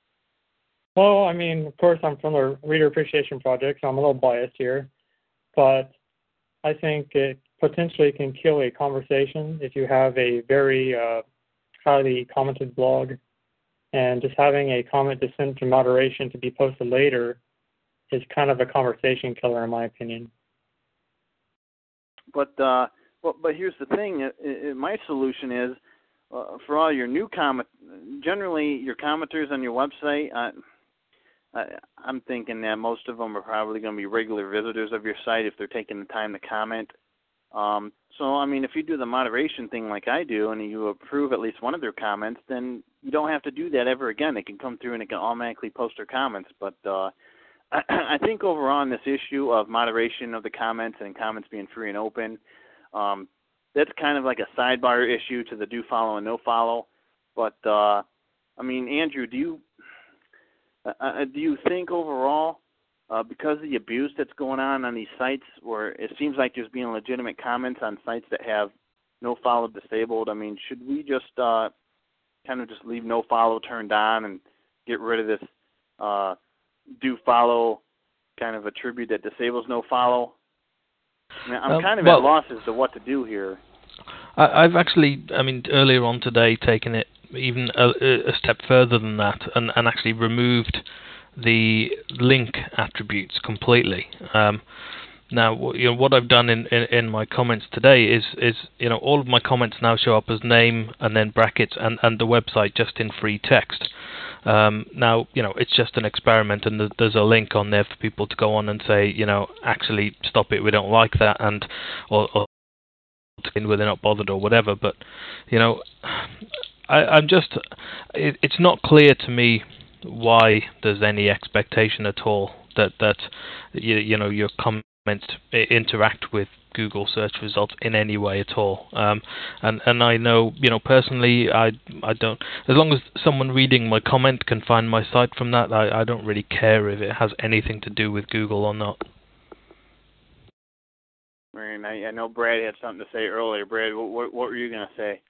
Well, I mean, of course, I'm from the Reader Appreciation Project, so I'm a little biased here, but I think it potentially can kill a conversation if you have a very uh, highly commented blog, and just having a comment to send to moderation to be posted later is kind of a conversation killer, in my opinion. But uh, well, but here's the thing. It, it, my solution is uh, for all your new comment. Generally, your commenters on your website. Uh, I, I'm thinking that most of them are probably going to be regular visitors of your site if they're taking the time to comment. Um, so, I mean, if you do the moderation thing like I do and you approve at least one of their comments, then you don't have to do that ever again. They can come through and it can automatically post their comments. But uh, I, I think overall on this issue of moderation of the comments and comments being free and open, um, that's kind of like a sidebar issue to the do follow and no follow. But, uh, I mean, Andrew, do you Uh, do you think overall, uh, because of the abuse that's going on on these sites where it seems like there's being legitimate comments on sites that have no follow disabled, I mean, should we just uh, kind of just leave no follow turned on and get rid of this uh, do follow kind of attribute that disables no follow? I mean, I'm um, kind of well, at loss as to what to do here. I, I've actually, I mean, earlier on today taken it even a, a step further than that, and, and actually removed the link attributes completely. Um, now, you know, what I've done in, in, in my comments today is, is, you know, all of my comments now show up as name and then brackets and, and the website just in free text. Um, now, you know, it's just an experiment, and th- there's a link on there for people to go on and say, you know, actually stop it, we don't like that, and or, or where they're not bothered or whatever. But, you know, I, I'm just, it, it's not clear to me why there's any expectation at all that that you, you know your comments interact with Google search results in any way at all. Um, and and I know, you know, personally, I I don't. As long as someone reading my comment can find my site from that, I, I don't really care if it has anything to do with Google or not. And I, I know Brad had something to say earlier. Brad, what, what were you going to say?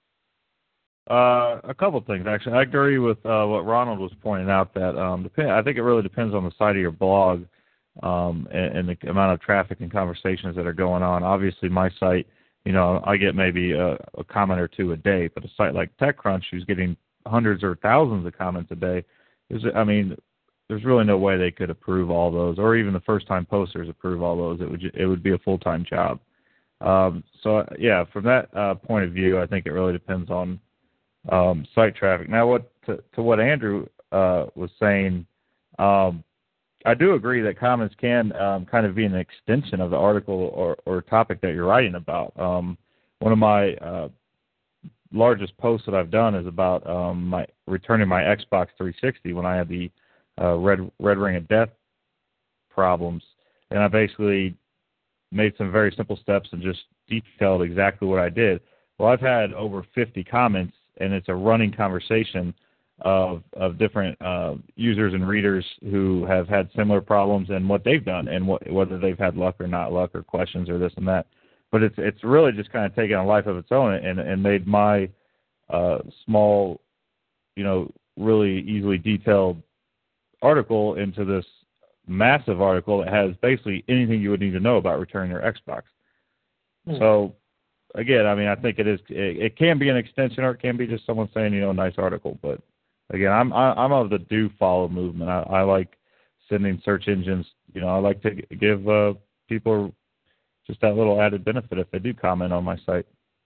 Uh, a couple of things, actually. I agree with uh, what Ronald was pointing out, that um, depend, I think it really depends on the site of your blog um, and, and the amount of traffic and conversations that are going on. Obviously, my site, you know, I get maybe a, a comment or two a day, but a site like TechCrunch, who's getting hundreds or thousands of comments a day, is, I mean, there's really no way they could approve all those, or even the first-time posters approve all those. It would it would be a full-time job. Um, so, yeah, from that uh, point of view, I think it really depends on Um, site traffic. Now, what to, to what Andrew uh, was saying, um, I do agree that comments can um, kind of be an extension of the article or, or topic that you're writing about. Um, one of my uh, largest posts that I've done is about um, my returning my Xbox three sixty when I had the uh, red red ring of death problems, and I basically made some very simple steps and just detailed exactly what I did. Well, I've had over fifty comments, and it's a running conversation of of different uh, users and readers who have had similar problems and what they've done, and what, whether they've had luck or not luck, or questions or this and that. But it's it's really just kind of taken a life of its own, and and made my uh, small, you know, really easily detailed article into this massive article that has basically anything you would need to know about returning your Xbox. Hmm. So, again, I mean, I think it is. It, it can be an extension, or it can be just someone saying, you know, nice article. But again, I'm I, I'm of the do follow movement. I, I like sending search engines. You know, I like to give uh, people just that little added benefit if they do comment on my site.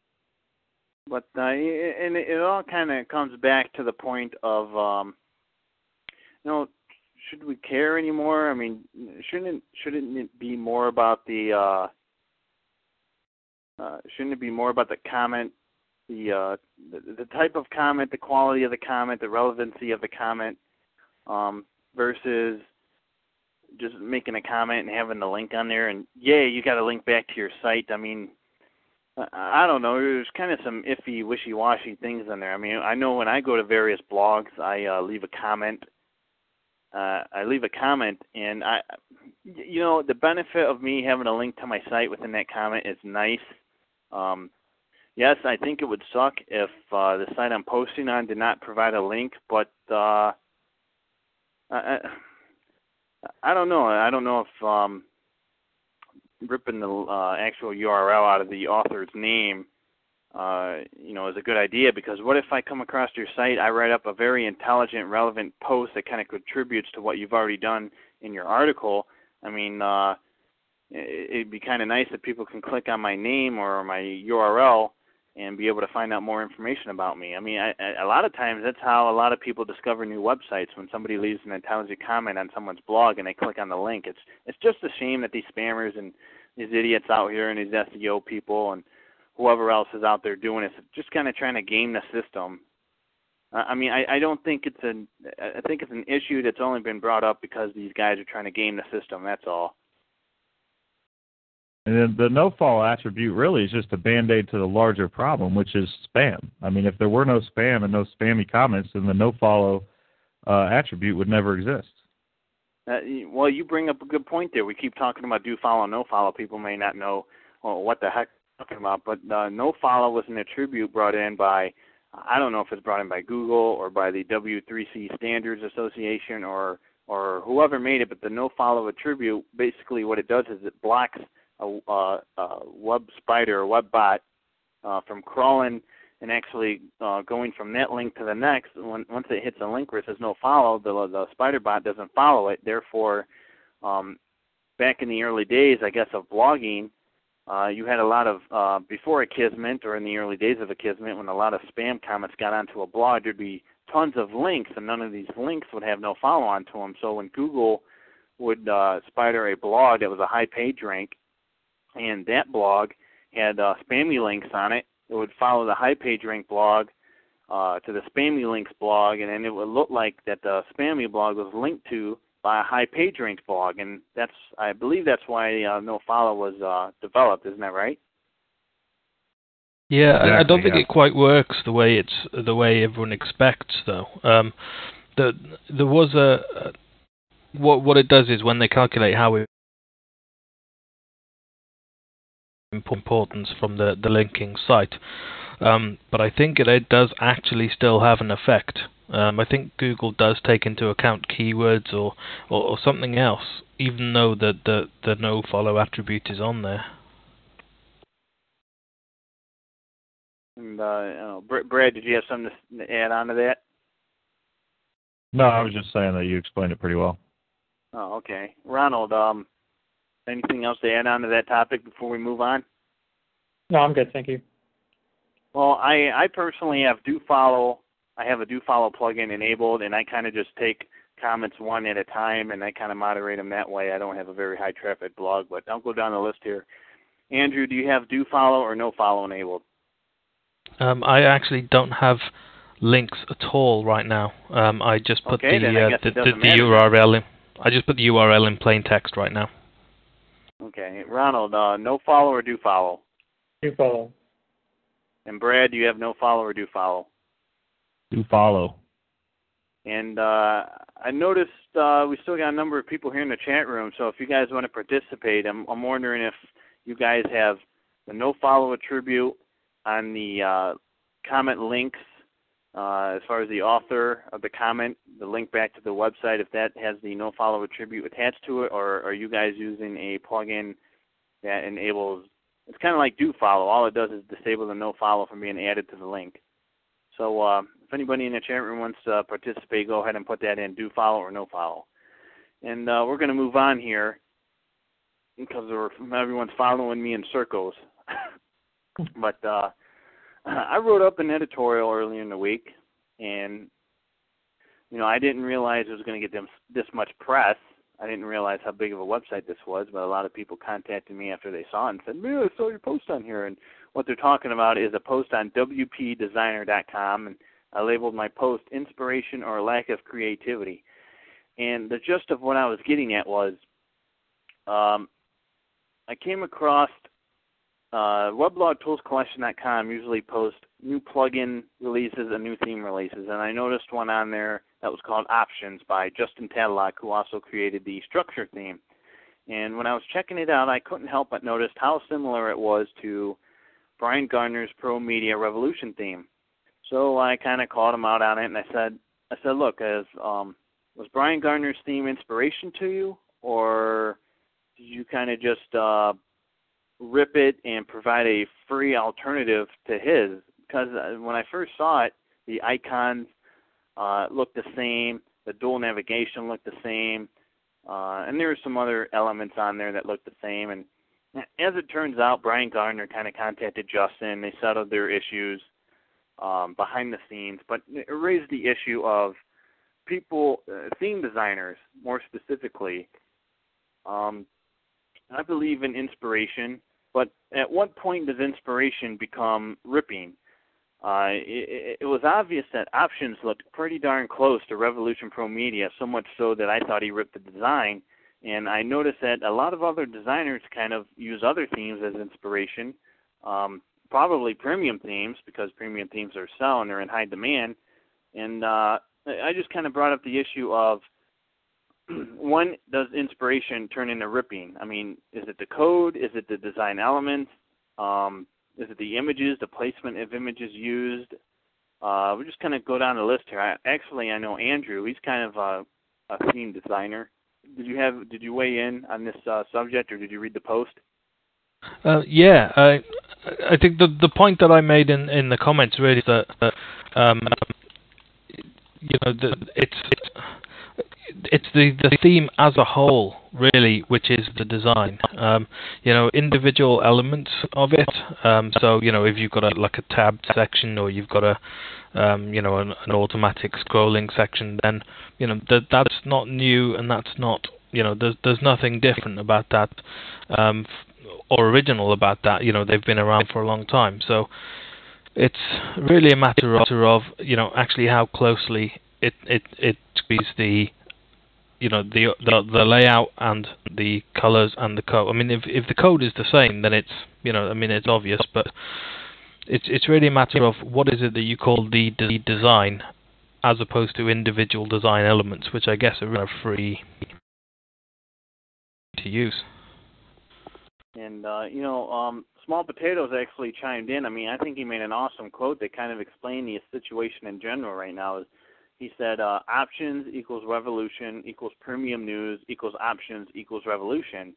But uh, and it all kind of comes back to the point of, um, you know, should we care anymore? I mean, shouldn't shouldn't it be more about the uh, Uh, shouldn't it be more about the comment, the, uh, the the type of comment, the quality of the comment, the relevancy of the comment, um, versus just making a comment and having the link on there? And, yeah, you got a link back to your site. I mean, I, I don't know. There's kind of some iffy, wishy-washy things in there. I mean, I know when I go to various blogs, I uh, leave a comment. Uh, I leave a comment, and, I, you know, the benefit of me having a link to my site within that comment is nice. Um, yes, I think it would suck if uh, the site I'm posting on did not provide a link, but uh, I, I don't know. I don't know if um, ripping the uh, actual U R L out of the author's name, uh, you know, is a good idea, because what if I come across your site, I write up a very intelligent, relevant post that kind of contributes to what you've already done in your article? I mean, uh, it'd be kind of nice if people can click on my name or my U R L and be able to find out more information about me. I mean, I, I, a lot of times that's how a lot of people discover new websites, when somebody leaves an intelligent comment on someone's blog and they click on the link. It's it's just a shame that these spammers and these idiots out here and these S E O people and whoever else is out there doing it, just kind of trying to game the system. Uh, I mean, I, I don't think it's an I think it's an issue that's only been brought up because these guys are trying to game the system. That's all. And then the no-follow attribute really is just a Band-Aid to the larger problem, which is spam. I mean, if there were no spam and no spammy comments, then the no-follow uh, attribute would never exist. Uh, well, you bring up a good point there. We keep talking about do follow, no follow. People may not know well, what the heck we're talking about, but uh, no follow was an attribute brought in by, I don't know if it's brought in by Google or by the W three C Standards Association or or whoever made it, but the no follow attribute, basically what it does is it blocks A, uh, a web spider or web bot uh, from crawling and actually uh, going from that link to the next. When, once it hits a link where it says no follow, the, the spider bot doesn't follow it. Therefore, um, back in the early days, I guess, of blogging, uh, you had a lot of, uh, before Akismet or in the early days of Akismet, when a lot of spam comments got onto a blog, there'd be tons of links, and none of these links would have no follow-on to them. So when Google would uh, spider a blog that was a high page rank, and that blog had uh, spammy links on it, it would follow the high page rank blog uh, to the spammy links blog, and then it would look like that the spammy blog was linked to by a high page rank blog, and that's I believe that's why uh, NoFollow was uh, developed. Isn't that right? Yeah, Exactly, I, I don't think yeah. it quite works the way it's the way everyone expects, though. Um, the, there was a, a what what it does is when they calculate how it importance from the the linking site, um, but I think it, it does actually still have an effect. Um, I think Google does take into account keywords or, or, or something else, even though the the the no follow attribute is on there. And uh, you know, Brad, did you have something to add on to that? No, I was just saying that you explained it pretty well. Oh, okay. Ronald, um, anything else to add on to that topic before we move on? No, I'm good, thank you. Well, I, I personally have DoFollow. I have a DoFollow plugin enabled, and I kind of just take comments one at a time, and I kind of moderate them that way. I don't have a very high traffic blog, but I'll go down the list here. Andrew, do you have DoFollow or NoFollow enabled? Um, I actually don't have links at all right now. Um, I just put Okay, the then I uh, guess the, it the, doesn't the matter. U R L in. I just put the U R L in plain text right now. Okay. Ronald, uh, NoFollow or DoFollow? Do follow. And Brad, do you have NoFollow or DoFollow? Do follow. And uh, I noticed uh, we still got a number of people here in the chat room, so if you guys want to participate, I'm, I'm wondering if you guys have the NoFollow attribute on the uh, comment links uh, as far as the author of the comment, the link back to the website, if that has the NoFollow attribute attached to it, or are you guys using a plugin that enables, it's kind of like DoFollow. All it does is disable the NoFollow from being added to the link. So uh, if anybody in the chat room wants to participate, go ahead and put that in, DoFollow or NoFollow. And uh, we're going to move on here because we're, everyone's following me in circles. But uh, I wrote up an editorial earlier in the week, and you know I didn't realize it was going to get them this much press. I didn't realize how big of a website this was, but a lot of people contacted me after they saw it and said, "Man, I saw your post on here." And what they're talking about is a post on W P designer dot com, and I labeled my post "Inspiration or Lack of Creativity." And the gist of what I was getting at was um, I came across uh, weblog tools collection dot com usually post new plugin releases and new theme releases, and I noticed one on there that was called Options by Justin Tadlock, who also created the Structure theme. And when I was checking it out, I couldn't help but notice how similar it was to Brian Gardner's Pro Media Revolution theme. So I kind of called him out on it, and I said, I said, look, as um, was Brian Gardner's theme inspiration to you, or did you kind of just uh, rip it and provide a free alternative to his? Because when I first saw it, the icons uh, looked the same, the dual navigation looked the same, uh, and there were some other elements on there that looked the same. And as it turns out, Brian Gardner kind of contacted Justin. They settled their issues um, behind the scenes, but it raised the issue of people, uh, theme designers more specifically. Um, I believe in inspiration, but at what point does inspiration become ripping? Uh, it, it was obvious that Options looked pretty darn close to Revolution Pro Media, so much so that I thought he ripped the design. And I noticed that a lot of other designers kind of use other themes as inspiration, um, probably premium themes, because premium themes are selling, they're in high demand. And uh, I just kind of brought up the issue of, when does inspiration turn into ripping? I mean, is it the code? Is it the design elements? Um, is it the images, the placement of images used? Uh, we'll just kind of go down the list here. I, actually, I know Andrew. He's kind of a, a theme designer. Did you have? Did you weigh in on this uh, subject, or did you read the post? Uh, yeah, I I think the the point that I made in, in the comments really is that uh, um, you know the, it's it's it's the, the theme as a whole really, which is the design. Um, you know, individual elements of it. Um, so you know, if you've got a like a tabbed section, or you've got a um, you know, an, an automatic scrolling section, then, you know, that that's not new, and that's not, you know, there's there's nothing different about that, um, or original about that. You know, they've been around for a long time. So it's really a matter of, of you know, actually how closely it it it is the, you know, the, the the layout and the colors and the code. I mean, if if the code is the same, then it's, you know, I mean, it's obvious, but it's it's really a matter of what is it that you call the, the design, as opposed to individual design elements, which I guess are really free to use. And uh, you know, um, Small Potatoes actually chimed in. I mean, I think he made an awesome quote that kind of explained the situation in general right now. Is He said, uh, options equals revolution equals premium news equals options equals revolution.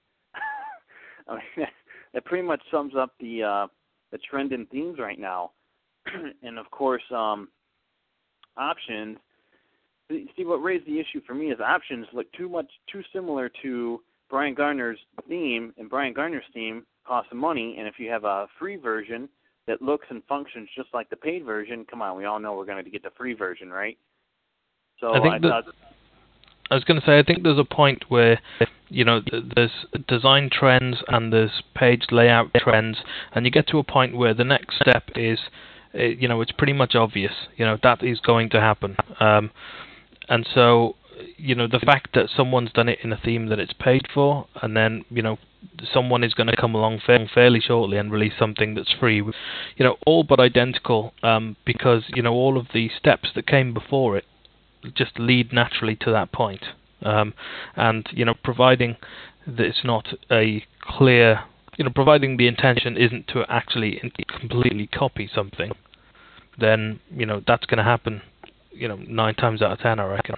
I mean, that pretty much sums up the uh, the trend in themes right now. And, of course, um, options, see, what raised the issue for me is options look too much, too similar to Brian Gardner's theme, and Brian Gardner's theme costs money, and if you have a free version that looks and functions just like the paid version, come on, we all know we're going to get the free version, right? So I think I, that, thought, I was going to say, I think there's a point where, you know, there's design trends and there's page layout trends, and you get to a point where the next step is, you know, it's pretty much obvious, you know, that is going to happen. Um, and so, you know, the fact that someone's done it in a theme that it's paid for, and then, you know, someone is going to come along fairly shortly and release something that's free, you know, all but identical, um, because, you know, all of the steps that came before it just lead naturally to that point. Um, and, you know, providing that it's not a clear, you know, providing the intention isn't to actually completely copy something, then, you know, that's going to happen, you know, nine times out of ten, I reckon.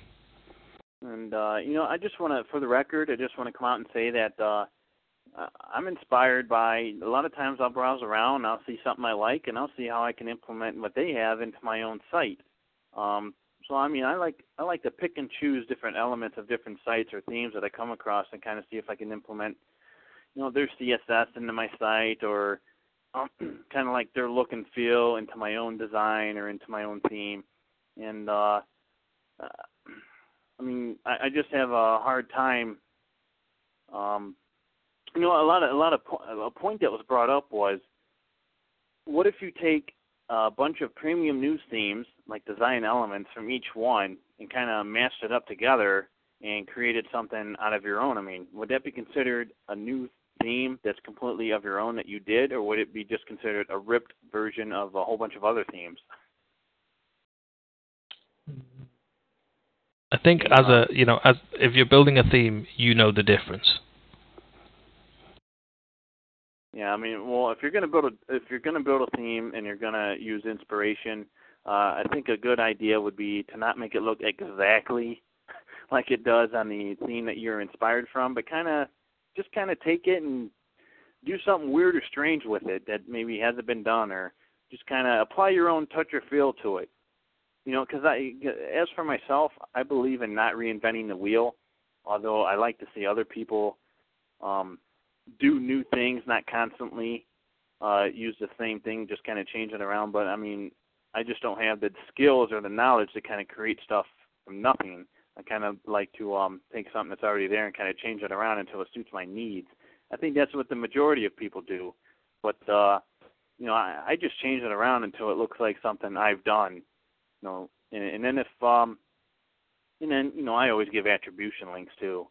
And, uh, you know, I just want to, for the record, I just want to come out and say that uh, I'm inspired by, a lot of times I'll browse around and I'll see something I like, and I'll see how I can implement what they have into my own site. Um, so, I mean, I like I like to pick and choose different elements of different sites or themes that I come across and kind of see if I can implement, you know, their C S S into my site, or um, kind of like their look and feel into my own design or into my own theme. And, uh, uh, I mean, I, I just have a hard time. Um, you know, a lot of a lot of po- a point that was brought up was, what if you take a bunch of premium news themes, like design elements from each one, and kind of mashed it up together and created something out of your own? I mean, would that be considered a new theme that's completely of your own that you did, or would it be just considered a ripped version of a whole bunch of other themes? I think as a, you know, as if you're building a theme, you know the difference. Yeah, I mean, well, if you're going to build a if you're going to build a theme and you're going to use inspiration, uh, I think a good idea would be to not make it look exactly like it does on the theme that you're inspired from, but kind of just kind of take it and do something weird or strange with it that maybe hasn't been done, or just kind of apply your own touch or feel to it. You know, because I, as for myself, I believe in not reinventing the wheel, although I like to see other people um, do new things, not constantly uh, use the same thing, just kind of change it around. But, I mean, I just don't have the skills or the knowledge to kind of create stuff from nothing. I kind of like to um, take something that's already there and kind of change it around until it suits my needs. I think that's what the majority of people do. But, uh, you know, I, I just change it around until it looks like something I've done. You know, and, and then if, um, and then, you know, I always give attribution links too.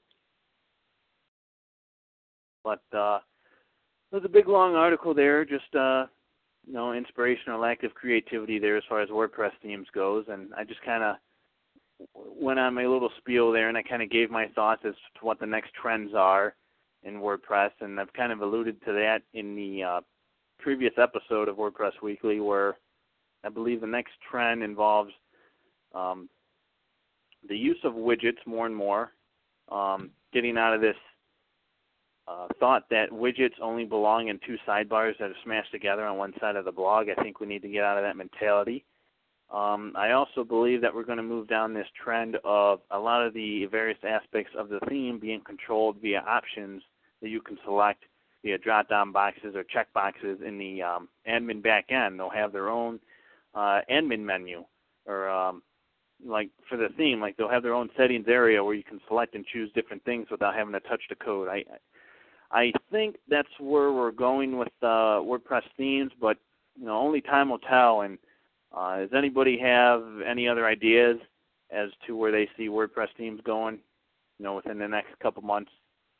But uh, there's a big long article there, just, uh, you know, inspiration or lack of creativity there as far as WordPress themes goes. And I just kind of went on my little spiel there, and I kind of gave my thoughts as to what the next trends are in WordPress. And I've kind of alluded to that in the uh, previous episode of WordPress Weekly, where I believe the next trend involves um, the use of widgets more and more, um, getting out of this uh, thought that widgets only belong in two sidebars that are smashed together on one side of the blog. I think we need to get out of that mentality. Um, I also believe that we're going to move down this trend of a lot of the various aspects of the theme being controlled via options that you can select via drop-down boxes or check boxes in the um, admin back end. They'll have their own uh, admin menu, or um, like for the theme, like they'll have their own settings area where you can select and choose different things without having to touch the code. I I think that's where we're going with uh, WordPress themes, but you know, only time will tell. And uh, does anybody have any other ideas as to where they see WordPress themes going, you know, within the next couple months?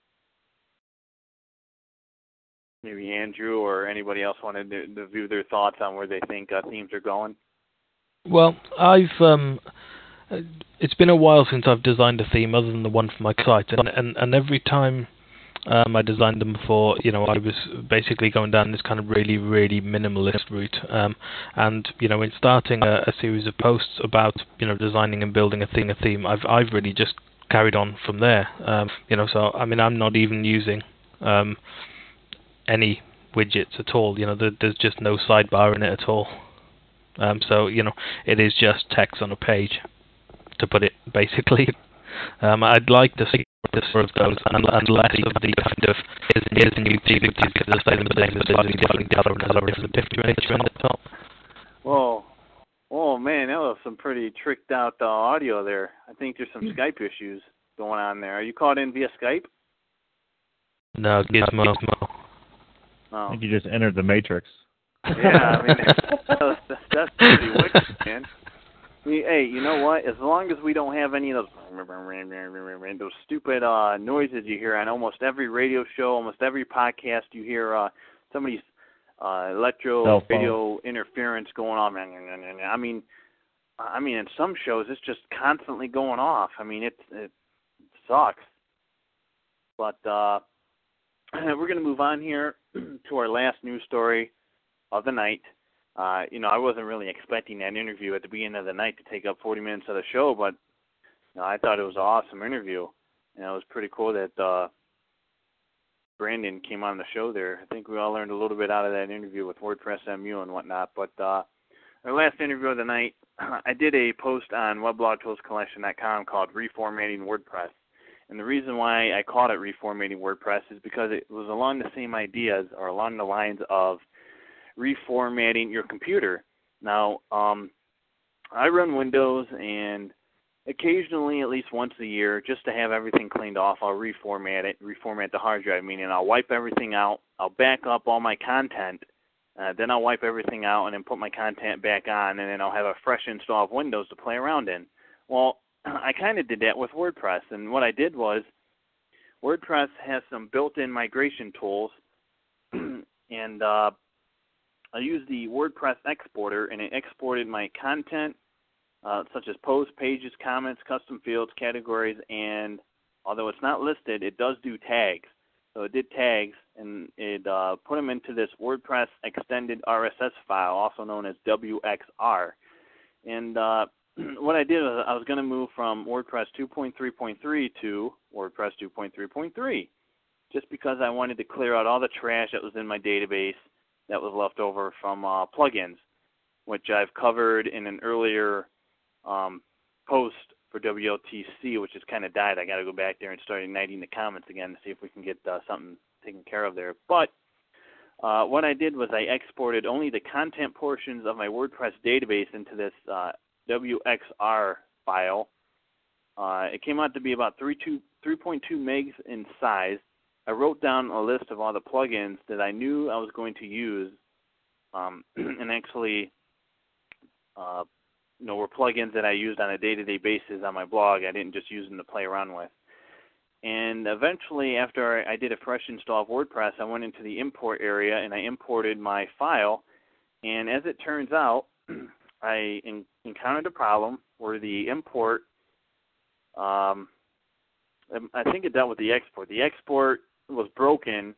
Maybe Andrew or anybody else wanted to, to view their thoughts on where they think uh, themes are going. Well, I've um, it's been a while since I've designed a theme other than the one for my site, and and, and every time um, I designed them before, you know, I was basically going down this kind of really, really minimalist route. Um, and you know, in starting a, a series of posts about you know designing and building a thing, a theme, I've I've really just carried on from there. Um, you know, so I mean, I'm not even using um, any widgets at all. You know, there, there's just no sidebar in it at all. Um, so, you know, it is just text on a page, to put it basically. Um, I'd like to see more of those and, and less of the kind of here's a new activity because they say the same as slightly different color and there's a picture in the top. Whoa. Oh, man, that was some pretty tricked out uh, audio there. I think there's some Skype issues going on there. Are you called in via Skype? No, Gizmo. Oh. I think you just entered the Matrix. Yeah, I mean, that's, that's, that's pretty wicked, man. I mean, hey, you know what? As long as we don't have any of those those stupid uh, noises you hear on almost every radio show, almost every podcast, you hear uh, somebody's uh, electro radio interference going on. I mean, I mean, in some shows it's just constantly going off. I mean, it it sucks. But uh, we're going to move on here to our last news story of the night. Uh, you know, I wasn't really expecting that interview at the beginning of the night to take up forty minutes of the show, but you know, I thought it was an awesome interview. And it was pretty cool that uh, Brandon came on the show there. I think we all learned a little bit out of that interview with WordPress M U and whatnot. But uh, our last interview of the night, I did a post on weblog tools collection dot com called Reformatting WordPress. And the reason why I called it Reformatting WordPress is because it was along the same ideas, or along the lines of reformatting your computer. Now, um, I run Windows, and occasionally, at least once a year, just to have everything cleaned off, I'll reformat it, reformat the hard drive, meaning I'll wipe everything out, I'll back up all my content, uh, then I'll wipe everything out and then put my content back on, and then I'll have a fresh install of Windows to play around in. Well, I kind of did that with WordPress, and what I did was WordPress has some built-in migration tools, and uh, I used the WordPress exporter, and it exported my content, uh, such as posts, pages, comments, custom fields, categories, and although it's not listed, it does do tags. So it did tags, and it uh, put them into this WordPress extended R S S file, also known as W X R. And uh, what I did was I was going to move from WordPress two point three point three to WordPress two point three point three, just because I wanted to clear out all the trash that was in my database that was left over from uh, plugins, which I've covered in an earlier um, post for W L T C, which has kind of died. I got to go back there and start igniting the comments again to see if we can get uh, something taken care of there. But uh, what I did was I exported only the content portions of my WordPress database into this uh, W X R file. Uh, it came out to be about three point two megs in size. I wrote down a list of all the plugins that I knew I was going to use, um, and actually, uh, you know, were plugins that I used on a day-to-day basis on my blog. I didn't just use them to play around with. And eventually, after I did a fresh install of WordPress, I went into the import area and I imported my file. And as it turns out, I in- encountered a problem where the import, um, I think it dealt with the export. The export was broken.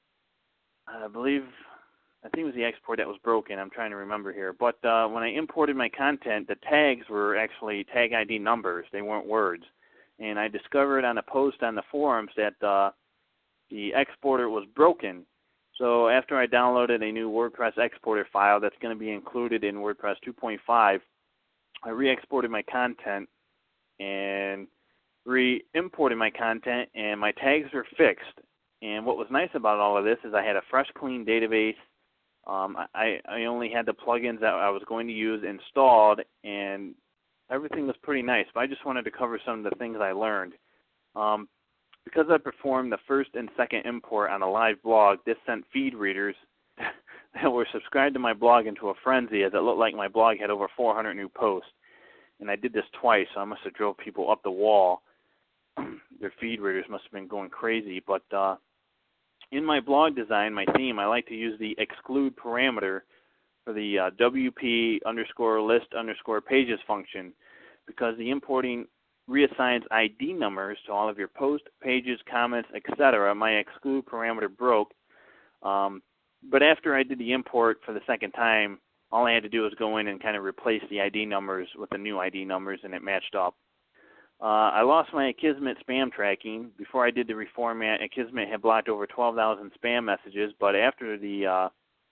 I believe, I think it was the export that was broken. I'm trying to remember here. But uh, when I imported my content, the tags were actually tag I D numbers. They weren't words. And I discovered on a post on the forums that uh, the exporter was broken. So after I downloaded a new WordPress exporter file that's going to be included in WordPress two point five, I re-exported my content and re-imported my content, and my tags were fixed. And what was nice about all of this is I had a fresh, clean database. Uh, Um, I, I only had the plugins that I was going to use installed, and everything was pretty nice. But I just wanted to cover some of the things I learned. Um, because I performed the first and second import on a live blog, this sent feed readers that were subscribed to my blog into a frenzy, as it looked like my blog had over four hundred new posts. And I did this twice, so I must have drove people up the wall. Their feed readers must have been going crazy. But uh, in my blog design, my theme, I like to use the exclude parameter for the uh, W P underscore list underscore pages function, because the importing reassigns I D numbers to all of your posts, pages, comments, et cetera. My exclude parameter broke. Um, but after I did the import for the second time, all I had to do was go in and kind of replace the I D numbers with the new I D numbers, and it matched up. Uh, I lost my Akismet spam tracking. Before I did the reformat, Akismet had blocked over twelve thousand spam messages, but after the uh,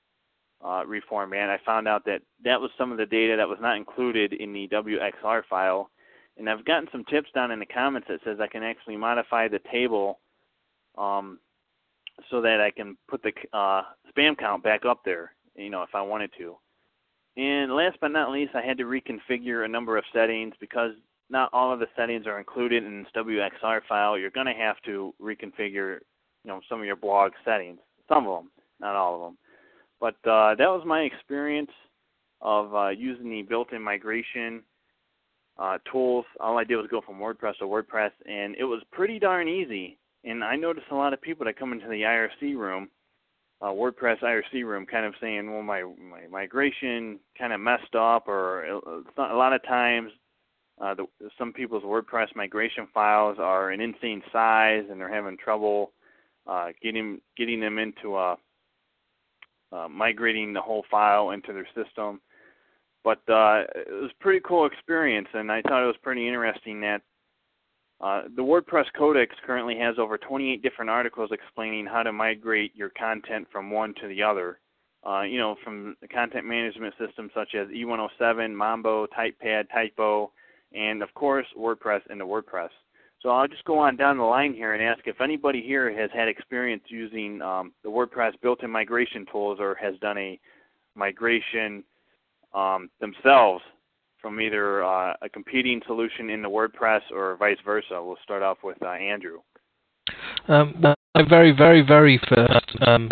uh, reformat, I found out that that was some of the data that was not included in the W X R file. And I've gotten some tips down in the comments that says I can actually modify the table um, so that I can put the uh, spam count back up there, you know, if I wanted to. And last but not least, I had to reconfigure a number of settings, because not all of the settings are included in this W X R file. You're going to have to reconfigure, you know, some of your blog settings, some of them, not all of them. But uh, that was my experience of uh, using the built-in migration uh, tools. All I did was go from WordPress to WordPress, and it was pretty darn easy. And I noticed a lot of people that come into the I R C room, uh, WordPress I R C room, kind of saying, well, my, my migration kind of messed up, or a lot of times uh, the, some people's WordPress migration files are an insane size, and they're having trouble uh, getting getting them into a Uh, migrating the whole file into their system. But uh, it was a pretty cool experience, and I thought it was pretty interesting that uh, the WordPress Codex currently has over twenty-eight different articles explaining how to migrate your content from one to the other. Uh, you know, from the content management systems such as E one oh seven, Mambo, TypePad, Typo, and of course WordPress into WordPress. So I'll just go on down the line here and ask if anybody here has had experience using um, the WordPress built-in migration tools, or has done a migration um, themselves from either uh, a competing solution in the WordPress or vice versa. We'll start off with uh, Andrew. Um, I very, very, very first um,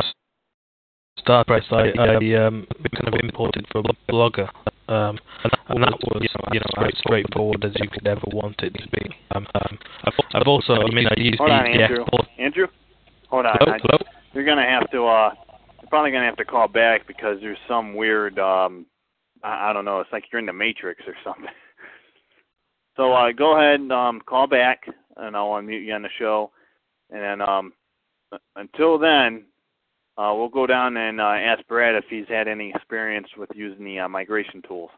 start press I, I um, kind of imported for Blogger. Um, and that was, you know, as straightforward as you could ever want it to be. Um, um, I've, I've also, I mean, I used Hold the, on, the Andrew. export. Andrew? Hold on. Hello? I, Hello? you're going to have to, uh, you're probably going to have to call back, because there's some weird, um, I, I don't know, it's like you're in the Matrix or something. So uh, go ahead and um, call back, and I'll unmute you on the show. And then um, until then, Uh, we'll go down and uh, ask Brad if he's had any experience with using the uh, migration tools.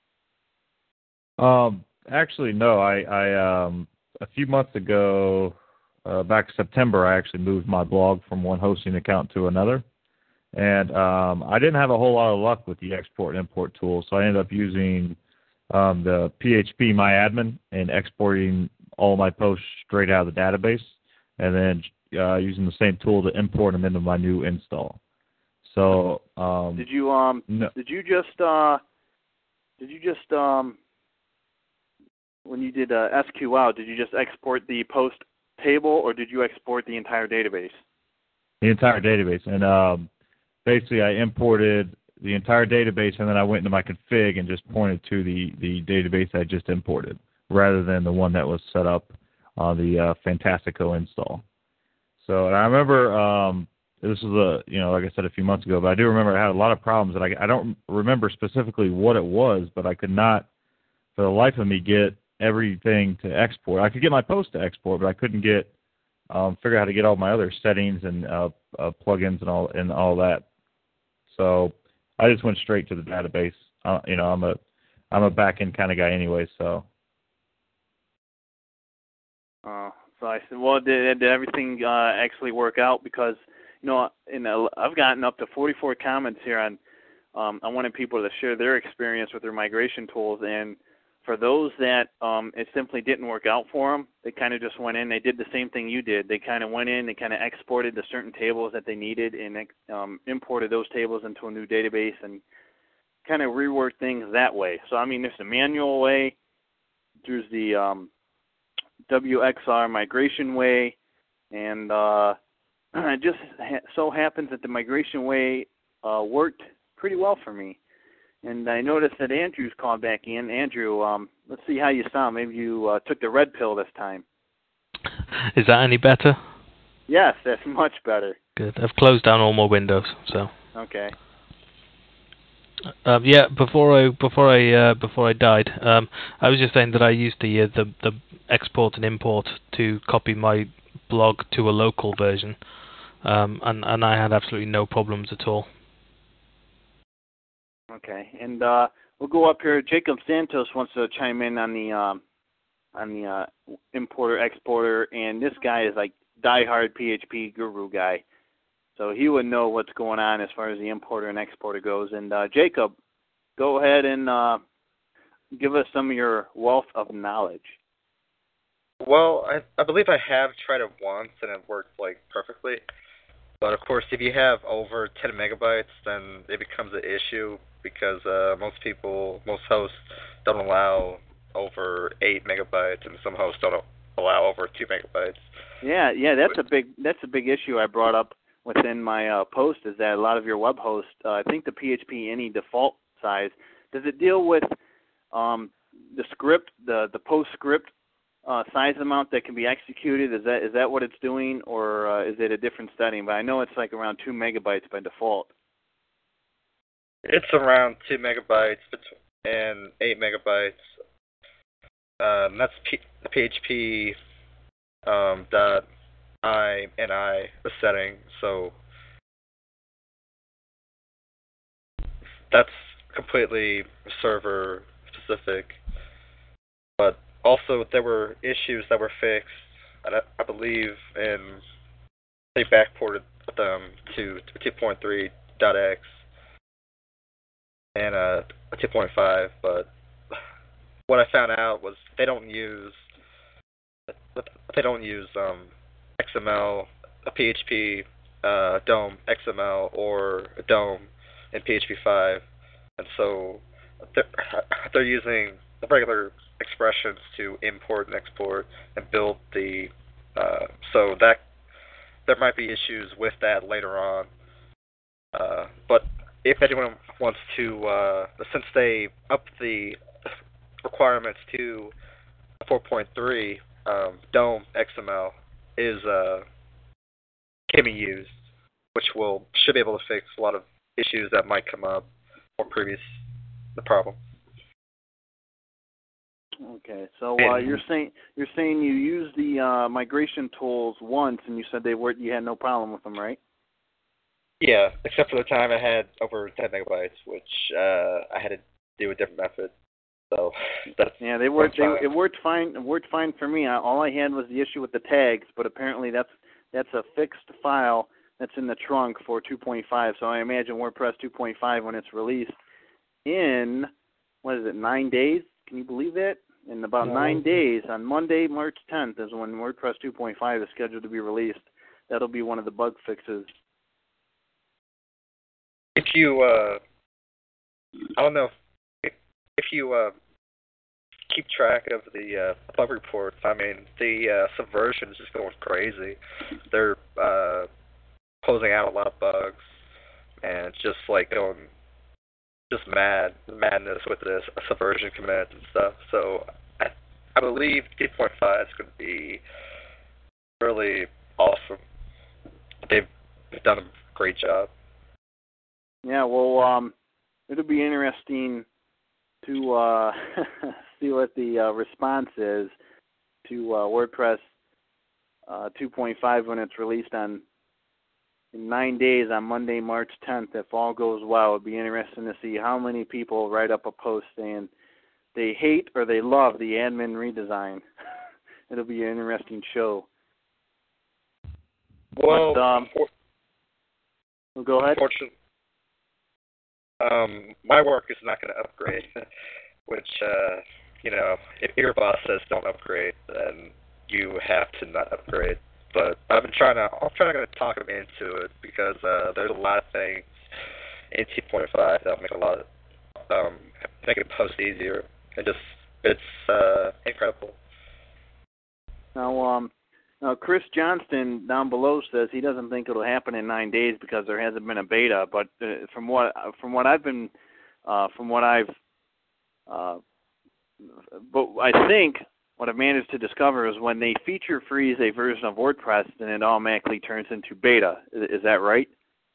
Um, actually, no. I, I um, a few months ago, uh, back September, I actually moved my blog from one hosting account to another, and um, I didn't have a whole lot of luck with the export and import tool, so I ended up using um, the P H P MyAdmin and exporting all my posts straight out of the database, and then Uh, using the same tool to import them into my new install. So, um, did you um no. did you just uh did you just um when you did uh, S Q L, did you just export the post table, or did you export the entire database? The entire database, and um, basically I imported the entire database, and then I went into my config and just pointed to the the database I just imported, rather than the one that was set up on the uh, Fantastico install. So, and I remember, um, this was, a, you know, like I said, a few months ago, but I do remember I had a lot of problems, and I, I don't remember specifically what it was, but I could not, for the life of me, get everything to export. I could get my post to export, but I couldn't get, um, figure out how to get all my other settings and uh, uh, plugins and all and all that. So I just went straight to the database. Uh, you know, I'm a, I'm a back-end kind of guy anyway, so. Uh, so I said, well, did, did everything uh, actually work out? Because, you know, in a, I've gotten up to forty-four comments here on, um, I wanted people to share their experience with their migration tools, and for those that um, it simply didn't work out for them, they kind of just went in. They did the same thing you did. They kind of went in. They kind of exported the certain tables that they needed and um, imported those tables into a new database and kind of reworked things that way. So, I mean, there's the manual way. There's the um, W X R migration way. And uh, it just ha- so happens that the migration way uh, worked pretty well for me. And I noticed that Andrew's called back in. Andrew, um, let's see how you sound. Maybe you uh, took the red pill this time. Is that any better? Yes, that's much better. Good. I've closed down all my windows, so. Okay. Um, yeah, before I before I uh, before I died, um, I was just saying that I used the, uh, the the export and import to copy my blog to a local version, um, and and I had absolutely no problems at all. Okay, and uh, we'll go up here. Jacob Santos wants to chime in on the um, on the uh, importer exporter, and this guy is like diehard P H P guru guy, so he would know what's going on as far as the importer and exporter goes. And uh, Jacob, go ahead and uh, give us some of your wealth of knowledge. Well, I I believe I have tried it once and it worked like perfectly. But of course, if you have over ten megabytes, then it becomes an issue because uh, most people, most hosts don't allow over eight megabytes, and some hosts don't allow over two megabytes. Yeah, yeah, that's a big that's a big issue I brought up within my uh, post. Is that a lot of your web hosts? Uh, I think the P H P any default size, does it deal with um, the script, the the post script uh, size amount that can be executed? Is that is that what it's doing, or uh, is it a different setting? But I know it's like around two megabytes by default. It's around two megabytes and eight megabytes. Um, that's P- the P H P um, dot I and I setting. So that's completely server specific. But also there were issues that were fixed. I, I believe in they backported them to two point three dot x. And uh, a two point five, but what I found out was they don't use they don't use um, X M L, a P H P, uh, DOM X M L, or a DOM in P H P five, and so they're, they're using the regular expressions to import and export and build the uh, so that there might be issues with that later on, uh, but if anyone wants to, uh, since they upped the requirements to four point three, um, DOM X M L is uh, can be used, which will should be able to fix a lot of issues that might come up or previous the problem. Okay, so uh, you're saying you're saying you used the uh, migration tools once, and you said they were you had no problem with them, right? Yeah, except for the time I had over ten megabytes, which uh, I had to do a different method. So that's yeah, they worked. They, it worked fine. It worked fine for me. I, all I had was the issue with the tags, but apparently that's that's a fixed file that's in the trunk for two point five. So I imagine WordPress two point five when it's released in what is it nine days? Can you believe that? In about no. nine days, on Monday, March tenth, is when WordPress two point five is scheduled to be released. That'll be one of the bug fixes. If you, uh, I don't know, if, if you uh, keep track of the uh, bug reports, I mean, the uh, Subversion is just going crazy. They're uh, closing out a lot of bugs, and it's just like going, just mad, madness with this Subversion command and stuff. So I, I believe two point five is going to be really awesome. They've done a great job. Yeah, well, um, it'll be interesting to uh, see what the uh, response is to uh, WordPress uh, two point five when it's released on in nine days on Monday, March tenth. If all goes well, it'll be interesting to see how many people write up a post saying they hate or they love the admin redesign. It'll be an interesting show. Well, but, um, for, well, go ahead. Unfortunately, Um, my work is not going to upgrade, which, uh, you know, if your boss says don't upgrade, then you have to not upgrade. But I've been trying to, I'm trying to talk them into it because uh, there's a lot of things in two point five that'll make a lot of, um, make it post easier. It just, it's uh, incredible. Now, um, now Chris Johnston down below says he doesn't think it'll happen in nine days because there hasn't been a beta. But uh, from what from what I've been, uh, from what I've, uh, but I think what I've managed to discover is when they feature freeze a version of WordPress, then it automatically turns into beta. Is, is that right?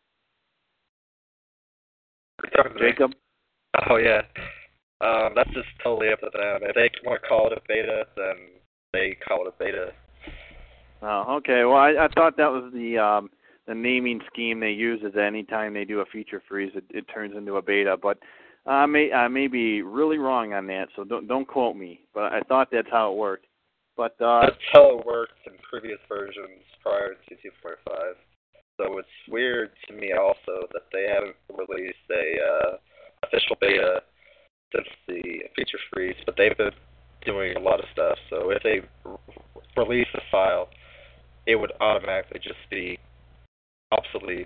Jacob? Oh, yeah. Um, that's just totally up to them. If they want to call it a beta, then they call it a beta. Oh, okay. Well, I, I thought that was the um, the naming scheme they use is any time they do a feature freeze, it, it turns into a beta. But I may I may be really wrong on that, so don't don't quote me. But I thought that's how it worked. But uh, that's how it worked in previous versions prior to two point five. So it's weird to me also that they haven't released a uh, official beta since the feature freeze, but they've been doing a lot of stuff. So if they r- release a file, it would automatically just be obsolete.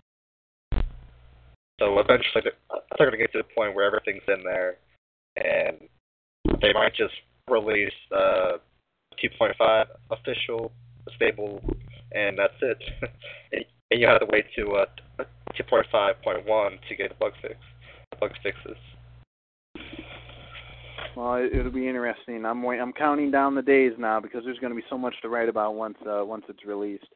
So eventually they're going to get to the point where everything's in there, and they might just release uh, two point five official, stable, and that's it. and, and you have to wait to uh, two point five point one to get a bug fix, bug fixes. Well, it, it'll be interesting. I'm wait, I'm counting down the days now because there's going to be so much to write about once uh, once it's released.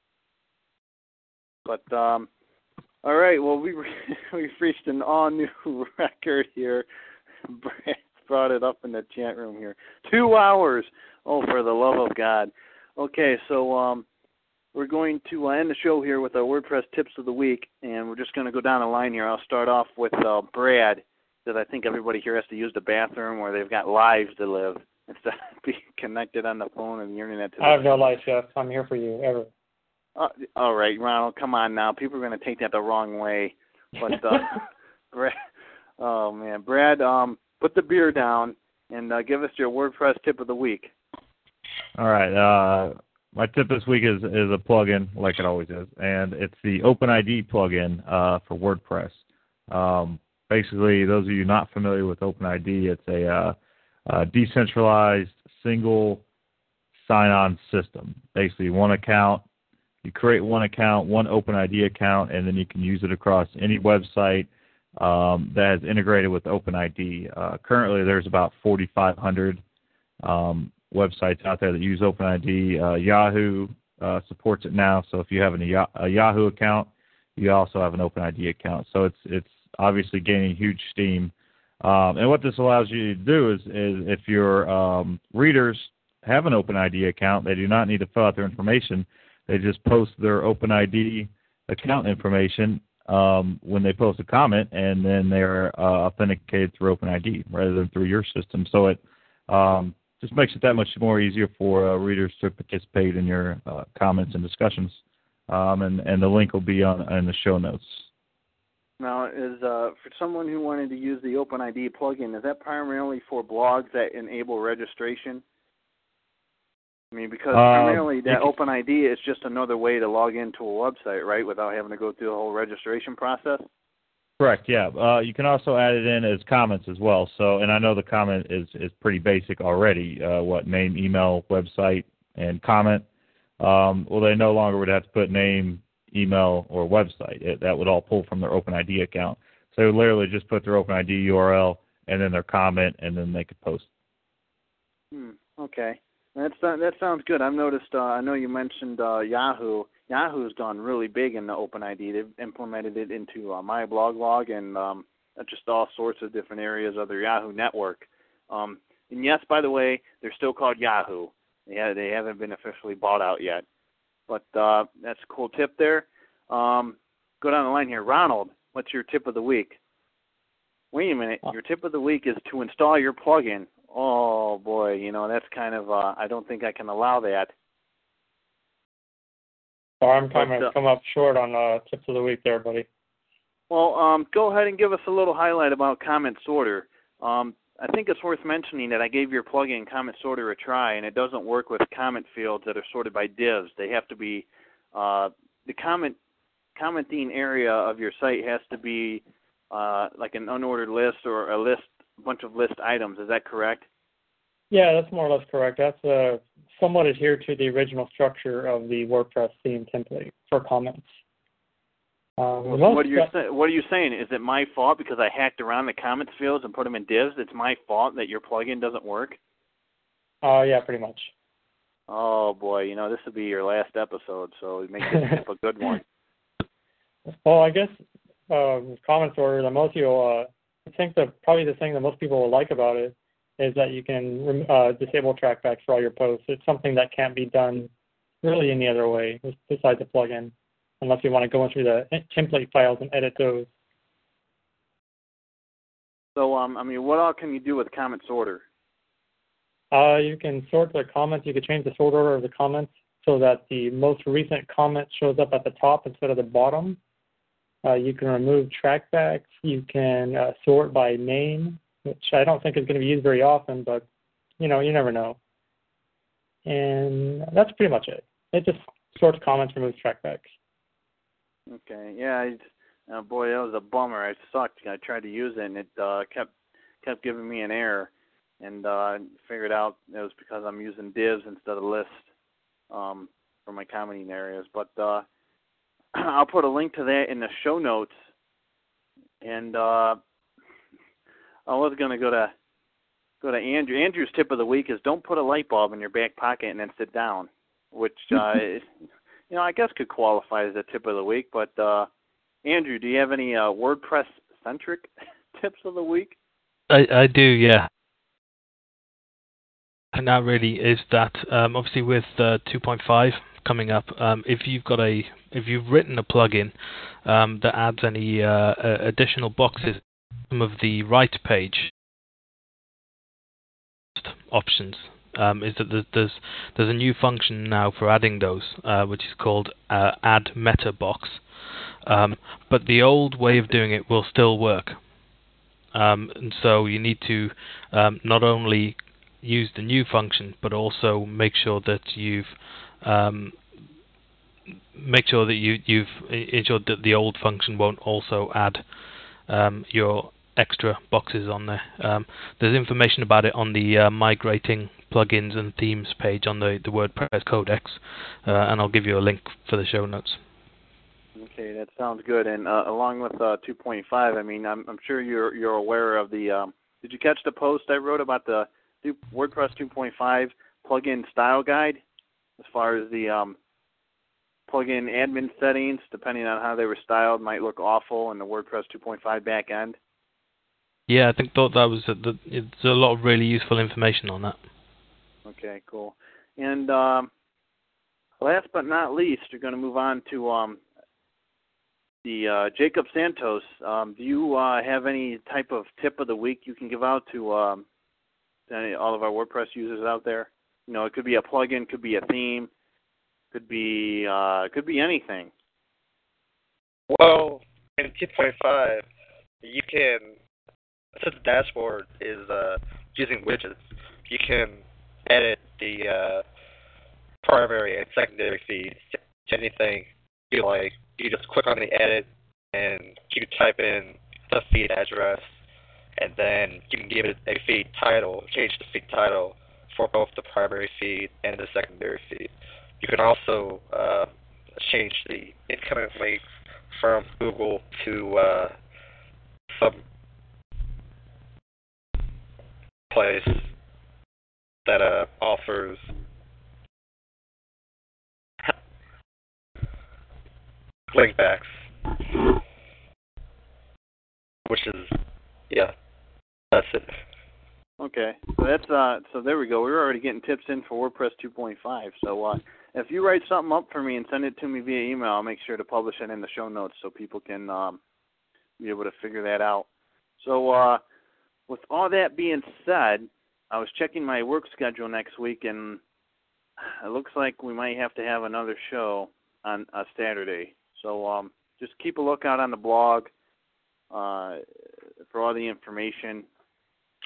But um, all right, well we we've reached an all new record here. Brad brought it up in the chat room here. Two hours. Oh, for the love of God. Okay, so um, we're going to end the show here with our WordPress tips of the week, and we're just going to go down the line here. I'll start off with uh, Brad, because I think everybody here has to use the bathroom or they've got lives to live instead of being connected on the phone and the internet. To I have no life, Jeff. I'm here for you, ever. Uh, all right, Ronald, come on now. People are going to take that the wrong way. But, uh, Brad, oh, man. Brad, um, put the beer down and uh, give us your WordPress tip of the week. All right. Uh, my tip this week is, is a plugin, like it always is, and it's the OpenID plugin uh, for WordPress. Um, basically, those of you not familiar with OpenID, it's a, uh, a decentralized single sign-on system. Basically, one account. You create one account, one OpenID account, and then you can use it across any website um, that is integrated with OpenID. Uh, currently, there's about forty-five hundred um, websites out there that use OpenID. Uh, Yahoo uh, supports it now, so if you have an, a Yahoo account, you also have an OpenID account. So it's it's obviously gaining huge steam. Um, and what this allows you to do is, is if your um, readers have an OpenID account, they do not need to fill out their information. They just post their OpenID account information um, when they post a comment, and then they're uh, authenticated through OpenID rather than through your system. So it um, just makes it that much more easier for uh, readers to participate in your uh, comments and discussions. Um, and, and the link will be on in the show notes. Now, is uh, for someone who wanted to use the OpenID plugin, is that primarily for blogs that enable registration? I mean, because primarily uh, that OpenID is just another way to log into a website, right, without having to go through the whole registration process? Correct, yeah. Uh, you can also add it in as comments as well. So, and I know the comment is, is pretty basic already, uh, what, name, email, website, and comment. Um, well, they no longer would have to put name, email, or website. It, that would all pull from their OpenID account. So they would literally just put their OpenID U R L and then their comment, and then they could post. Hmm, okay. That's, uh, that sounds good. I've noticed, uh, I know you mentioned uh, Yahoo. Yahoo's gone really big in the OpenID. They've implemented it into uh, My Blog Log and um, just all sorts of different areas of their Yahoo network. Um, and yes, by the way, they're still called Yahoo. They, have, they haven't been officially bought out yet. But uh, that's a cool tip there. Um, go down the line here. Ronald, what's your tip of the week? Wait a minute. Your tip of the week is to install your plugin. Oh, boy, you know, that's kind of, uh, I don't think I can allow that. So I'm coming uh, come up short on uh, tips of the week there, buddy. Well, um, go ahead and give us a little highlight about comment sorter. Um, I think it's worth mentioning that I gave your plugin Comment Sorter a try, and it doesn't work with comment fields that are sorted by divs. They have to be uh, the comment commenting area of your site has to be uh, like an unordered list or a list, a bunch of list items. Is that correct? Yeah, that's more or less correct. That's uh, somewhat adhered to the original structure of the WordPress theme template for comments. Um, well, what, are you sa- what are you saying? Is it my fault because I hacked around the comments fields and put them in divs? It's my fault that your plugin doesn't work? Uh, yeah, pretty much. Oh, boy. You know, this will be your last episode, so make this tip a good one. Well, I guess uh, with comment sorter, the most you'll, uh, I think the probably the thing that most people will like about it is that you can uh, disable trackbacks for all your posts. It's something that can't be done really any other way besides the plugin, unless you want to go into the template files and edit those. So, um, I mean, what all can you do with comment sorter? Uh, you can sort the comments. You can change the sort order of the comments so that the most recent comment shows up at the top instead of the bottom. Uh, you can remove trackbacks. You can uh, sort by name, which I don't think is going to be used very often, but, you know, you never know. And that's pretty much it. It just sorts comments, removes trackbacks. Okay, yeah, I just, uh, boy, that was a bummer. I sucked. I tried to use it, and it uh, kept kept giving me an error, and uh, figured out it was because I'm using divs instead of lists um, for my commenting areas. But uh, I'll put a link to that in the show notes, and uh, I was going to go to go to Andrew. Andrew's tip of the week is don't put a light bulb in your back pocket and then sit down, which uh, is, you know, I guess could qualify as a tip of the week. But uh, Andrew, do you have any uh, WordPress-centric tips of the week? I, I do, yeah. And that really is that. Um, obviously, with uh, two point five coming up, um, if you've got a, if you've written a plugin um, that adds any uh, additional boxes, some of the right page options, um, is that there's, there's there's a new function now for adding those, uh, which is called uh, Add Meta Box. Um, but the old way of doing it will still work. Um, and so you need to um, not only use the new function, but also make sure that you've um, make sure that you, you've ensured that the old function won't also add um, your extra boxes on there. Um, there's information about it on the uh, migrating plugins and themes page on the, the WordPress Codex, uh, and I'll give you a link for the show notes. Okay, that sounds good. And uh, along with uh, two point five, I mean, I'm, I'm sure you're you're aware of the. Um, did you catch the post I wrote about the WordPress two point five plugin style guide, as far as the um, plugin admin settings, depending on how they were styled, might look awful in the WordPress two point five back end? Yeah, I think thought that was a, the, it's a lot of really useful information on that. Okay, cool. And um, last but not least, we're going to move on to um, the uh, Jacob Santos. Um, do you uh, have any type of tip of the week you can give out to, um, to any, all of our WordPress users out there? You know, it could be a plugin, could be a theme, could be uh, could be anything. Well, in two point five, you can, since the dashboard is uh, using widgets, you can edit the uh, primary and secondary feeds to anything you like. You just click on the edit and you type in the feed address, and then you can give it a feed title, change the feed title for both the primary feed and the secondary feed. You can also uh, change the incoming links from Google to uh, some place that uh, offers link backs, which is, yeah, that's it. Okay, so that's uh, so there we go. We're already getting tips in for WordPress two point five. So uh, if you write something up for me and send it to me via email, I'll make sure to publish it in the show notes so people can um, be able to figure that out. So uh, with all that being said, I was checking my work schedule next week, and it looks like we might have to have another show on a Saturday. So um, just keep a lookout on the blog uh, for all the information.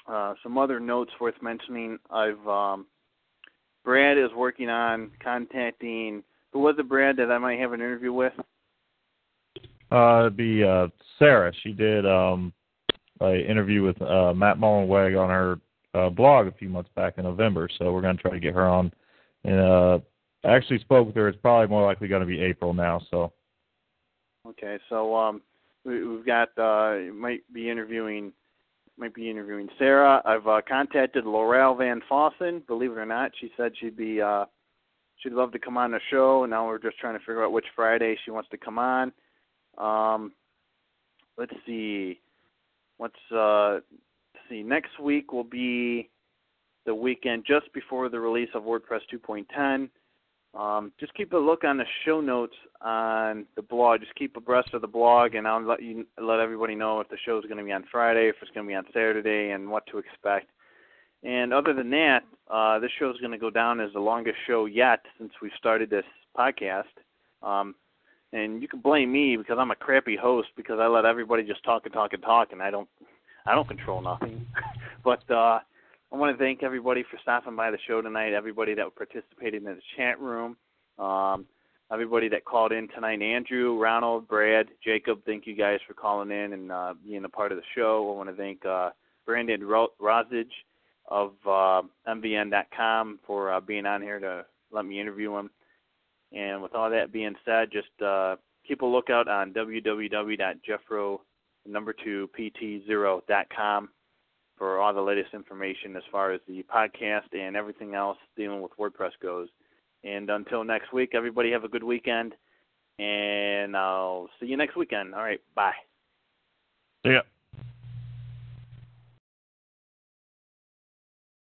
uh, some other notes worth mentioning. I've um, Brad is working on contacting. Who was it, Brad, that I might have an interview with? Uh, it'd be uh, Sarah. She did um, an interview with uh, Matt Mullenweg on her uh, blog a few months back in November. So we're going to try to get her on. And uh, I actually spoke with her. It's probably more likely going to be April now. So. Okay, so um, we, we've got uh, might be interviewing. Might be interviewing Sarah. I've uh, contacted Laurel Van Fossen. Believe it or not, she said she'd be uh, she'd love to come on the show. And now we're just trying to figure out which Friday she wants to come on. Um, let's see. Let's uh, let's see. Next week will be the weekend just before the release of WordPress two point ten. Um, just keep a look on the show notes on the blog. Just keep abreast of the blog, and I'll let you let everybody know if the show is going to be on Friday, if it's going to be on Saturday, and what to expect. And other than that, uh, this show is going to go down as the longest show yet since we started this podcast. Um, and you can blame me because I'm a crappy host because I let everybody just talk and talk and talk, and I don't I don't control nothing. but uh, I want to thank everybody for stopping by the show tonight, everybody that participated in the chat room, um, everybody that called in tonight, Andrew, Ronald, Brad, Jacob, thank you guys for calling in and uh, being a part of the show. I want to thank uh, Brandon Rosage of uh, M V N dot com for uh, being on here to let me interview him. And with all that being said, just uh, keep a lookout on w w w dot jeffro number two p t zero dot com for all the latest information as far as the podcast and everything else dealing with WordPress goes. And until next week, everybody have a good weekend, and I'll see you next weekend. All right, bye. See ya.